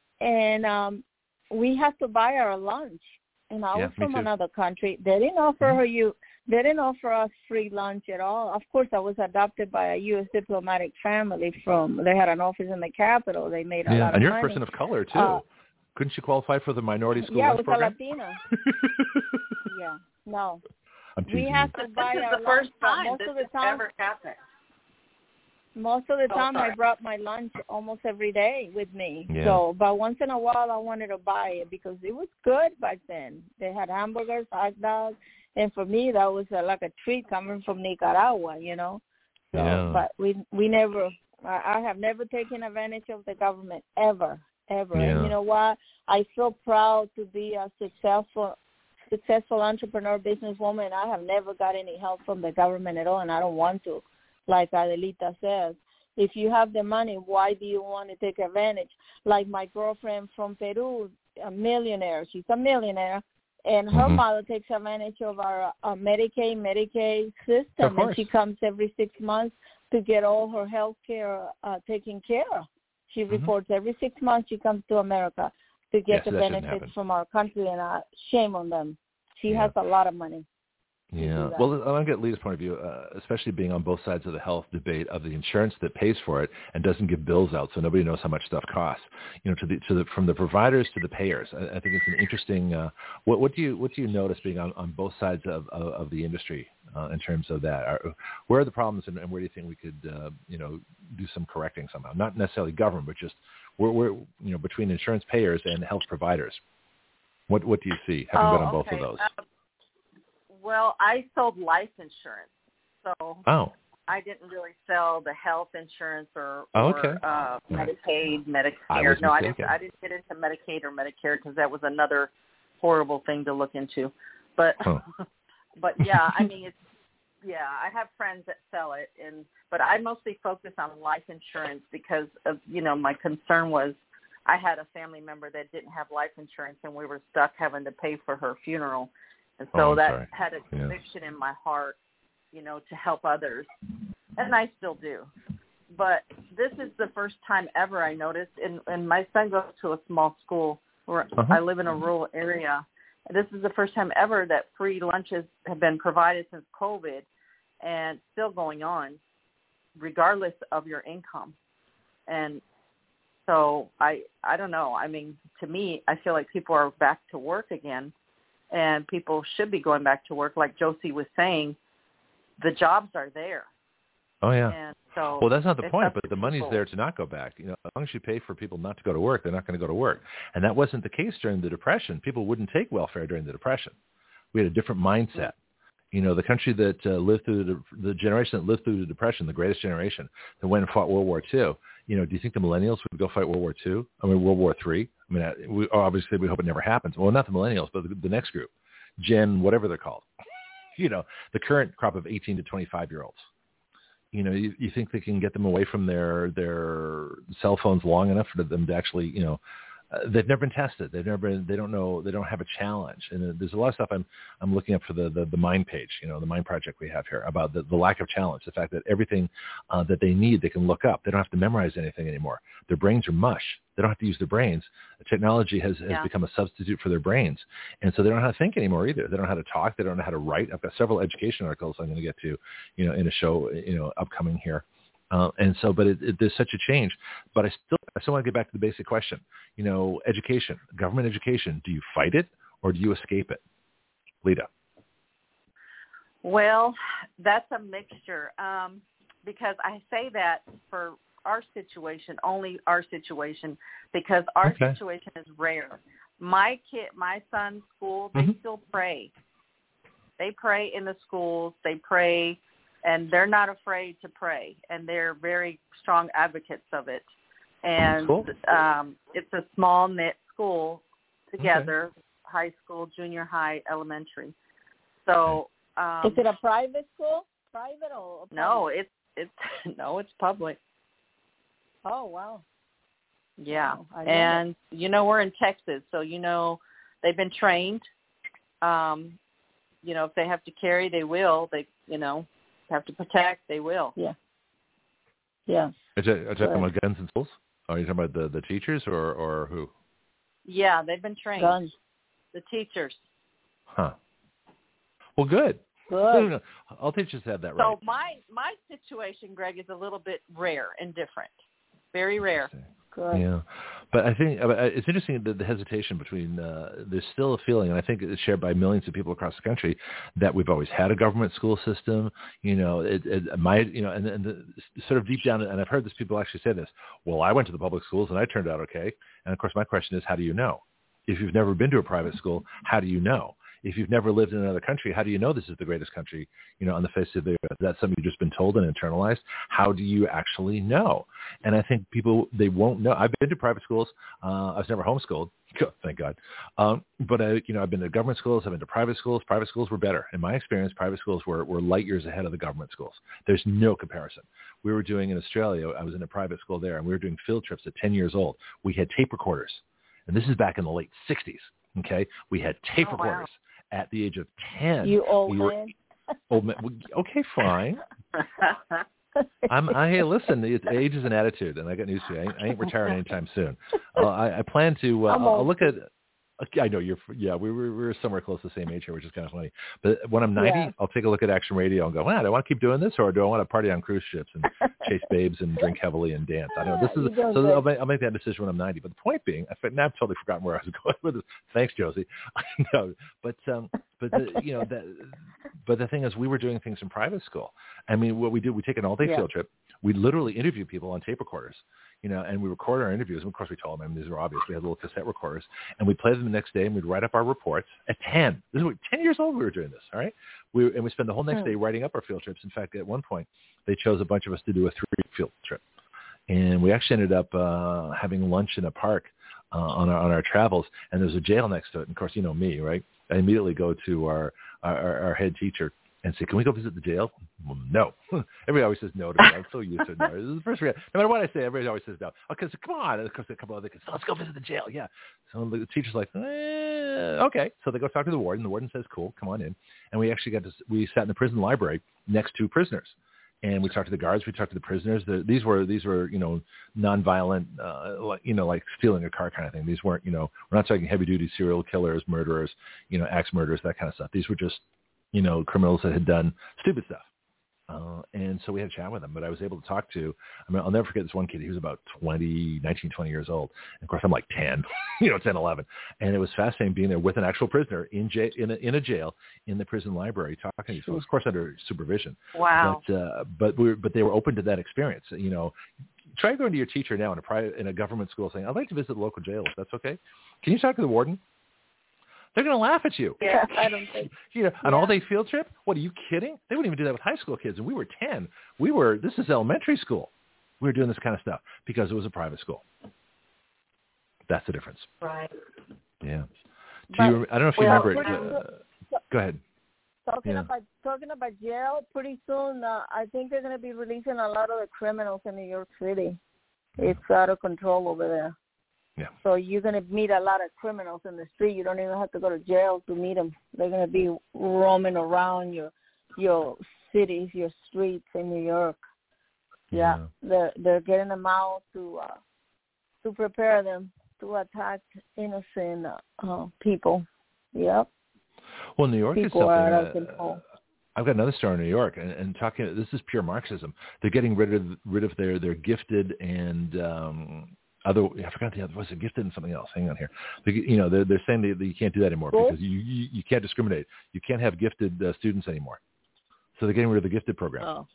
and um, we had to buy our lunch. And I yeah, was from too. another country. They didn't offer mm-hmm. her you. They didn't offer us free lunch at all. Of course, I was adopted by a U S diplomatic family from. They had an office in the Capitol. They made a yeah, lot of money. And you're a person of color too. Uh, Couldn't you qualify for the minority school yeah, lunch program? Yeah, I was a Latina. yeah, no. I'm we had to buy this our is the first lunch, time most this of the has time, ever happened. Most of the oh, time, sorry. I brought my lunch almost every day with me. Yeah. So, but once in a while, I wanted to buy it because it was good back then. They had hamburgers, hot dogs, and for me, that was a, like a treat coming from Nicaragua, you know. So, yeah. But we we never. I have never taken advantage of the government ever, ever. Yeah. And you know what? I feel proud to be a successful. successful entrepreneur, businesswoman. I have never got any help from the government at all, and I don't want to. Like Adelita says, if you have the money, why do you want to take advantage? Like my girlfriend from Peru, a millionaire. She's a millionaire, and her mm-hmm. mother takes advantage of our uh, Medicaid, Medicaid system, and she comes every six months to get all her health care uh, taken care of. She mm-hmm. reports every six months she comes to America to get yes, the benefits from our country, and uh, shame on them. She yeah. has a lot of money. Yeah. Well, I want to get Lita's point of view, uh, especially being on both sides of the health debate of the insurance that pays for it and doesn't give bills out, so nobody knows how much stuff costs. You know, to the to the from the providers to the payers. I, I think it's an interesting. Uh, what what do you what do you notice being on, on both sides of of, of the industry uh, in terms of that? Are, where are the problems, and, and where do you think we could uh, you know do some correcting somehow? Not necessarily government, but just where where you know between insurance payers and health providers. What what do you see having oh, been on both okay. of those? Um, Well, I sold life insurance, so oh. I didn't really sell the health insurance or, oh, or okay. uh, Medicaid, Medicare. I was no, I mistaken. didn't. I didn't get into Medicaid or Medicare because that was another horrible thing to look into. But, huh. but yeah, I mean, it's yeah. I have friends that sell it, and but I mostly focus on life insurance because of you know my concern was I had a family member that didn't have life insurance, and we were stuck having to pay for her funeral. And so oh, that sorry. had a conviction yeah. in my heart, you know, to help others. And I still do. but this is the first time ever I noticed, and, and my son goes to a small school where uh-huh. I live in a rural area. This is the first time ever that free lunches have been provided since COVID and still going on, regardless of your income. And so I I don't know. I mean, to me, I feel like people are back to work again, and people should be going back to work. Like Josie was saying, the jobs are there. Oh, yeah. And so well, that's not the point, but the people. money's there to not go back. You know, as long as you pay for people not to go to work, they're not going to go to work. And that wasn't the case during the Depression. People wouldn't take welfare during the Depression. We had a different mindset. You know, the country that uh, lived through the, the generation that lived through the Depression, the greatest generation that went and fought World War Two. You know, do you think the millennials would go fight World War Two? I mean, World War Three? I mean, we, obviously we hope it never happens. Well, not the millennials, but the, the next group, Gen, whatever they're called. You know, the current crop of eighteen to twenty-five-year-olds. You know, you, you think they can get them away from their their cell phones long enough for them to actually, you know, uh, they've never been tested. They've never been, they don't know, they don't have a challenge. And uh, there's a lot of stuff I'm I'm looking up for the, the, the Mind page, you know, the Mind project we have here about the, the lack of challenge, the fact that everything uh, that they need, they can look up. They don't have to memorize anything anymore. Their brains are mush. They don't have to use their brains. Technology has, has yeah. become a substitute for their brains. And so they don't know how to think anymore either. They don't know how to talk. They don't know how to write. I've got several education articles I'm going to get to, you know, in a show, you know, upcoming here. Uh, and so, but it, it, there's such a change. But I still, I still want to get back to the basic question. You know, education, government education. Do you fight it or do you escape it, Lita? Well, that's a mixture. Um, because I say that for our situation, only our situation, because our okay. situation is rare. My kid, my son's school, they mm-hmm. still pray. They pray in the schools. They pray. And they're not afraid to pray, and they're very strong advocates of it. And cool. um, it's a small knit school together, okay. high school, junior high, elementary. So um, is it a private school? Private or public? No, it's it's no, it's public. Oh wow. Yeah, wow, and it. you know we're in Texas, so you know they've been trained. Um, you know if they have to carry, they will. They you know. have to protect, they will. Yeah. Yeah. Are you talking about guns and schools? Are you talking about the, the teachers or, or who? Yeah, they've been trained. Guns. The teachers. Huh. Well, good. Good. No, no, no. All teachers have that right. So my, my situation, Greg, is a little bit rare and different. Very rare. Good. Yeah. But I think it's interesting that the hesitation between, uh, there's still a feeling, and I think it's shared by millions of people across the country, that we've always had a government school system, you know, it, it might, you know, and, and the, sort of deep down, and I've heard this, people actually say this, well, I went to the public schools and I turned out okay. And of course, my question is, how do you know? If you've never been to a private school, how do you know? If you've never lived in another country, how do you know this is the greatest country, you know, on the face of the earth? Is that something you've just been told and internalized? How do you actually know? And I think people, they won't know. I've been to private schools. Uh, I was never homeschooled, thank God. Um, but, I, you know, I've been to government schools. I've been to private schools. Private schools were better. In my experience, private schools were, were light years ahead of the government schools. There's no comparison. We were doing in Australia, I was in a private school there, and we were doing field trips at ten years old. We had tape recorders. And this is back in the late sixties, okay? We had tape oh, recorders. Wow. At the age of ten, you old we were, man. Old man. Okay, fine. I'm. I hey, listen. It's, age is an attitude, and I got news for you. I ain't, I ain't retiring anytime soon. Uh, I, I plan to. Uh, I'll look at. Okay, I know you're. Yeah, we were we were somewhere close to the same age here, which is kind of funny. But when I'm ninety, yeah. I'll take a look at Action Radio and go, wow, do I want to keep doing this, or do I want to party on cruise ships and chase babes and drink heavily and dance? I don't know. This is so. I'll make, I'll make that decision when I'm ninety. But the point being, I, now I've totally forgotten where I was going with this. Thanks, Josie. No, but um, but the, you know that. But the thing is, we were doing things in private school. I mean, what we did, we take an all-day yeah. field trip. We literally interview people on tape recorders. You know, and we record our interviews. And of course, we told them, I mean, these are obvious. We had little cassette recorders, and we'd play them the next day, and we'd write up our reports at ten. This is ten years old. We were doing this, all right? We and we spend the whole next day writing up our field trips. In fact, at one point, they chose a bunch of us to do a three field trip, and we actually ended up uh, having lunch in a park uh, on our on our travels. And there's a jail next to it. And of course, you know me, right? I immediately go to our our, our head teacher and say, can we go visit the jail? Well, no. Everybody always says no to me. I'm so used to it. No. This is the first reaction. No matter what I say, everybody always says no. Okay, so come on. And of course, a couple of other kids, let's go visit the jail. Yeah. So the teacher's like, eh, okay. So they go talk to the warden. The warden says, cool, come on in. And we actually got to, we sat in the prison library next to prisoners. and we talked to the guards, we talked to the prisoners. The, these were these were you know nonviolent, uh, you know, like stealing a car kind of thing. These weren't, you know, we're not talking heavy duty serial killers, murderers, you know, axe murderers, that kind of stuff. These were just, you know, criminals that had done stupid stuff. Uh, and so we had a chat with him, but I was able to talk to, I mean, I'll never forget this one kid. He was about twenty, nineteen, twenty years old. And of course, I'm like ten, you know, ten, eleven. And it was fascinating being there with an actual prisoner in jail, in a, in a jail, in the prison library, talking to these folks, of course, under supervision. Wow. But, uh, but, we were, but they were open to that experience. You know, try going to your teacher now in a private, in a government school saying, I'd like to visit the local jail, if that's okay. Can you talk to the warden? They're going to laugh at you. Yeah, I don't think. You know, an yeah. all-day field trip? What, are you kidding? They wouldn't even do that with high school kids. And we were ten. We were, this is elementary school. We were doing this kind of stuff because it was a private school. That's the difference. Right. Yeah. Do But, you, I don't know if you well, remember. pretty- Uh, go ahead. Talking Yeah. about talking about jail, pretty soon uh, I think they're going to be releasing a lot of the criminals in New York City. It's out of control over there. Yeah. So you're going to meet a lot of criminals in the street. You don't even have to go to jail to meet them. They're going to be roaming around your your cities, your streets in New York. Yeah, Yeah. they're they're getting them out to uh, to prepare them to attack innocent uh, people. Yep. Well, New York People is something. are out of Uh, control. I've got another story in New York, and, and talking. This is pure Marxism. They're getting rid of rid of their their gifted and um, other. I forgot the other. Was it gifted and something else? Hang on here. They, you know, they're they're saying that you can't do that anymore Cool. because you, you you can't discriminate. You can't have gifted uh, students anymore. So they're getting rid of the gifted program. Oh.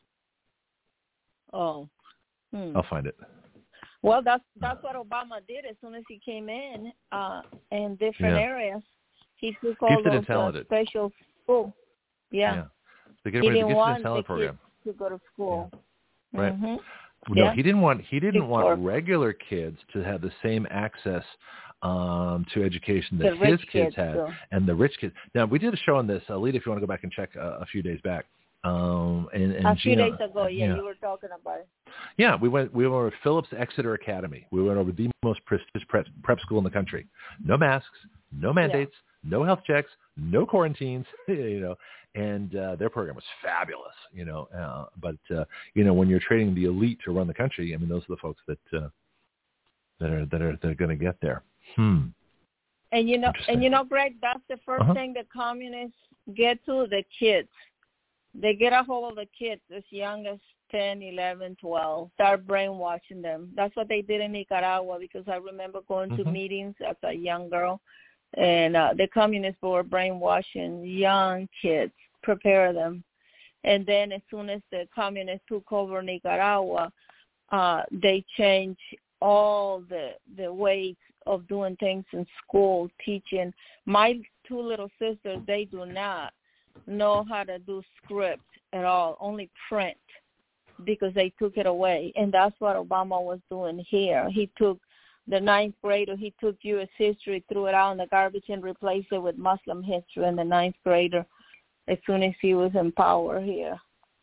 Oh. Hmm. I'll find it. Well, that's that's what Obama did as soon as he came in uh, in different Yeah. areas. He took all Gifted and those uh, talented. special school. Yeah. yeah. They're He getting rid of the didn't gifted want and the talent kids program. to go to school. Right. hmm No, Yeah. he didn't want he didn't Big want four. regular kids to have the same access um, to education that The his rich kids kids, had, though. and the rich kids. Now we did a show on this, uh, Lita, if you want to go back and check uh, a few days back. Um, and, and A few Gina, days ago, yeah, you were talking about it. Yeah, we went. We were at Phillips Exeter Academy. We went over the most prestigious prep, prep school in the country. No masks, no mandates, no health checks, no quarantines. You know, and uh, their program was fabulous. You know, uh, but uh, you know, when you're training the elite to run the country, I mean, those are the folks that uh, that are that are that are going to get there. Hmm. And you know, Interesting. and you know, Greg, that's the first Uh-huh. thing the communists get to, the kids. They get a hold of the kids as young as ten, eleven, twelve, start brainwashing them. That's what they did in Nicaragua, because I remember going to Mhm. meetings as a young girl, and uh, the communists were brainwashing young kids, prepare them. And then as soon as the communists took over Nicaragua, uh, they changed all the the ways of doing things in school, teaching. My two little sisters, they do not know how to do script at all, only print, because they took it away. And that's what Obama was doing here. He took the ninth grader, he took U S history, threw it out in the garbage, and replaced it with Muslim history in the ninth grader as soon as he was in power here.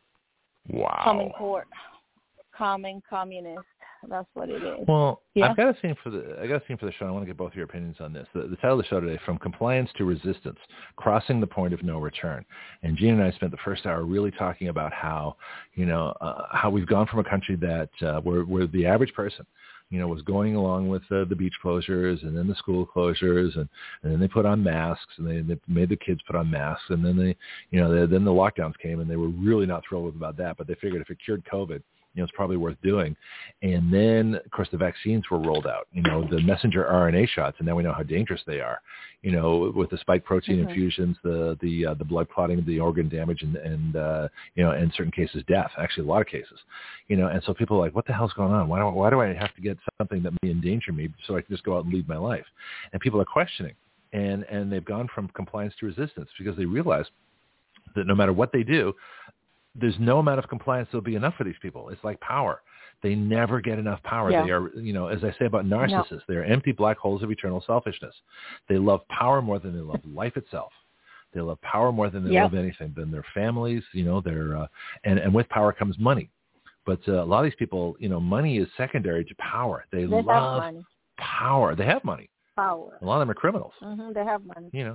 Wow. Common court, common communist. That's what it is. Well, Yeah. I've got a scene for the I got a scene for the show. I want to get both of your opinions on this. The, the title of the show today: From Compliance to Resistance: Crossing the Point of No Return. And Gene and I spent the first hour really talking about how, you know, uh, how we've gone from a country that uh, where where the average person, you know, was going along with uh, the beach closures and then the school closures, and, and then they put on masks, and they, they made the kids put on masks, and then they, you know, they, then the lockdowns came, and they were really not thrilled about that, but they figured if it cured COVID, you know, it's probably worth doing. And then, of course, the vaccines were rolled out, you know, the messenger R N A shots, and now we know how dangerous they are, you know, with the spike protein Mm-hmm. infusions, the the uh, the blood clotting, the organ damage, and, and uh, you know, in certain cases, death, actually a lot of cases, you know, and so people are like, what the hell's going on? Why do, why do I have to get something that may endanger me so I can just go out and lead my life? And people are questioning, and, and they've gone from compliance to resistance because they realize that no matter what they do, there's no amount of compliance that'll be enough for these people. It's like power. They never get enough power. Yeah. They are, you know, as I say about narcissists, no. They're empty black holes of eternal selfishness. They love power more than they love life itself. They love power more than they yep. love anything, than their families, you know, their, uh, and, and with power comes money. But uh, a lot of these people, you know, money is secondary to power. They, they love have money. power. They have money. Power. A lot of them are criminals. Mm-hmm. They have money. You know.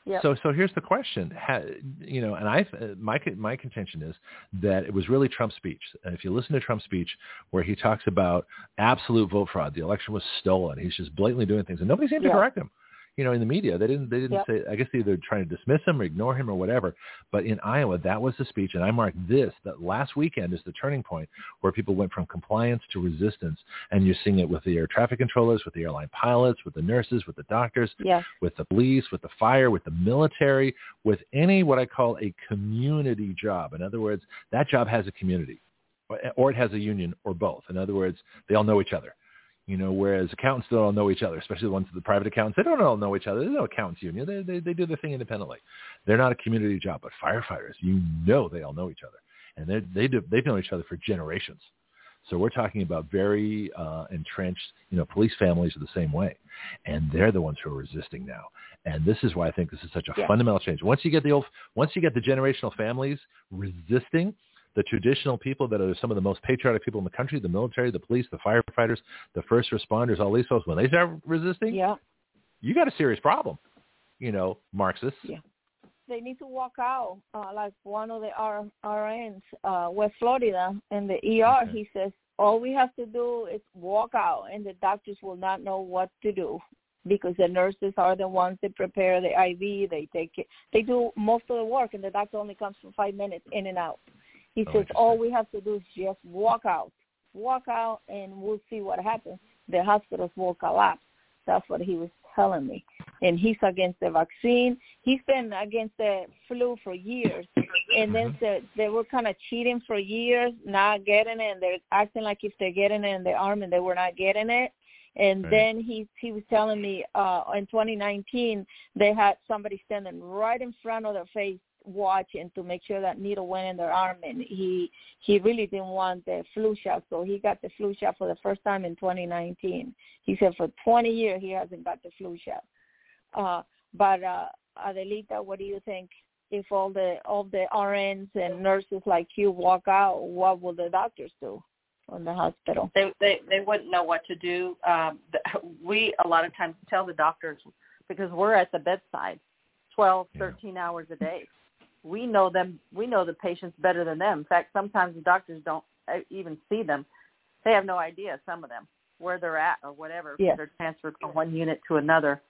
Yep. So, so here's the question. Ha, you know, and I, my my contention is that it was really Trump's speech. And if you listen to Trump's speech, where he talks about absolute vote fraud, the election was stolen, he's just blatantly doing things, and nobody seemed to yep. correct him. You know, in the media, they didn't. They didn't yep. say. I guess they either trying to dismiss him or ignore him or whatever. But in Iowa, that was the speech, and I marked this. That last weekend is the turning point where people went from compliance to resistance, and you're seeing it with the air traffic controllers, with the airline pilots, with the nurses, with the doctors, yes. with the police, with the fire, with the military, with any what I call a community job. In other words, that job has a community, or, or it has a union, or both. In other words, they all know each other. You know, whereas accountants don't all know each other, especially the ones the private accountants, they don't all know each other. There's no accountants union. They, they they do their thing independently. They're not a community job, but firefighters, you know, they all know each other, and they they do they've known each other for generations. So we're talking about very uh, entrenched, you know, police families are the same way, and they're the ones who are resisting now. And this is why I think this is such a yeah. fundamental change. Once you get the old, once you get the generational families resisting. The traditional people that are some of the most patriotic people in the country, the military, the police, the firefighters, the first responders, all these folks, when they start resisting, yeah. you got a serious problem, you know, Marxists. Yeah. They need to walk out, uh, like one of the R- RNs, uh, West Florida, in the E R, okay. He says, all we have to do is walk out, and the doctors will not know what to do because the nurses are the ones that prepare the I V, they take it, they do most of the work, and the doctor only comes for five minutes in and out. He oh, says, all we have to do is just walk out. Walk out, and we'll see what happens. The hospitals will collapse. That's what he was telling me. And he's against the vaccine. He's been against the flu for years. And then the, they were kind of cheating for years, not getting it. And they're acting like if they're getting it in the army, and they were not getting it. And right. then he he was telling me uh, in twenty nineteen, they had somebody standing right in front of their face, watching to make sure that needle went in their arm, and he he really didn't want the flu shot, so he got the flu shot for the first time in twenty nineteen. He said for twenty years he hasn't got the flu shot. Uh, but uh, Adelita, what do you think? If all the all the R Ns and nurses like you walk out, what will the doctors do in the hospital? They they they wouldn't know what to do. Um, we a lot of times tell the doctors, because we're at the bedside, twelve, thirteen yeah. hours a day. We know them. We know the patients better than them. In fact, sometimes the doctors don't even see them. They have no idea, some of them, where they're at or whatever. Yes. They're transferred from one unit to another.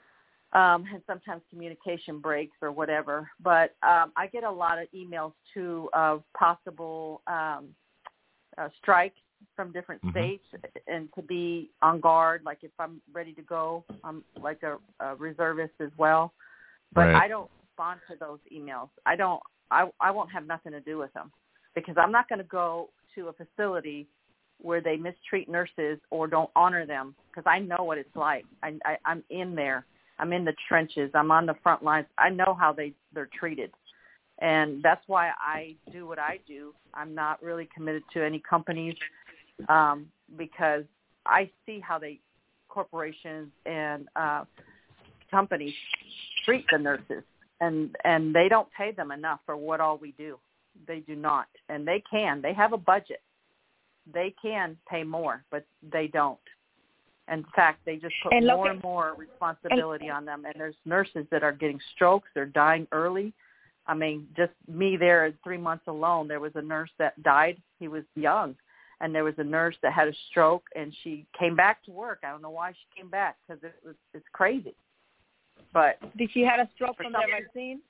Um, and sometimes communication breaks or whatever. But um, I get a lot of emails, too, of possible um, uh, strike from different mm-hmm. states, and to be on guard, like if I'm ready to go, I'm like a, a reservist as well. But right. I don't respond to those emails. I don't. I I won't have nothing to do with them, because I'm not going to go to a facility where they mistreat nurses or don't honor them, because I know what it's like. I, I I'm in there. I'm in the trenches. I'm on the front lines. I know how they they're treated, and that's why I do what I do. I'm not really committed to any companies, um, because I see how they corporations and uh, companies treat the nurses. And and they don't pay them enough for what all we do. They do not. And they can. They have a budget. They can pay more, but they don't. In fact, they just put and more at, and more responsibility and, on them. And there's nurses that are getting strokes. They're dying early. I mean, just me there at three months alone, there was a nurse that died. He was young. And there was a nurse that had a stroke, and she came back to work. I don't know why she came back, because it was it's crazy. But did she have a stroke from the vaccine?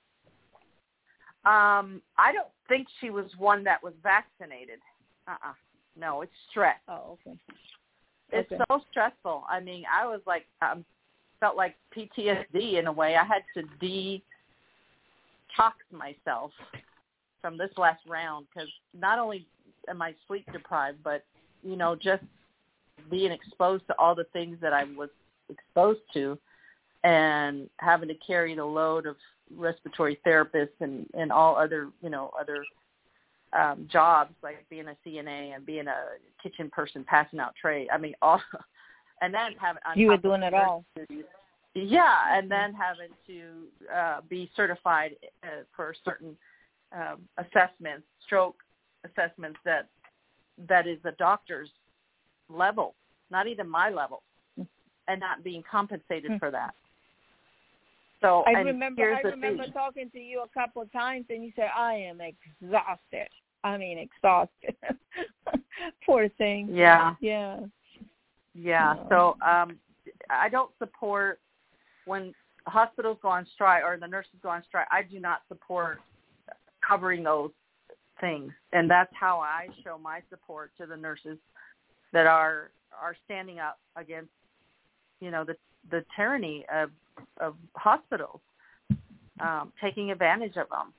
Um, I don't think she was one that was vaccinated. Uh-uh. No, it's stress. Oh, okay. It's okay. so stressful. I mean, I was like, um, felt like P T S D in a way. I had to detox myself from this last round, because not only am I sleep deprived, but, you know, just being exposed to all the things that I was exposed to, and having to carry the load of respiratory therapists and, and all other, you know, other um, jobs, like being a C N A and being a kitchen person, passing out tray. I mean, all, and then having you were doing it all. Yeah, and then having to uh, be certified uh, for certain um, assessments, stroke assessments that that is the doctor's level, not even my level, and not being compensated mm-hmm. for that. So I and remember here's I the remember thing. talking to you a couple of times, and you said, I am exhausted. I mean, exhausted. Poor thing. Yeah. Yeah. Yeah. No. So um, I don't support when hospitals go on strike or the nurses go on strike. I do not support covering those things, and that's how I show my support to the nurses that are are standing up against, you know, the the tyranny of of hospitals, um, taking advantage of them,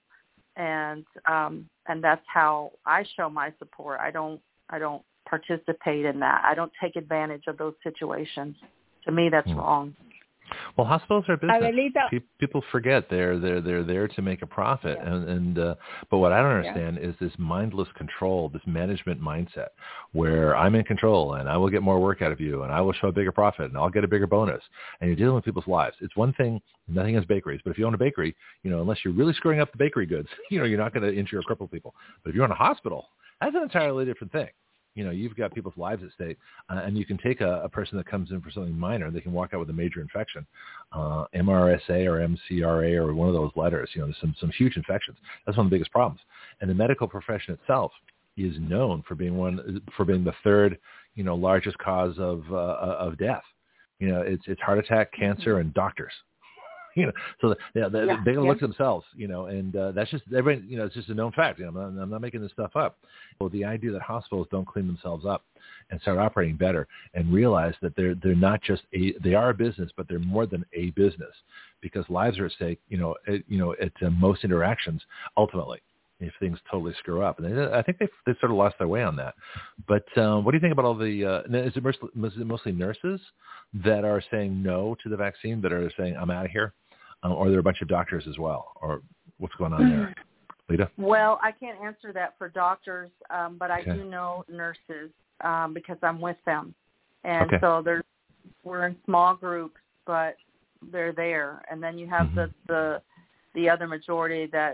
and um, and that's how I show my support. I don't I don't participate in that. I don't take advantage of those situations. To me, that's mm. wrong. Well, hospitals are business. Abuelita. Pe- People forget they're they're they're there to make a profit, yeah. and and uh, but what I don't understand yeah. is this mindless control, this management mindset, where I'm in control and I will get more work out of you, and I will show a bigger profit, and I'll get a bigger bonus, and you're dealing with people's lives. It's one thing, nothing against bakeries, but if you own a bakery, you know, unless you're really screwing up the bakery goods, you know, you're not going to injure or cripple people. But if you're in a hospital, that's an entirely different thing. You know, you've got people's lives at stake, uh, and you can take a, a person that comes in for something minor, and they can walk out with a major infection, uh, M R S A or M C R A or one of those letters. You know, there's some, some huge infections. That's one of the biggest problems. And the medical profession itself is known for being one for being the third, you know, largest cause of uh, of death. You know, it's it's heart attack, cancer, and doctors. You know, so yeah, they, yeah, they gotta yeah. look at themselves, you know, and uh, that's just everybody, you know, it's just a known fact. You know, I'm not, I'm not making this stuff up. Well, the idea that hospitals don't clean themselves up and start operating better and realize that they're they're not just a they are a business, but they're more than a business because lives are at stake. You know, at, you know, at uh, most interactions, ultimately, if things totally screw up, and they, I think they they sort of lost their way on that. But um, what do you think about all the? Uh, is it mostly, is it mostly nurses that are saying no to the vaccine, that are saying I'm out of here? Um, or are there a bunch of doctors as well? Or what's going on there? Lita? Well, I can't answer that for doctors, um, but I okay. do know nurses um, because I'm with them. And okay. so there's, we're in small groups, but they're there. And then you have mm-hmm. the, the the other majority that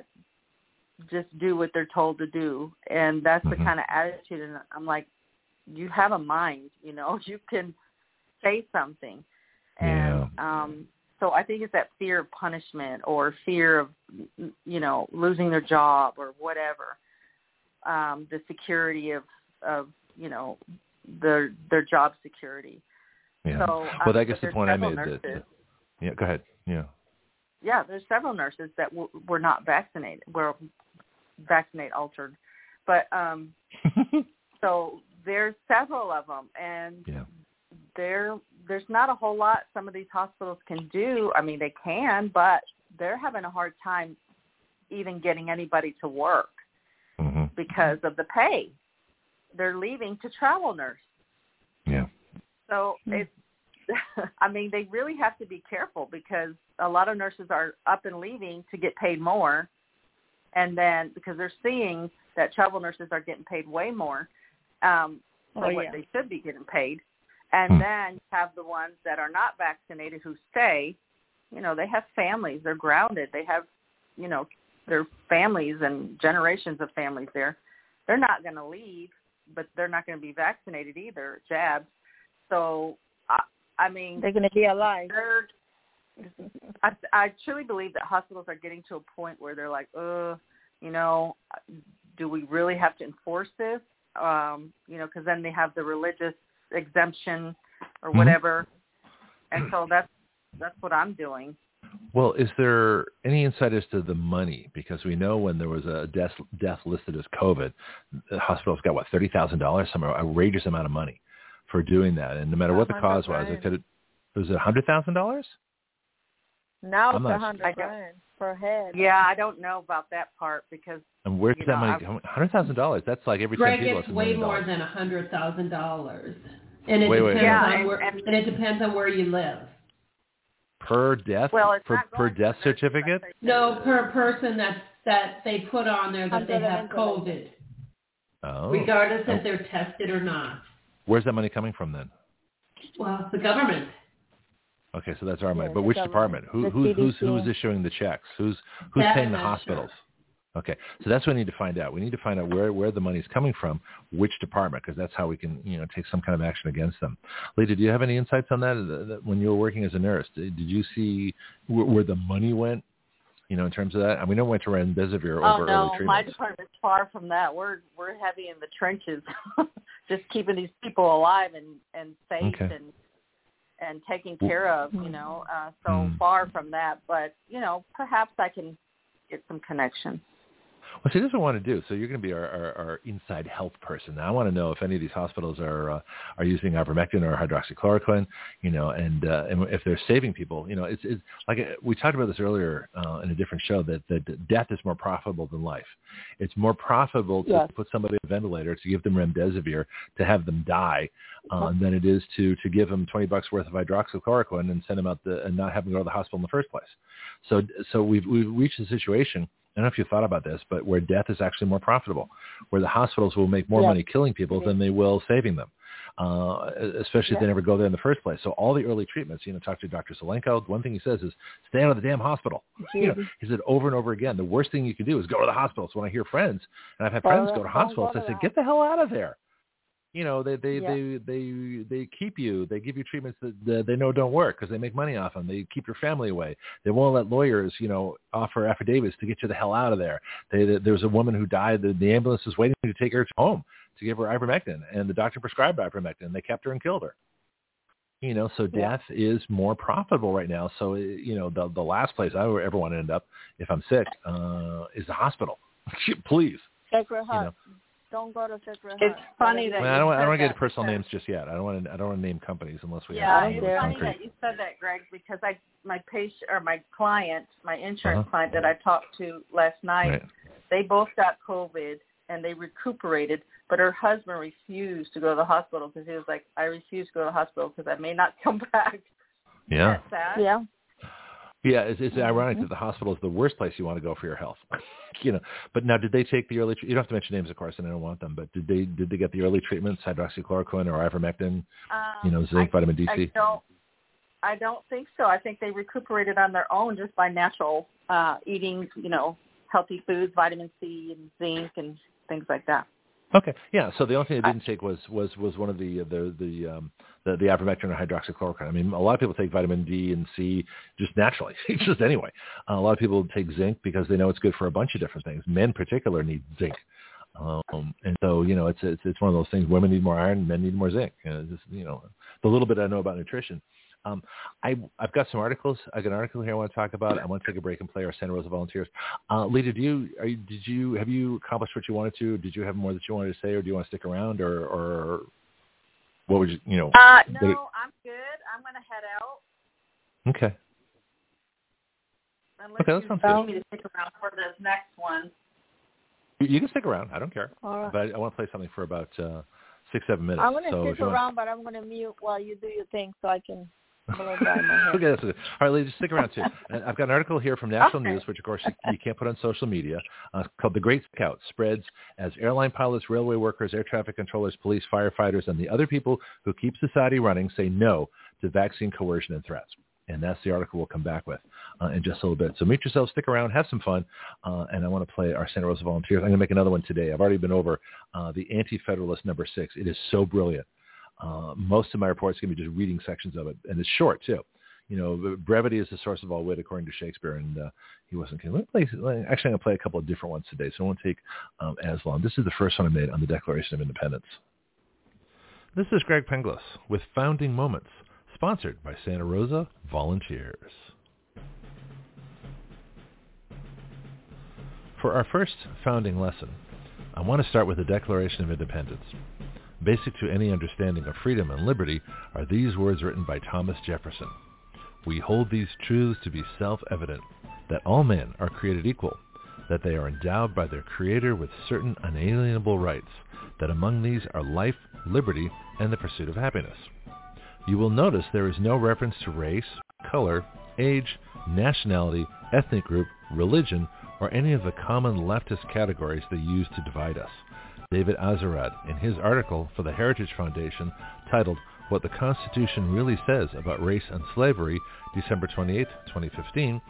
just do what they're told to do. And that's mm-hmm. the kind of attitude. And I'm like, you have a mind, you know, you can say something. And yeah. um So I think it's that fear of punishment or fear of, you know, losing their job or whatever. Um, the security of, of, you know, their their job security. Yeah. So, well, um, I guess the point I made nurses, that. Yeah. Go ahead. Yeah. Yeah, there's several nurses that w- were not vaccinated, were vaccinate altered, but um, so there's several of them, and yeah. they're. There's not a whole lot some of these hospitals can do. I mean, they can, but they're having a hard time even getting anybody to work mm-hmm. because of the pay. They're leaving to travel nurse. Yeah. So it's, I mean, they really have to be careful because a lot of nurses are up and leaving to get paid more. And then because they're seeing that travel nurses are getting paid way more um, for oh, what yeah. they should be getting paid. And hmm. then you have the ones that are not vaccinated who stay. You know, they have families. They're grounded. They have, you know, their families and generations of families there. They're not going to leave, but they're not going to be vaccinated either, jabs. So, I, I mean. They're going to be alive. I, I truly believe that hospitals are getting to a point where they're like, uh, you know, do we really have to enforce this? Um, you know, because then they have the religious exemption or whatever, mm-hmm. and so that's that's what I'm doing. Well, is there any insight as to the money? Because we know when there was a death death listed as COVID, the hospitals got what thirty thousand dollars, some outrageous amount of money for doing that, and no matter what the cause was, it could have, was it a hundred thousand dollars? Now I'm it's a not, hundred grand per head. Yeah, I don't know about that part because. And where's that know, money? Hundred thousand dollars. That's like every Greg, ten people. it's way more than a hundred thousand dollars, and it wait, depends wait, yeah, on and, where and, and it depends on where you live. Per death? Well, it's per not per death certificate? No, per person that that they put on there that they have COVID, oh. regardless oh. if they're tested or not. Where's that money coming from then? Well, the government. Okay, so that's our money. Yeah, but which government. department? Who The who's who's C D C. who's issuing the checks? Who's who's That paying I'm the not hospitals? sure. Okay, so that's what we need to find out. We need to find out where, where the money's coming from, which department, because that's how we can, you know, take some kind of action against them. Lita, do you have any insights on that? When you were working as a nurse, did, did you see where, where the money went, you know, in terms of that? And we know it went to remdesivir oh, over no, early treatments. My department's far from that. We're we're heavy in the trenches, just keeping these people alive and, and safe okay. and and taken care of, you know, uh, so mm. far from that. But, you know, perhaps I can get some connection. Well, see, this is what I want to do. So you're going to be our, our, our inside health person. Now, I want to know if any of these hospitals are uh, are using ivermectin or hydroxychloroquine, you know, and uh, and if they're saving people. You know, it's, it's like we talked about this earlier uh, in a different show, that, that death is more profitable than life. It's more profitable to yes. put somebody on a ventilator, to give them remdesivir, to have them die, uh, than it is to, to give them twenty bucks worth of hydroxychloroquine and send them out the, and not have them go to the hospital in the first place. So so we've we've reached a situation, I don't know if you thought about this, but where death is actually more profitable, where the hospitals will make more yeah. money killing people than they will saving them, uh, especially yeah. if they never go there in the first place. So all the early treatments, you know, talk to Doctor Solenko, one thing he says is stay out of the damn hospital. Mm-hmm. You know, he said over and over again, the worst thing you can do is go to the hospital. So when I hear friends, and I've had friends go to hospitals, I say, get the hell out of there. You know, they they, yeah. they they they keep you. They give you treatments that, that they know don't work because they make money off them. They keep your family away. They won't let lawyers, you know, offer affidavits to get you the hell out of there. They, they, there was a woman who died. The, the ambulance was waiting to take her home to give her ivermectin, and the doctor prescribed ivermectin. They kept her and killed her. You know, so death yeah. is more profitable right now. So, you know, the the last place I would ever want to end up if I'm sick uh, is the hospital. Please. Sacred Heart. You know. Don't go to Sacred Heart. It's funny that I, mean, you I don't. I don't want to that get personal names just yet. I don't want to. I don't want to name companies unless we yeah, have. Yeah, it's funny concrete. that you said that, Greg, because I my patient or my client, my insurance uh-huh. client that I talked to last night, right. they both got COVID and they recuperated, but her husband refused to go to the hospital because he was like, I refuse to go to the hospital because I may not come back. Yeah. Isn't that sad? Yeah. Yeah, it's, it's ironic that the hospital is the worst place you want to go for your health. You know, but now did they take the early? You don't have to mention names, of course, and I don't want them. But did they did they get the early treatments, hydroxychloroquine or ivermectin? Um, you know, zinc, I, vitamin D, C. I don't. I don't think so. I think they recuperated on their own just by natural uh, eating, you know, healthy foods, vitamin C and zinc and things like that. Okay, yeah. So the only thing they didn't take was was, was one of the the the um, the, the ivermectin or hydroxychloroquine. I mean, a lot of people take vitamin D and C just naturally, just anyway. Uh, a lot of people take zinc because they know it's good for a bunch of different things. Men, in particular, need zinc, um, and so you know, it's it's it's one of those things. Women need more iron, men need more zinc. You know, just you know, the little bit I know about nutrition. Um, I, I've got some articles. I've got an article here I want to talk about. I want to take a break and play our Santa Rosa Volunteers. Uh, Lita, do you, are you, did you, have you accomplished what you wanted to? Did you have more that you wanted to say, or do you want to stick around, or, or what would you, you know? Uh, no, it, I'm good. I'm going to head out. Okay. Unless okay, that you sounds need good. me to stick around for this next one. You, you can stick around. I don't care. All right. But I, I want to play something for about uh, six, seven minutes. I'm going to so stick around, want... but I'm going to mute while you do your thing so I can... okay, that's good. All right, ladies, stick around too. And I've got an article here from National okay. News, which of course you, you can't put on social media, uh, called "The Great Scout Spreads as Airline Pilots, Railway Workers, Air Traffic Controllers, Police, Firefighters, and the other people who keep society running say no to vaccine coercion and threats." And that's the article we'll come back with uh, in just a little bit. So mute yourself, stick around, have some fun, uh, and I want to play our Santa Rosa Volunteers. I'm going to make another one today. I've already been over uh, the Anti-Federalist number six. It is so brilliant. Uh, most of my reports are going to be just reading sections of it, and it's short too. You know, brevity is the source of all wit, according to Shakespeare, and uh, he wasn't kidding. Let me play, actually, I'm going to play a couple of different ones today, so it won't take um, as long. This is the first one I made on the Declaration of Independence. This is Greg Penglis with Founding Moments, sponsored by Santa Rosa Volunteers. For our first founding lesson, I want to start with the Declaration of Independence. Basic to any understanding of freedom and liberty are these words written by Thomas Jefferson. We hold these truths to be self-evident, that all men are created equal, that they are endowed by their Creator with certain unalienable rights, that among these are life, liberty, and the pursuit of happiness. You will notice there is no reference to race, color, age, nationality, ethnic group, religion, or any of the common leftist categories they use to divide us. David Azarad, in his article for the Heritage Foundation titled What the Constitution Really Says About Race and Slavery, December twenty-eighth, twenty fifteen,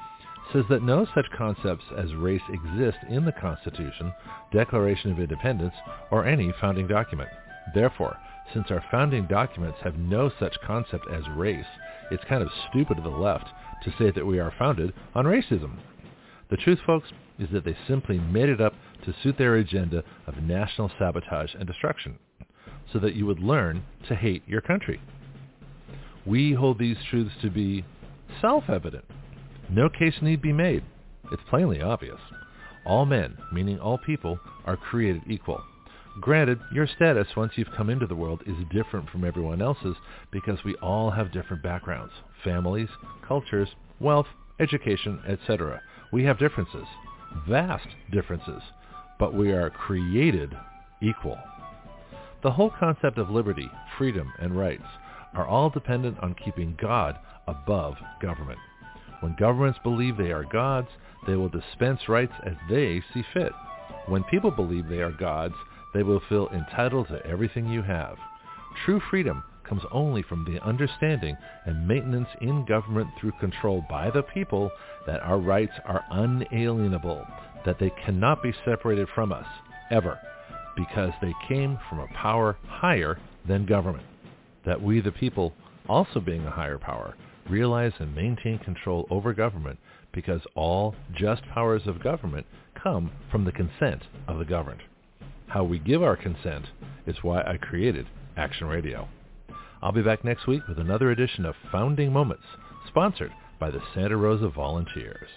says that no such concepts as race exist in the Constitution, Declaration of Independence, or any founding document. Therefore, since our founding documents have no such concept as race, it's kind of stupid of the left to say that we are founded on racism. The truth, folks, is that they simply made it up to suit their agenda of national sabotage and destruction, so that you would learn to hate your country. We hold these truths to be self-evident. No case need be made. It's plainly obvious. All men, meaning all people, are created equal. Granted, your status once you've come into the world is different from everyone else's because we all have different backgrounds, families, cultures, wealth, education, et cetera. We have differences, vast differences, but we are created equal. The whole concept of liberty, freedom, and rights are all dependent on keeping God above government. When governments believe they are gods, they will dispense rights as they see fit. When people believe they are gods, they will feel entitled to everything you have. True freedom comes only from the understanding and maintenance in government through control by the people that our rights are unalienable, that they cannot be separated from us, ever, because they came from a power higher than government. That we the people, also being a higher power, realize and maintain control over government because all just powers of government come from the consent of the governed. How we give our consent is why I created Action Radio. I'll be back next week with another edition of Founding Moments, sponsored by the Santa Rosa Volunteers.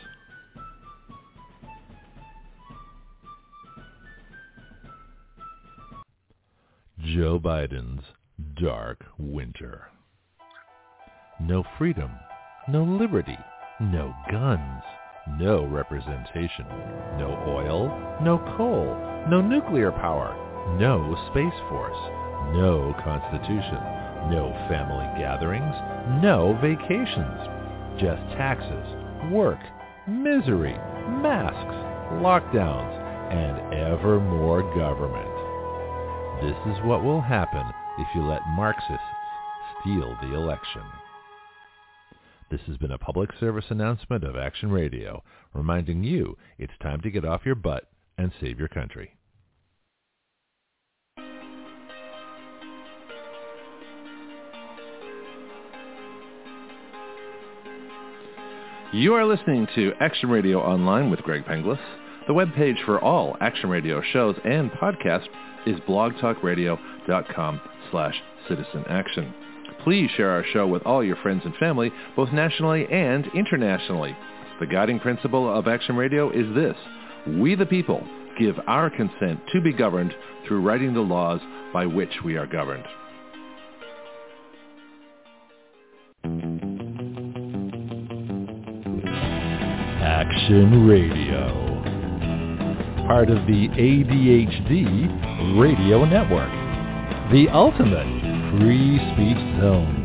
Joe Biden's dark winter. No freedom, no liberty, no guns, no representation, no oil, no coal, no nuclear power, no space force, no constitution, no family gatherings, no vacations, just taxes, work, misery, masks, lockdowns, and ever more government. This is what will happen if you let Marxists steal the election. This has been a public service announcement of Action Radio, reminding you it's time to get off your butt and save your country. You are listening to Action Radio Online with Greg Penglis. The webpage for all Action Radio shows and podcasts is blogtalkradio.com slash citizen action. Please share our show with all your friends and family, both nationally and internationally. The guiding principle of Action Radio is this: we the people give our consent to be governed through writing the laws by which we are governed. Action Radio, part of the A D H D Radio Network, the ultimate free speech zone.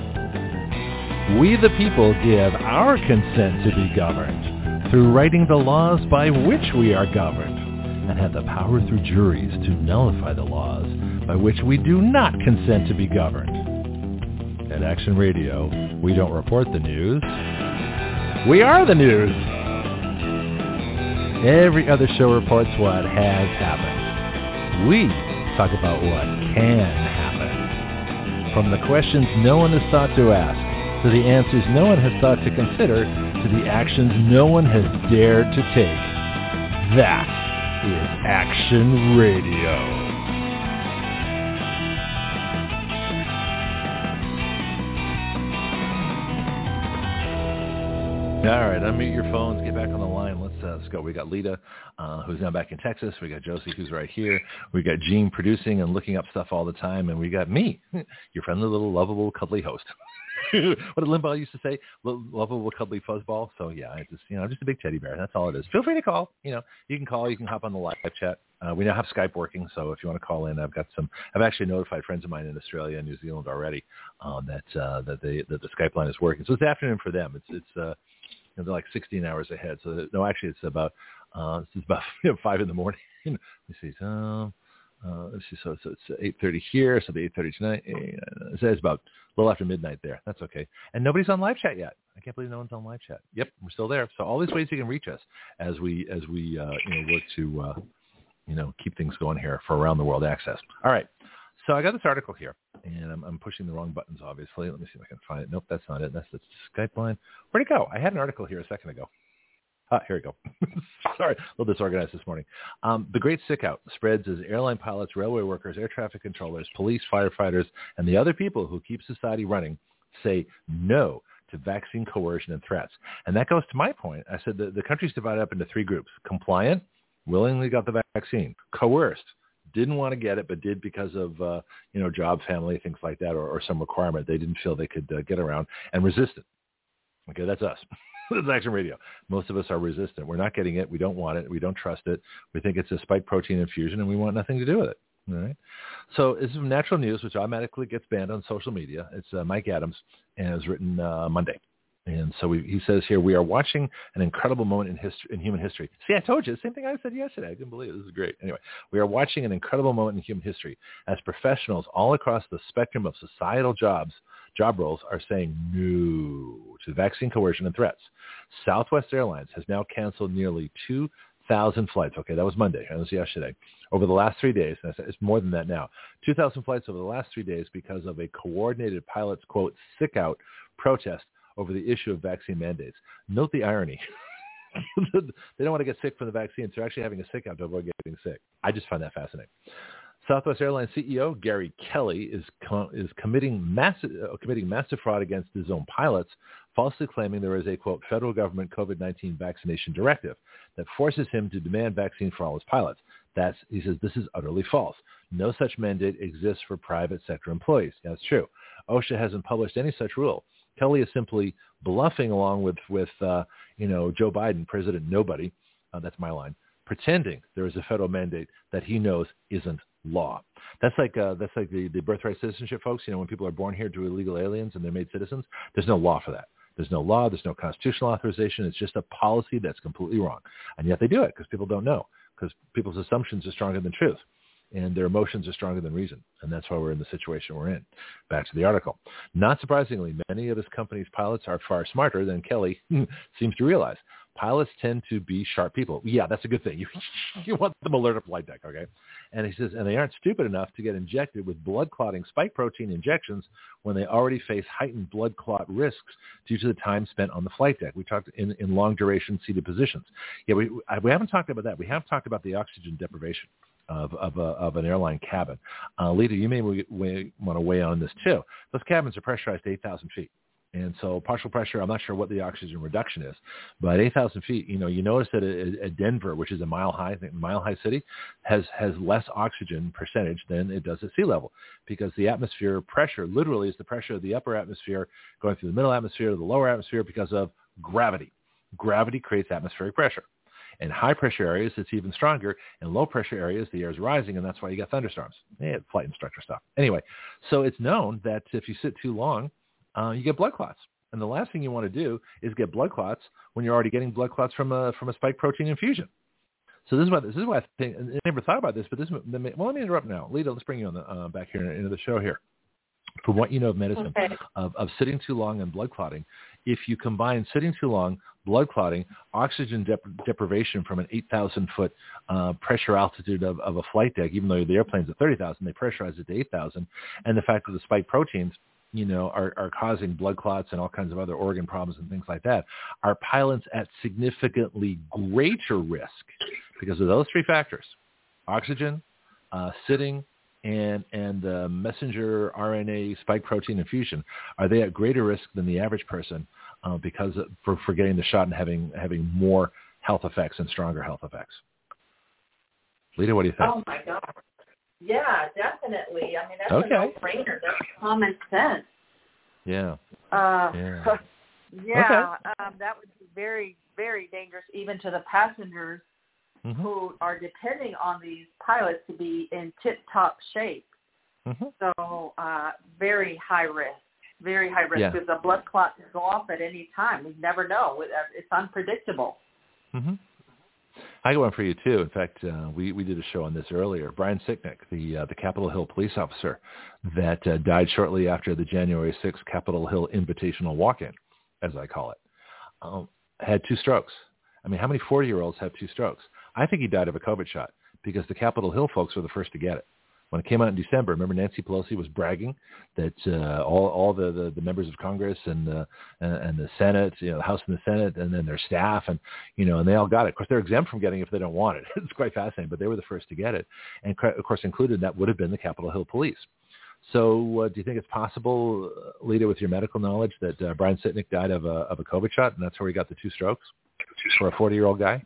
We the people give our consent to be governed through writing the laws by which we are governed, and have the power through juries to nullify the laws by which we do not consent to be governed. At Action Radio, we don't report the news. We are the news. Every other show reports what has happened. We talk about what can happen. From the questions no one has thought to ask, to the answers no one has thought to consider, to the actions no one has dared to take. That is Action Radio. All right, unmute your phones, get back on the line. Let's, uh, let's go. We got Lita, uh, who's now back in Texas. We got Josie, who's right here. We got Gene producing and looking up stuff all the time. And we got me, your friendly little lovable, cuddly host. What did Limbaugh used to say? Lo- lovable, cuddly fuzzball. So, yeah, I just, you know, I'm just a big teddy bear. That's all it is. Feel free to call. You know, you can call. You can hop on the live chat. Uh, we now have Skype working, so if you want to call in, I've got some. I've actually notified friends of mine in Australia and New Zealand already um, that uh, that they that the Skype line is working. So it's afternoon for them. It's it's uh, you know, they're like sixteen hours ahead. So no, actually, it's about uh, it's about you know, five in the morning. Let me see. Um, Uh, let's see. So, so it's eight thirty here. So it'll be eight thirty tonight. It says about a little after midnight there. That's okay. And nobody's on live chat yet. I can't believe no one's on live chat. Yep, we're still there. So all these ways you can reach us as we as we uh, you know work to uh, you know keep things going here for around the world access. All right. So I got this article here, and I'm, I'm pushing the wrong buttons, obviously. Let me see if I can find it. Nope, that's not it. That's the Skype line. Where'd it go? I had an article here a second ago. Ah, here we go. Sorry, a little disorganized this morning. Um, the great sick out spreads as airline pilots, railway workers, air traffic controllers, police, firefighters, and the other people who keep society running say no to vaccine coercion and threats. And that goes to my point. I said the, the country's divided up into three groups. Compliant, willingly got the vaccine. Coerced, didn't want to get it, but did because of, uh, you know, job, family, things like that, or, or some requirement they didn't feel they could uh, get around, and resistant. Okay, that's us. That's Action Radio. Most of us are resistant. We're not getting it. We don't want it. We don't trust it. We think it's a spike protein infusion, and we want nothing to do with it. All right. So this is from Natural News, which automatically gets banned on social media. It's uh, Mike Adams, and it was written uh, Monday. And so we, he says here, we are watching an incredible moment in history, in human history. See, I told you, the same thing I said yesterday. I couldn't believe it. This is great. Anyway, we are watching an incredible moment in human history as professionals all across the spectrum of societal jobs, job roles are saying no to vaccine coercion and threats. Southwest Airlines has now canceled nearly two thousand flights. Okay, that was Monday. That was yesterday. Over the last three days, and it's more than that now, two thousand flights over the last three days because of a coordinated pilot's, quote, sick out protest over the issue of vaccine mandates. Note the irony. They don't want to get sick from the vaccine, so they're actually having a sick out to avoid getting sick. I just find that fascinating. Southwest Airlines C E O Gary Kelly is com- is committing massive uh, committing massive fraud against his own pilots, falsely claiming there is a, quote, federal government COVID nineteen vaccination directive that forces him to demand vaccine for all his pilots. That's, he says, this is utterly false. No such mandate exists for private sector employees. Yeah, that's true. OSHA hasn't published any such rule. Kelly is simply bluffing along with, with uh, you know, Joe Biden, President Nobody, uh, that's my line, pretending there is a federal mandate that he knows isn't law. That's like uh, that's like the, the birthright citizenship, folks. You know, when people are born here to illegal aliens and they're made citizens, there's no law for that. There's no law. There's no constitutional authorization. It's just a policy that's completely wrong. And yet they do it because people don't know, because people's assumptions are stronger than truth. And their emotions are stronger than reason. And that's why we're in the situation we're in. Back to the article. Not surprisingly, many of his company's pilots are far smarter than Kelly seems to realize. Pilots tend to be sharp people. Yeah, that's a good thing. You, you want them alert at flight deck, okay? And he says, and they aren't stupid enough to get injected with blood-clotting spike protein injections when they already face heightened blood clot risks due to the time spent on the flight deck. We talked in, in long-duration seated positions. Yeah, we, we haven't talked about that. We have talked about the oxygen deprivation of of, a, of an airline cabin. Uh, Lita, you may w- w- want to weigh on this too. Those cabins are pressurized to eight thousand feet. And so partial pressure, I'm not sure what the oxygen reduction is, but eight thousand feet, you know, you notice that a, a Denver, which is a mile high, mile high city, has, has less oxygen percentage than it does at sea level, because the atmosphere pressure literally is the pressure of the upper atmosphere going through the middle atmosphere to the lower atmosphere because of gravity. Gravity creates atmospheric pressure. In high-pressure areas, it's even stronger. In low-pressure areas, the air is rising, and that's why you get thunderstorms. Eh, flight instructor stuff. Anyway, so it's known that if you sit too long, uh, you get blood clots. And the last thing you want to do is get blood clots when you're already getting blood clots from a from a spike protein infusion. So this is why this is why I think I never thought about this, but this. Well, let me interrupt now, Lita. Let's bring you on the uh, back here into the show here. From what you know of medicine, okay. of, of sitting too long and blood clotting, if you combine sitting too long, blood clotting, oxygen dep- deprivation from an eight thousand foot uh, pressure altitude of, of a flight deck, even though the airplane's at thirty thousand, they pressurize it to eight thousand, and the fact that the spike proteins, you know, are, are causing blood clots and all kinds of other organ problems and things like that, are pilots at significantly greater risk because of those three factors: oxygen, uh, sitting, and and the messenger R N A spike protein infusion. Are they at greater risk than the average person uh, because of, for, for getting the shot and having having more health effects and stronger health effects? Lita, what do you think? Oh, my God. Yeah, definitely. I mean, that's okay. a no-brainer. That's common sense. Yeah. Uh, yeah. yeah okay. um, that would be very, very dangerous even to the passengers mm-hmm. who are depending on these pilots to be in tip-top shape. Mm-hmm. So uh, very high risk, very high risk, yeah. because the blood clot can go off at any time. We never know. It's unpredictable. Mm-hmm. I got one for you too. In fact, uh, we we did a show on this earlier. Brian Sicknick, the uh, the Capitol Hill police officer that uh, died shortly after the January sixth Capitol Hill Invitational Walk-in, as I call it, um, had two strokes. I mean, how many forty-year-olds have two strokes? I think he died of a COVID shot because the Capitol Hill folks were the first to get it. When it came out in December, remember Nancy Pelosi was bragging that uh, all all the, the, the members of Congress and the and, and the Senate, you know, the House and the Senate, and then their staff, and you know, and they all got it. Of course, they're exempt from getting it if they don't want it. It's quite fascinating, but they were the first to get it, and of course, included that would have been the Capitol Hill police. So, uh, do you think it's possible, uh, Lita, with your medical knowledge, that uh, Brian Sicknick died of a of a COVID shot, and that's where he got the two strokes for a forty-year-old guy?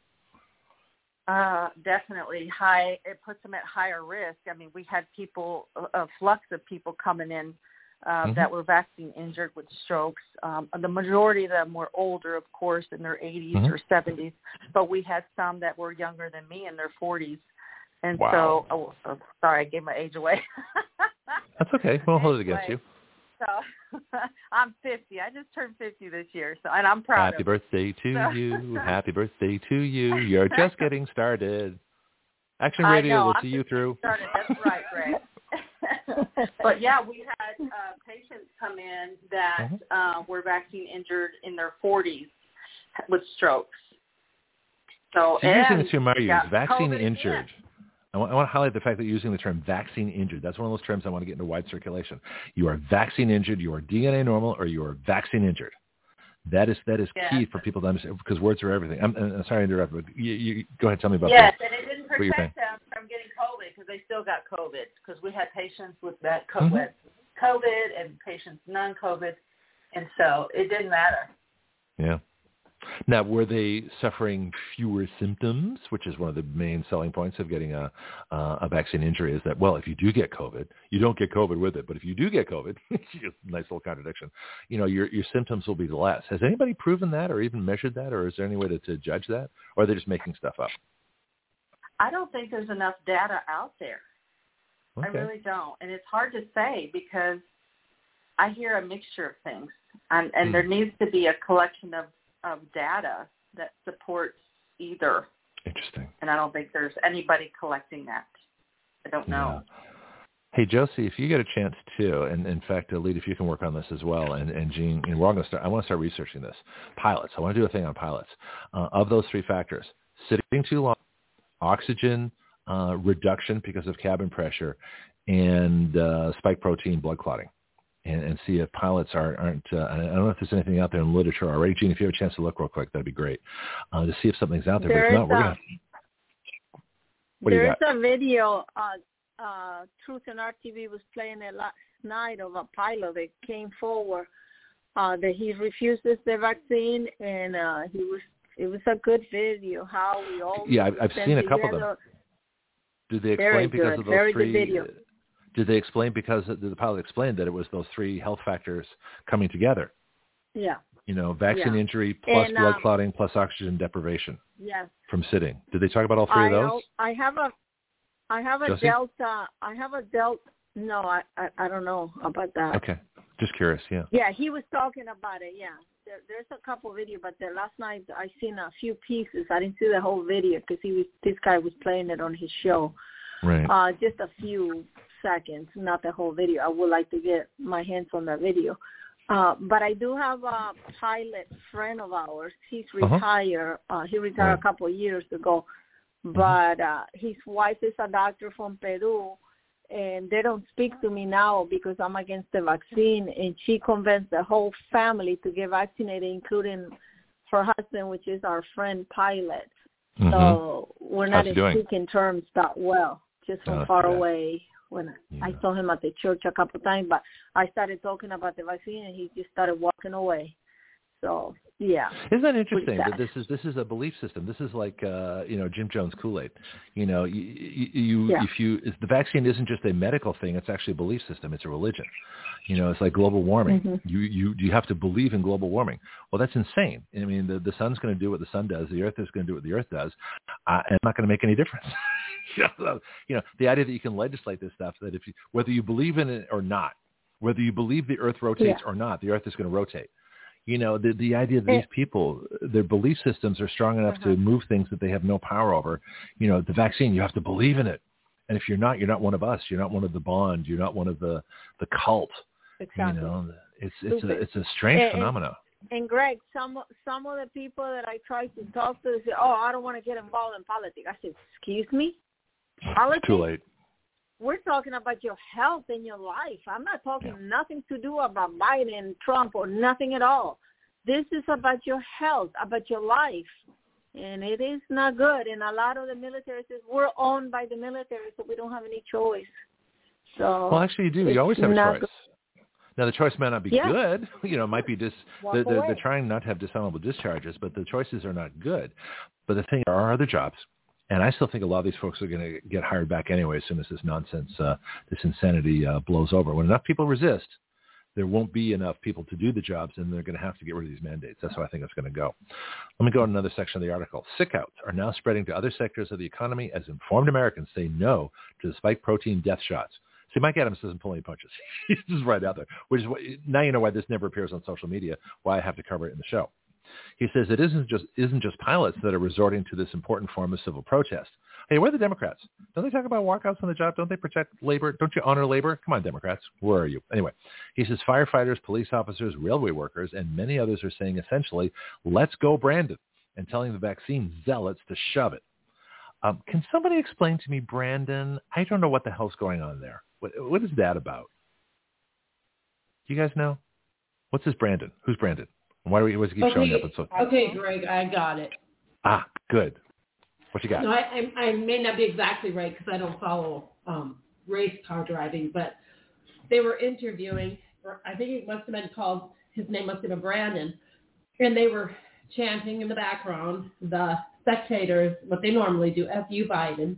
Uh, definitely high. It puts them at higher risk. I mean, we had people, a flux of people coming in uh, mm-hmm. that were vaccine injured with strokes. Um, the majority of them were older, of course, in their eighties mm-hmm. or seventies, but we had some that were younger than me in their forties. And wow. so, oh, oh, sorry, I gave my age away. That's okay. We'll hold it against you. So I'm fifty. I just turned fifty this year, so and I'm proud. Happy of birthday it. to so. you. Happy birthday to you. You're just getting started. Action Radio know, will I'm see you through. Started. That's right, Greg. But yeah, we had uh, patients come in that mm-hmm. uh, were vaccine injured in their forties with strokes. So, so and using the term I use, vaccine COVID injured. Again. I want, I want to highlight the fact that you're using the term vaccine injured. That's one of those terms I want to get into wide circulation. You are vaccine injured, you are D N A normal, or you are vaccine injured. That is that is yes. key for people to understand because words are everything. I'm, I'm sorry to interrupt, but you, you go ahead and tell me about yes, that. Yes, and it didn't protect them from getting COVID because they still got COVID because we had patients with that COVID, mm-hmm. COVID and patients non-COVID, and so it didn't matter. Yeah. Now, were they suffering fewer symptoms, which is one of the main selling points of getting a uh, a vaccine injury is that, well, if you do get COVID, you don't get COVID with it. But if you do get COVID, nice little contradiction, you know, your your symptoms will be less. Has anybody proven that or even measured that? Or is there any way to, to judge that? Or are they just making stuff up? I don't think there's enough data out there. Okay. I really don't. And it's hard to say because I hear a mixture of things. And, and mm. there needs to be a collection of of data that supports either. Interesting. And I don't think there's anybody collecting that. I don't know. Yeah. Hey, Josie, if you get a chance too, and in fact, Alita, if you can work on this as well, and, and Jean, and we're all going to start, I want to start researching this. Pilots. I want to do a thing on pilots. Uh, of those three factors, sitting too long, oxygen uh, reduction because of cabin pressure, and uh, spike protein blood clotting. And, and see if pilots are, aren't, uh, I don't know if there's anything out there in literature already. Gene, if you have a chance to look real quick, that'd be great. Uh, to see if something's out there. there but if not, we're going to... There is a video, uh, uh, Truth and R T V was playing it last night of a pilot that came forward uh, that he refuses the vaccine, and uh, he was. it was a good video, how we all... Yeah, I've, I've seen a couple together. of them. Did they explain Very because good. of those Very three... good video. Did they explain because did the pilot explain that it was those three health factors coming together? Yeah. You know, vaccine yeah. injury plus and, blood um, clotting plus oxygen deprivation. Yes. From sitting. Did they talk about all three I of those? Know, I have a, I have a Josie? Delta. I have a Delta. No, I, I, I don't know about that. Okay. Just curious. Yeah. Yeah, he was talking about it. Yeah. There, there's a couple of videos, but the last night I seen a few pieces. I didn't see the whole video because he was this guy was playing it on his show. Right. Uh, just a few seconds, not the whole video. I would like to get my hands on that video. Uh, but I do have a pilot friend of ours. He's retired. Uh-huh. Uh, he retired right. a couple of years ago. But uh, his wife is a doctor from Peru, and they don't speak to me now because I'm against the vaccine. And she convinced the whole family to get vaccinated, including her husband, which is our friend pilot. Mm-hmm. So we're not in speaking terms that well, just from oh, far away. When yeah. I saw him at the church a couple of times, but I started talking about the vaccine, and he just started walking away. So, yeah. Isn't that interesting that this is this is a belief system? This is like uh, you know, Jim Jones Kool-Aid. You know, you, you yeah. if you if the vaccine isn't just a medical thing; it's actually a belief system. It's a religion. You know, it's like global warming. Mm-hmm. You you you have to believe in global warming. Well, that's insane. I mean, the the sun's going to do what the sun does. The earth is going to do what the earth does, uh, and it's not going to make any difference. you know, the idea that you can legislate this stuff, that if you, whether you believe in it or not, whether you believe the earth rotates yeah. or not, the earth is going to rotate. You know, the the idea that these people, their belief systems are strong enough uh-huh. to move things that they have no power over. You know, the vaccine, you have to believe in it. And if you're not, you're not one of us. You're not one of the bond. You're not one of the, the cult. Exactly. You know, it's it's a it's a strange and, phenomenon. And Greg, some some of the people that I try to talk to say, "Oh, I don't want to get involved in politics." I said, "Excuse me, politics? Too late. We're talking about your health and your life. I'm not talking yeah. nothing to do about Biden and Trump or nothing at all. This is about your health, about your life, and it is not good. And a lot of the military says we're owned by the military, so we don't have any choice. So well, actually, you do. You always have a choice. Good. Now, the choice may not be yeah. good. You know, it might be dis. They're, they're, they're trying not to have dishonorable discharges, but the choices are not good. But the thing, there are other jobs. And I still think a lot of these folks are going to get hired back anyway as soon as this nonsense, uh, this insanity uh, blows over. When enough people resist, there won't be enough people to do the jobs, and they're going to have to get rid of these mandates. That's how I think it's going to go. Let me go to another section of the article. Sick outs are now spreading to other sectors of the economy as informed Americans say no to the spike protein death shots. See, Mike Adams doesn't pull any punches. He's just right out there, which is what, now you know why this never appears on social media, why I have to cover it in the show. He says it isn't just isn't just pilots that are resorting to this important form of civil protest. Hey, where are the Democrats? Don't they talk about walkouts on the job? Don't they protect labor? Don't you honor labor? Come on, Democrats. Where are you? Anyway, he says firefighters, police officers, railway workers, and many others are saying essentially, let's go Brandon, and telling the vaccine zealots to shove it. Um, can somebody explain to me, Brandon? I don't know what the hell's going on there. What, what is that about? Do you guys know? What's this Brandon? Who's Brandon? Why do we always keep okay, showing up? And so- okay, Greg, I got it. Ah, good. What you got? No, I, I, I may not be exactly right because I don't follow um, race car driving, but they were interviewing, or I think it must have been called, his name must have been Brandon, and they were chanting in the background, the spectators, what they normally do, F you, Biden.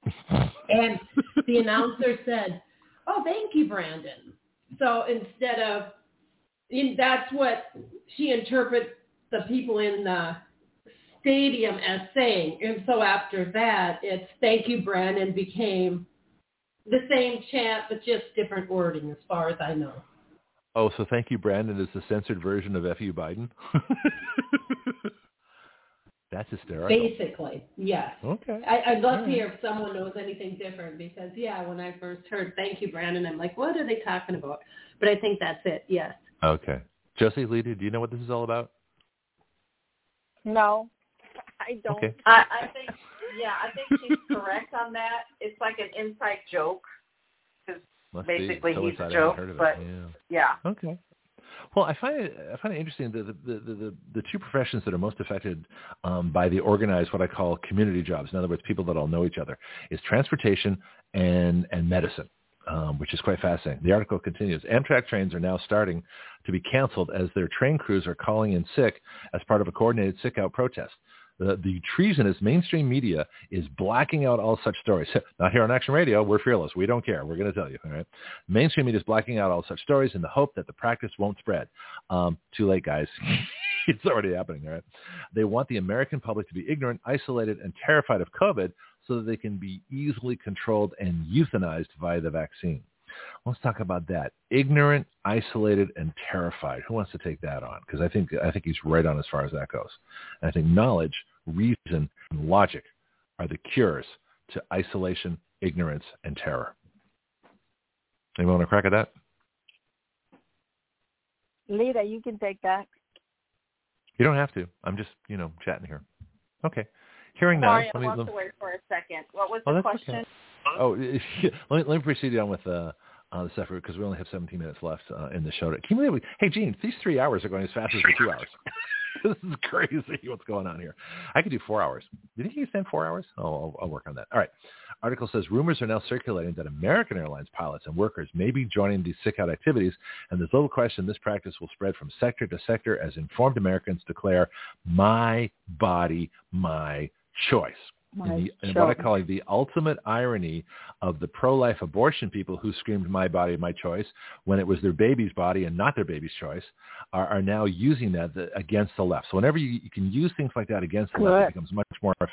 And the announcer said, oh, thank you, Brandon. So instead of, in, that's what she interprets the people in the stadium as saying. And so after that, it's thank you, Brandon became the same chant, but just different wording as far as I know. Oh, so thank you, Brandon is the censored version of F you, Biden? That's hysterical. Basically, yes. Okay. I, I'd love All to right. hear if someone knows anything different because, yeah, when I first heard thank you, Brandon, I'm like, what are they talking about? But I think that's it, yes. Okay. Josie, Lita, do you know what this is all about? No, I don't. Okay. I, I think, yeah, I think she's correct on that. It's like an inside joke because basically so he's a I joke, heard of it. but yeah. yeah. Okay. Well, I find it I find it interesting that the the, the, the two professions that are most affected um, by the organized, what I call community jobs, in other words, people that all know each other, is transportation and and medicine, um, which is quite fascinating. The article continues. Amtrak trains are now starting to be canceled as their train crews are calling in sick as part of a coordinated sick-out protest. The, the treasonous mainstream media is blacking out all such stories. Not here on Action Radio. We're fearless. We don't care. We're going to tell you. All right. Mainstream media is blacking out all such stories in the hope that the practice won't spread. Um, too late, guys. It's already happening. All right. They want the American public to be ignorant, isolated, and terrified of COVID so that they can be easily controlled and euthanized via the vaccine. Let's talk about that. Ignorant, isolated, and terrified. Who wants to take that on? Because I think I think he's right on as far as that goes. And I think knowledge, reason, and logic are the cures to isolation, ignorance, and terror. Anyone want to crack at that? Lita, you can take that. You don't have to. I'm just, you know, chatting here. Okay. Hearing now. Sorry, let I me, walked let, away for a second. What was oh, the that's question? Okay. Oh, let me, let me proceed on with uh, uh, the stuff because we only have seventeen minutes left uh, in the show. Can you believe, hey, Gene, these three hours are going as fast as the two hours. This is crazy what's going on here. I could do four hours. Do you think you can stand four hours? Oh, I'll, I'll work on that. All right. Article says rumors are now circulating that American Airlines pilots and workers may be joining these sick-out activities, and there's little question this practice will spread from sector to sector as informed Americans declare, my body, my choice. In, the, in what I call the ultimate irony of the pro-life abortion people who screamed my body, my choice when it was their baby's body and not their baby's choice are, are now using that the, against the left. So whenever you, you can use things like that against the left, it becomes much more effective.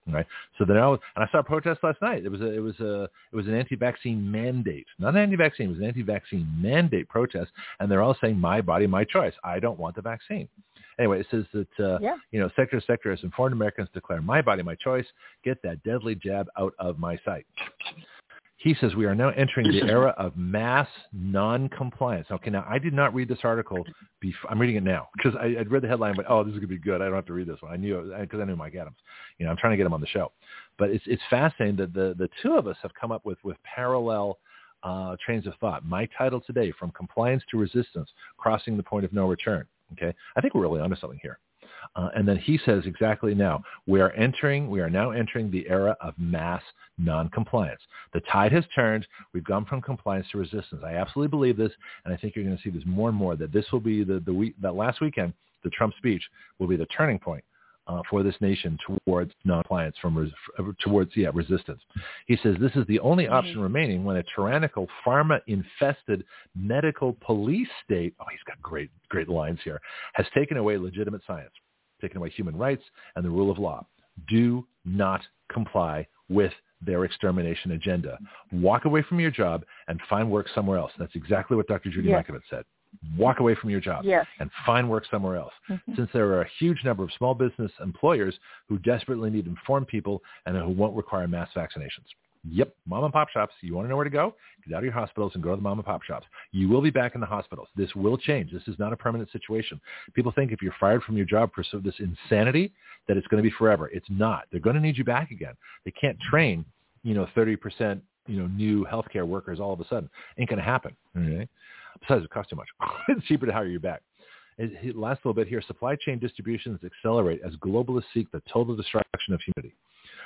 Right. So then I was, and I saw a protest last night. It was a, it was a, it was an anti-vaccine mandate, not an anti-vaccine. It was an anti-vaccine mandate protest, and they're all saying, "My body, my choice. I don't want the vaccine." Anyway, it says that uh, yeah. you know, sector to sector, as informed Americans declare, "My body, my choice. Get that deadly jab out of my sight." He says we are now entering the era of mass non-compliance. Okay, now I did not read this article before. I'm reading it now because I, I'd read the headline, but oh, this is going to be good. I don't have to read this one. I knew because I knew Mike Adams. You know, I'm trying to get him on the show. But it's it's fascinating that the, the two of us have come up with, with parallel uh, trains of thought. My title today, From Compliance to Resistance, Crossing the Point of No Return. Okay, I think we're really onto something here. Uh, and then he says exactly now, we are entering, we are now entering the era of mass non-compliance. The tide has turned. We've gone from compliance to resistance. I absolutely believe this, and I think you're going to see this more and more, that this will be the, the week, that last weekend, the Trump speech will be the turning point uh, for this nation towards non-compliance, from res, towards, yeah, resistance. He says this is the only option mm-hmm. remaining when a tyrannical, pharma-infested medical police state, oh, he's got great, great lines here, has taken away legitimate science, taken away human rights and the rule of law. Do not comply with their extermination agenda. Walk away from your job and find work somewhere else. That's exactly what Doctor Judy yes. Mikovits said. Walk away from your job yes. and find work somewhere else. Mm-hmm. Since there are a huge number of small business employers who desperately need informed people and who won't require mass vaccinations. Yep, mom and pop shops. You want to know where to go? Get out of your hospitals and go to the mom and pop shops. You will be back in the hospitals. This will change. This is not a permanent situation. People think if you're fired from your job for this insanity that it's going to be forever. It's not. They're going to need you back again. They can't train, you know, thirty percent, you know, new healthcare workers all of a sudden. Ain't going to happen. Okay? Besides, it costs too much. It's cheaper to hire you back. It, last little bit here. Supply chain distributions accelerate as globalists seek the total destruction of humanity.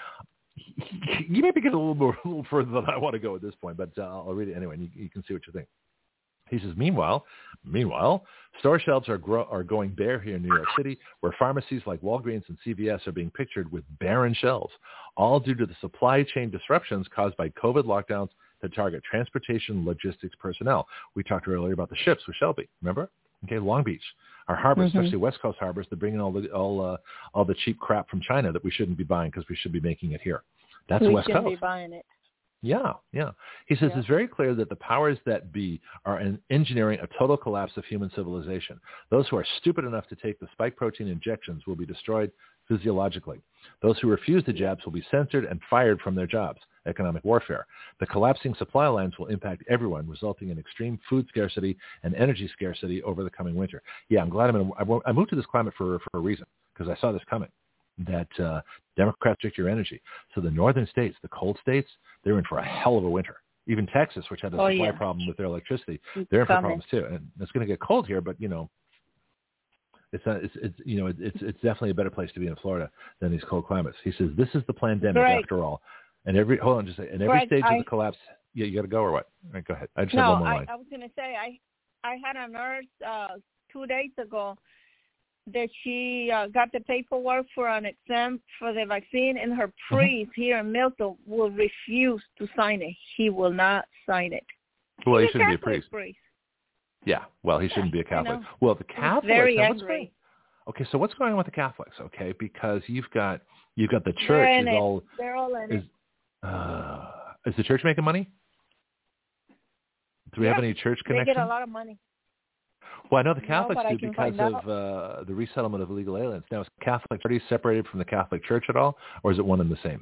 You maybe get a little more, a little further than I want to go at this point, but uh, I'll read it anyway, and you, you can see what you think. He says, meanwhile, meanwhile, store shelves are grow, are going bare here in New York City, where pharmacies like Walgreens and C V S are being pictured with barren shelves, all due to the supply chain disruptions caused by COVID lockdowns that target transportation logistics personnel. We talked earlier about the ships with Shelby, remember? Okay, Long Beach, our harbors, mm-hmm. especially West Coast harbors, they're bringing all the all uh, all the cheap crap from China that we shouldn't be buying because we should be making it here. That's we West shouldn't Coast. be buying it. Yeah, yeah. He says yeah. it's very clear that the powers that be are in engineering a total collapse of human civilization. Those who are stupid enough to take the spike protein injections will be destroyed physiologically. Those who refuse the jabs will be censored and fired from their jobs. Economic warfare. The collapsing supply lines will impact everyone, resulting in extreme food scarcity and energy scarcity over the coming winter. Yeah, I'm glad I'm in a, I moved to this climate for, for a reason, because I saw this coming, that uh, Democrats protect your energy. So the northern states, the cold states, they're in for a hell of a winter. Even Texas, which had a oh, supply yeah. problem with their electricity, it's they're in for coming. problems too. And it's going to get cold here, but, you know, It's, a, it's it's you know it's it's definitely a better place to be in Florida than these cold climates. He says this is the pandemic Greg. after all, and every hold on just a, in every Greg, stage I, of the collapse. Yeah, you got to go or what? All right, go ahead. I just no, have one more I, line. I was going to say I I had a nurse uh, two days ago that she uh, got the paperwork for an exam for the vaccine, and her priest mm-hmm. here in Milton will refuse to sign it. He will not sign it. Well, He's he shouldn't be a priest. priest. Yeah, well, he shouldn't be a Catholic. You know, well, the Catholics. very now, what's angry. going, okay, so what's going on with the Catholics? Okay, because you've got you've got the church They're in is it. all They're all in is, it. Uh, is the church making money? Do we yeah, have any church they connection? get a lot of money. Well, I know the Catholics no, do because of uh, the resettlement of illegal aliens. Now, is Catholic Party separated from the Catholic Church at all, or is it one and the same?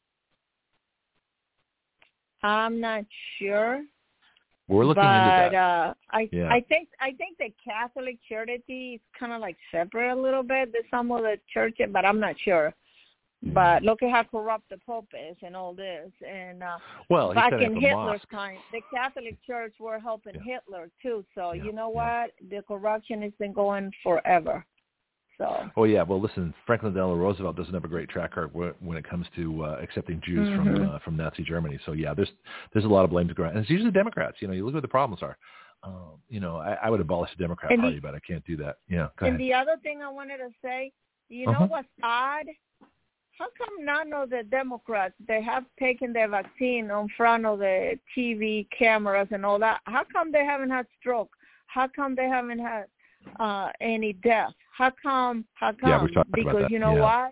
I'm not sure. We're looking but, into that. Uh, I yeah. I think I think the Catholic charity is kind of like separate a little bit. There's some of the churches, but I'm not sure. But look at how corrupt the Pope is and all this. And uh, well, back in Hitler's mosque. time, the Catholic Church were helping yeah. Hitler too. So yeah. you know yeah. what? The corruption has been going forever. So. Oh yeah. Well, listen, Franklin Delano Roosevelt doesn't have a great track record when it comes to uh, accepting Jews mm-hmm. from uh, from Nazi Germany. So yeah, there's there's a lot of blame to go around, and it's usually Democrats. You know, you look at what the problems are. Um, you know, I, I would abolish the Democrat and Party, the, but I can't do that. Yeah. Go and ahead. the other thing I wanted to say, you know uh-huh. what's odd? How come none of the Democrats, they have taken their vaccine in front of the T V cameras and all that? How come they haven't had stroke? How come they haven't had uh, any death? How come? How come? Yeah, we've talked because about that. you know yeah. why?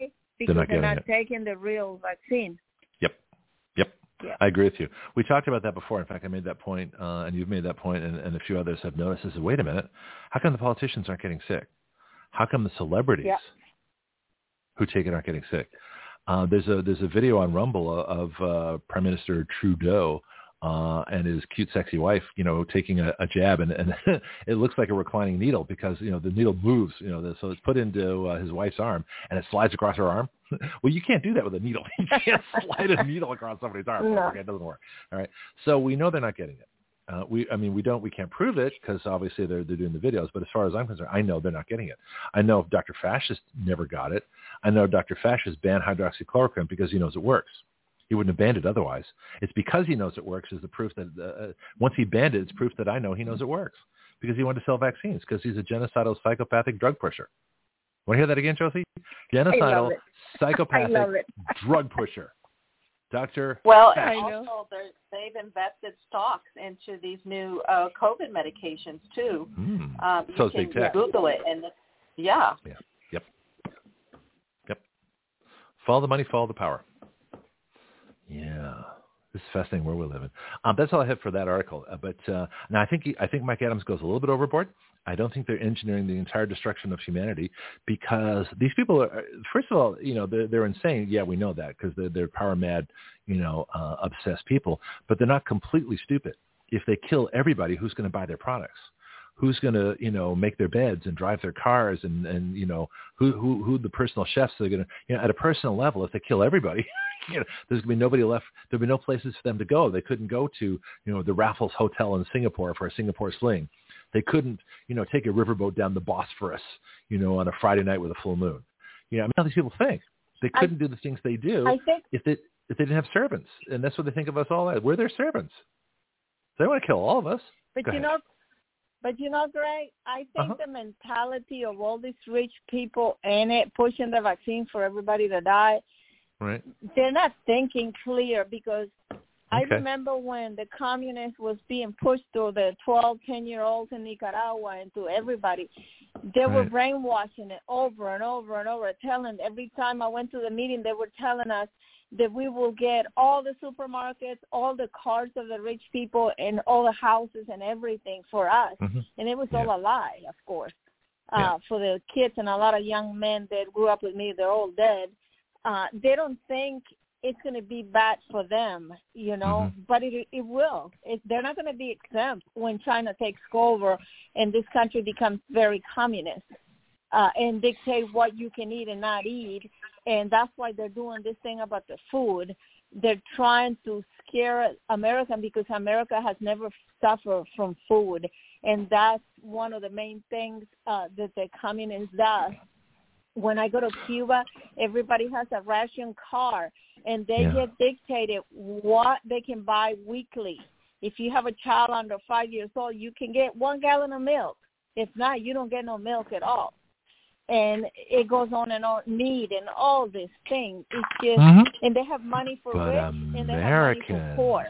because they're not, they're not it. taking the real vaccine. Yep. Yep. Yeah. I agree with you. We talked about that before. In fact, I made that point, uh, and you've made that point, and, and a few others have noticed. I said, wait a minute. How come the politicians aren't getting sick? How come the celebrities yeah. who take it aren't getting sick? Uh, there's a there's a video on Rumble of uh, Prime Minister Trudeau uh, and his cute, sexy wife, you know, taking a, a jab, and, and it looks like a reclining needle because, you know, the needle moves, you know, the, so it's put into uh, his wife's arm and it slides across her arm. Well, you can't do that with a needle. You can't slide a needle across somebody's arm. No. It doesn't work. All right. So we know they're not getting it. Uh, we, I mean, we don't, we can't prove it because obviously they're they're doing the videos. But as far as I'm concerned, I know they're not getting it. I know Doctor Fascist never got it. I know Doctor Fascist banned hydroxychloroquine because he knows it works. He wouldn't have banned it otherwise. It's because he knows it works is the proof that uh, once he banned it, it's proof that I know he knows it works because he wanted to sell vaccines because he's a genocidal psychopathic drug pusher. Want to hear that again, Josie? Genocidal psychopathic drug pusher. Doctor Well, Fascist. and also they've invested stocks into these new uh, COVID medications too. Mm. Um, you so it's can big tech. Google it, and it's, yeah. Yeah. Yep. Yep. Follow the money, follow the power. Yeah. This is a fascinating world we live in. Um, that's all I have for that article. Uh, but uh, now I think he, I think Mike Adams goes a little bit overboard. I don't think they're engineering the entire destruction of humanity because these people are, first of all, you know, they're, they're insane. Yeah, we know that because they're, they're power mad, you know, uh, obsessed people, but they're not completely stupid. If they kill everybody, who's going to buy their products? Who's going to, you know, make their beds and drive their cars and, and you know, who, who, who the personal chefs are going to, you know, at a personal level, if they kill everybody, you know, there's going to be nobody left. There'll be no places for them to go. They couldn't go to, you know, the Raffles Hotel in Singapore for a Singapore sling. They couldn't, you know, take a riverboat down the Bosphorus, you know, on a Friday night with a full moon. You know, I mean, how these people think. They couldn't I, do the things they do I think, if they if they didn't have servants. And that's what they think of us all as. We're their servants. They want to kill all of us. But Go you ahead. know, but you know, Greg, I think Uh-huh. the mentality of all these rich people in it pushing the vaccine for everybody to die, Right. they're not thinking clear because I Okay. remember when the communist was being pushed to the twelve, ten-year-olds in Nicaragua and to everybody, they were Right. brainwashing it over and over and over, telling every time I went to the meeting, they were telling us that we will get all the supermarkets, all the cars of the rich people, and all the houses and everything for us. Mm-hmm. And it was Yeah. all a lie, of course, uh, Yeah. for the kids and a lot of young men that grew up with me. They're all dead. Uh, they don't think it's going to be bad for them, you know, Mhm. but it it will. It, they're not going to be exempt when China takes over and this country becomes very communist uh, and dictate what you can eat and not eat. And that's why they're doing this thing about the food. They're trying to scare America because America has never suffered from food. And that's one of the main things uh, that the communist does. When I go to Cuba, everybody has a ration card, and they Yeah. get dictated what they can buy weekly. If you have a child under five years old, you can get one gallon of milk. If not, you don't get no milk at all. And it goes on and on, meat and all these things. It's just, Mhm. and they have money for But rich, and they have money for Americans, poor.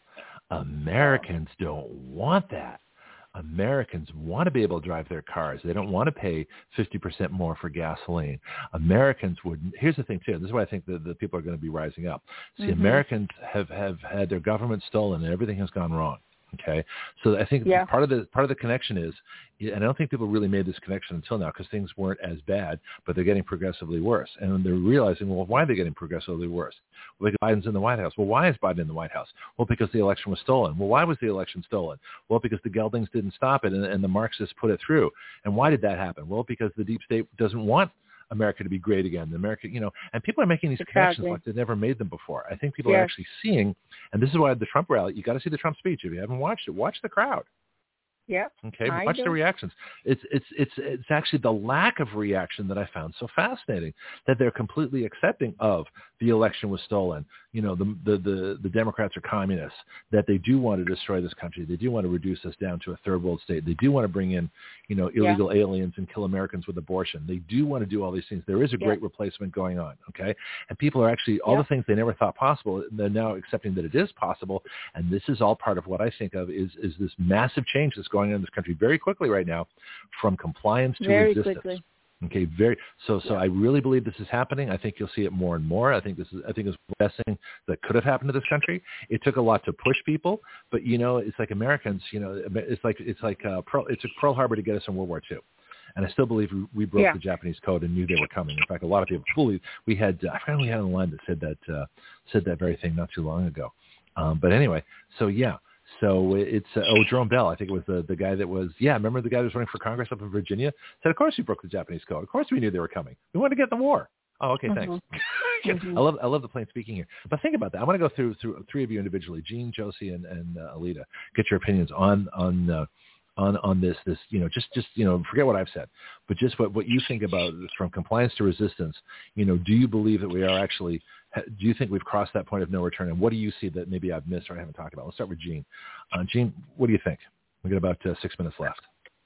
Americans don't want that. Americans want to be able to drive their cars. They don't want to pay fifty percent more for gasoline. Americans would, here's the thing too, this is why I think that the people are going to be rising up. See, Mm-hmm. Americans have, have had their government stolen and everything has gone wrong. Okay, so I think Yeah. part of the part of the connection is, and I don't think people really made this connection until now because things weren't as bad, but they're getting progressively worse, and they're realizing, well, why are they getting progressively worse? Well, because Biden's in the White House. Well, why is Biden in the White House? Well, because the election was stolen. Well, why was the election stolen? Well, because the Geldings didn't stop it, and, and the Marxists put it through. And why did that happen? Well, because the deep state doesn't want America to be great again. America, you know, and people are making these Exactly. connections like they've never made them before. I think people are Yes. actually seeing, and this is why the Trump rally, you got to see the Trump speech. If you haven't watched it, watch the crowd. Yeah. Okay, I watch do. the reactions. It's it's it's it's actually the lack of reaction that I found so fascinating. That they're completely accepting of the election was stolen. You know, the the the, the Democrats are communists. That they do want to destroy this country. They do want to reduce us down to a third world state. They do want to bring in, you know, illegal yeah. aliens and kill Americans with abortion. They do want to do all these things. There is a great yeah. replacement going on. Okay, and people are actually all yeah. the things they never thought possible. They're now accepting that it is possible. And this is all part of what I think of is is this massive change that's going on in this country very quickly right now, from compliance to very resistance. Quickly. Okay, very so. So yeah. I really believe this is happening. I think you'll see it more and more. I think this is. I think it's the best thing that could have happened to this country. It took a lot to push people, but you know, it's like Americans. You know, it's like it's like uh, Pearl, it took Pearl Harbor to get us in World War Two, and I still believe we, we broke yeah. the Japanese code and knew they were coming. In fact, a lot of people fully. We had uh, I forgot we had a line that said that uh, said that very thing not too long ago. Um, but anyway, so yeah. So it's, uh, oh, Jerome Bell, I think it was the, the guy that was, yeah, remember the guy that was running for Congress up in Virginia? Said, of course we broke the Japanese code. Of course we knew they were coming. We wanted to get the war. Oh, okay, thanks. Mm-hmm. mm-hmm. I love I love the plain speaking here. But think about that. I want to go through through three of you individually, Jean, Josie, and, and uh, Alita, get your opinions on on uh, on on this, this you know, just, just you know, forget what I've said, but just what, what you think about this from compliance to resistance. You know, do you believe that we are actually, do you think we've crossed that point of no return? And what do you see that maybe I've missed or I haven't talked about? Let's start with Jean. Uh, Jean, what do you think? We've got about uh, six minutes left.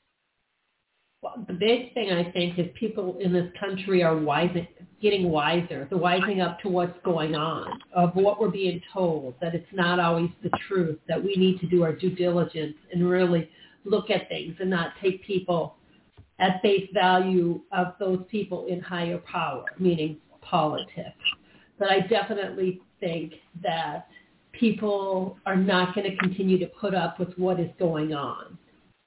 Well, the big thing I think is people in this country are wising, getting wiser. They're wising up to what's going on, of what we're being told, that it's not always the truth, that we need to do our due diligence and really look at things and not take people at face value of those people in higher power, meaning politics. But I definitely think that people are not going to continue to put up with what is going on.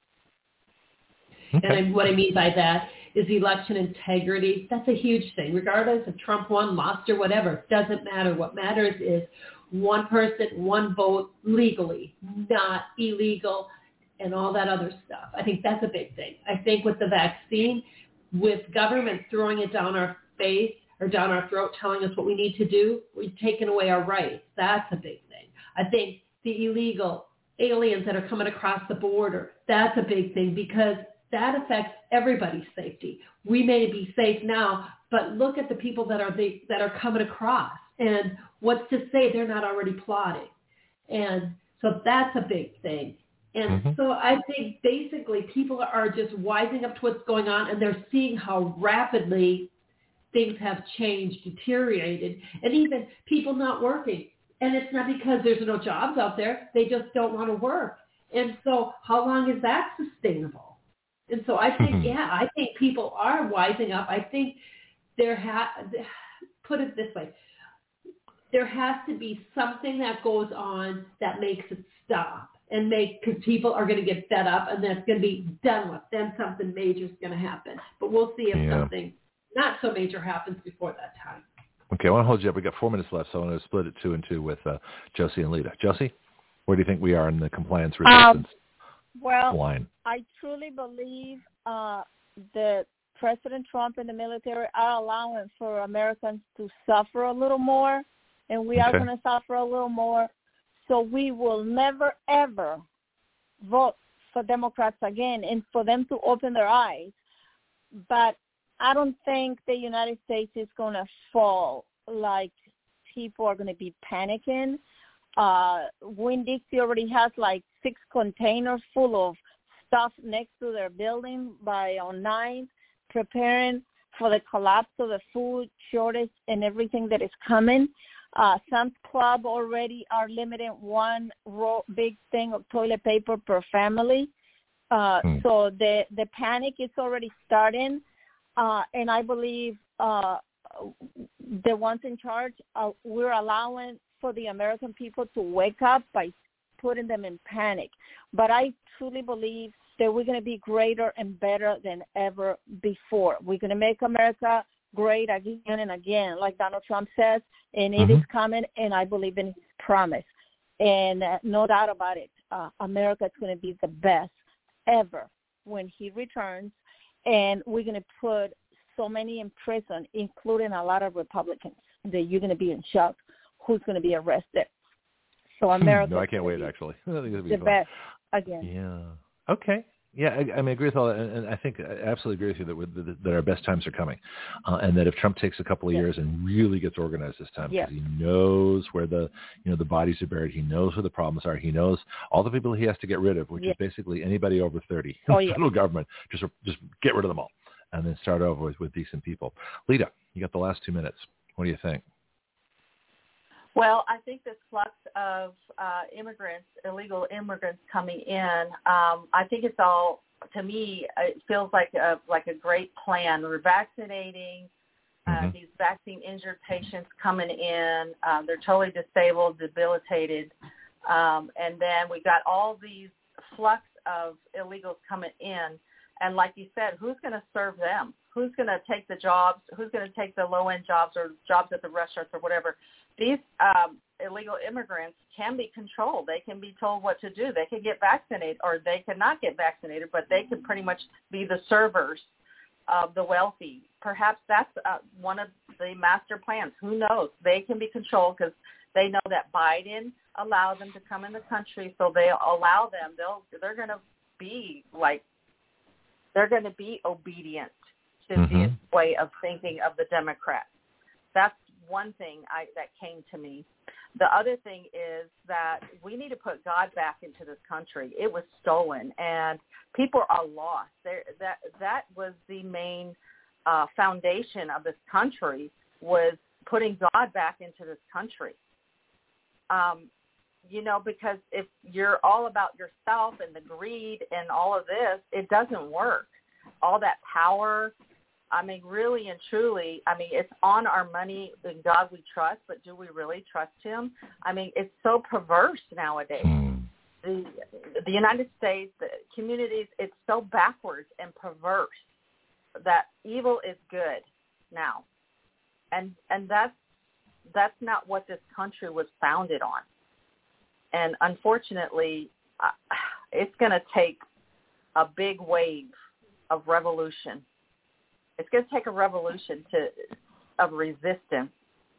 Okay. And I, what I mean by that is election integrity. That's a huge thing. Regardless if Trump won, lost, or whatever, it doesn't matter. What matters is one person, one vote legally, not illegal, and all that other stuff. I think that's a big thing. I think with the vaccine, with government throwing it down our face or down our throat telling us what we need to do, we've taken away our rights. That's a big thing. I think the illegal aliens that are coming across the border, that's a big thing because that affects everybody's safety. We may be safe now, but look at the people that are the, that are coming across. And what's to say they're not already plotting? And so that's a big thing. And mm-hmm. so I think basically people are just wising up to what's going on, and they're seeing how rapidly things have changed, deteriorated, and even people not working. And it's not because there's no jobs out there. They just don't want to work. And so how long is that sustainable? And so I think, mm-hmm. yeah, I think people are wising up. I think there ha- put it this way, there has to be something that goes on that makes it stop. And make, because people are going to get fed up and that's going to be done with. Then something major is going to happen. But we'll see if yeah. something not so major happens before that time. Okay, I want to hold you up. We've got four minutes left, so I want to split it two and two with uh, Josie and Lita. Josie, where do you think we are in the compliance resistance um, well, line? I truly believe uh, that President Trump and the military are allowing for Americans to suffer a little more, and we okay. are going to suffer a little more. So we will never, ever vote for Democrats again and for them to open their eyes. But I don't think the United States is going to fall like people are going to be panicking. Uh, Winn-Dixie already has like six containers full of stuff next to their building by on ninth, preparing for the collapse of the food shortage and everything that is coming. Uh, Sam's Club already are limiting one roll, big thing of toilet paper per family. Uh, hmm. So the, the panic is already starting. Uh, and I believe uh, the ones in charge, uh, we're allowing for the American people to wake up by putting them in panic. But I truly believe that we're going to be greater and better than ever before. We're going to make America great again and again, like Donald Trump says, and it mm-hmm. is coming, and I believe in his promise. And uh, no doubt about it, uh, America is going to be the best ever when he returns, and we're going to put so many in prison, including a lot of Republicans, that you're going to be in shock who's going to be arrested. So America no, I can't wait, actually. I think it'll be the fun. best again. Yeah. Okay. Yeah, I, I mean, I agree with all that, and, and I think I absolutely agree with you that, with, that, that our best times are coming, uh, and that if Trump takes a couple of yeah. years and really gets organized this time, because yeah. he knows where the you know the bodies are buried, he knows where the problems are, he knows all the people he has to get rid of, which yeah. is basically anybody over thirty. Oh, yeah. Federal government, just just get rid of them all, and then start over with, with decent people. Lita, you got the last two minutes. What do you think? Well, I think this flux of uh, immigrants, illegal immigrants coming in, um, I think it's all, to me, it feels like a, like a great plan. We're vaccinating uh, mm-hmm. these vaccine-injured patients coming in. Um, they're totally disabled, debilitated. Um, and then we got all these flux of illegals coming in. And like you said, who's going to serve them? Who's going to take the jobs? Who's going to take the low-end jobs or jobs at the restaurants or whatever? These um, illegal immigrants can be controlled. They can be told what to do. They can get vaccinated, or they cannot get vaccinated, but they can pretty much be the servers of the wealthy. Perhaps that's uh, one of the master plans. Who knows? They can be controlled because they know that Biden allowed them to come in the country, so they allow them. They'll they're going to be like they're going to be obedient to mm-hmm. the way of thinking of the Democrats. That's one thing I, that came to me. The other thing is that we need to put God back into this country. It was stolen, and people are lost. There, that that was the main uh, foundation of this country, was putting God back into this country. Um, you know, because if you're all about yourself and the greed and all of this, it doesn't work. All that power, I mean, really and truly, I mean, it's on our money. In God we trust, but do we really trust him? I mean, it's so perverse nowadays. The, the United States, the communities, it's so backwards and perverse that evil is good now. And and that's, that's not what this country was founded on. And unfortunately, uh, it's going to take a big wave of revolution. It's going to take a revolution to of resistance,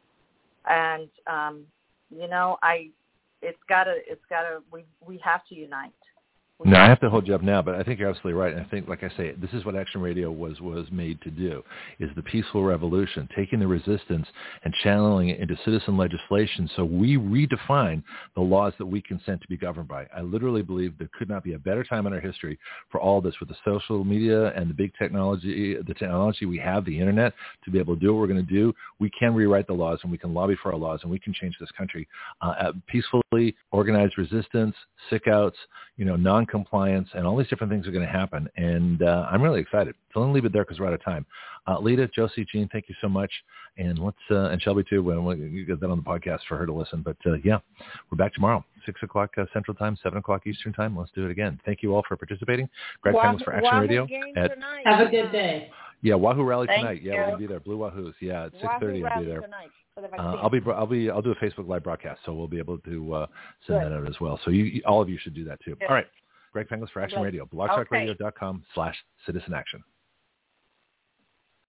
and um, you know, I it's got to it's got to we we have to unite. No, I have to hold you up now, but I think you're absolutely right. And I think, like I say, this is what Action Radio was was made to do, is the peaceful revolution, taking the resistance and channeling it into citizen legislation so we redefine the laws that we consent to be governed by. I literally believe there could not be a better time in our history for all this, with the social media and the big technology, the technology we have, the internet, to be able to do what we're going to do. We can rewrite the laws, and we can lobby for our laws, and we can change this country uh, at peacefully, organized resistance, sick outs, you know, non compliance, and all these different things are going to happen. And uh, I'm really excited. So let me leave it there because we're out of time. Uh, Lita, Josie, Jean, thank you so much. And let's uh, and Shelby too, when we you get that on the podcast for her to listen. But uh, yeah, we're back tomorrow, six o'clock uh, Central Time, seven o'clock Eastern Time. Let's do it again. Thank you all for participating. Greg Penglis for Action Wahoo Radio. At, Have a good day. Yeah, Wahoo Rally Thank tonight. you. Yeah, we're gonna be there. Blue Wahoos. Yeah, at six thirty. I'll be there. The Uh, I'll be, I'll be, I'll do a Facebook Live broadcast, so we'll be able to uh, send Good. that out as well. So you, all of you should do that too. Good. All right, Greg Penglis for Action Good. Radio, blog talk radio dot com slash citizen action.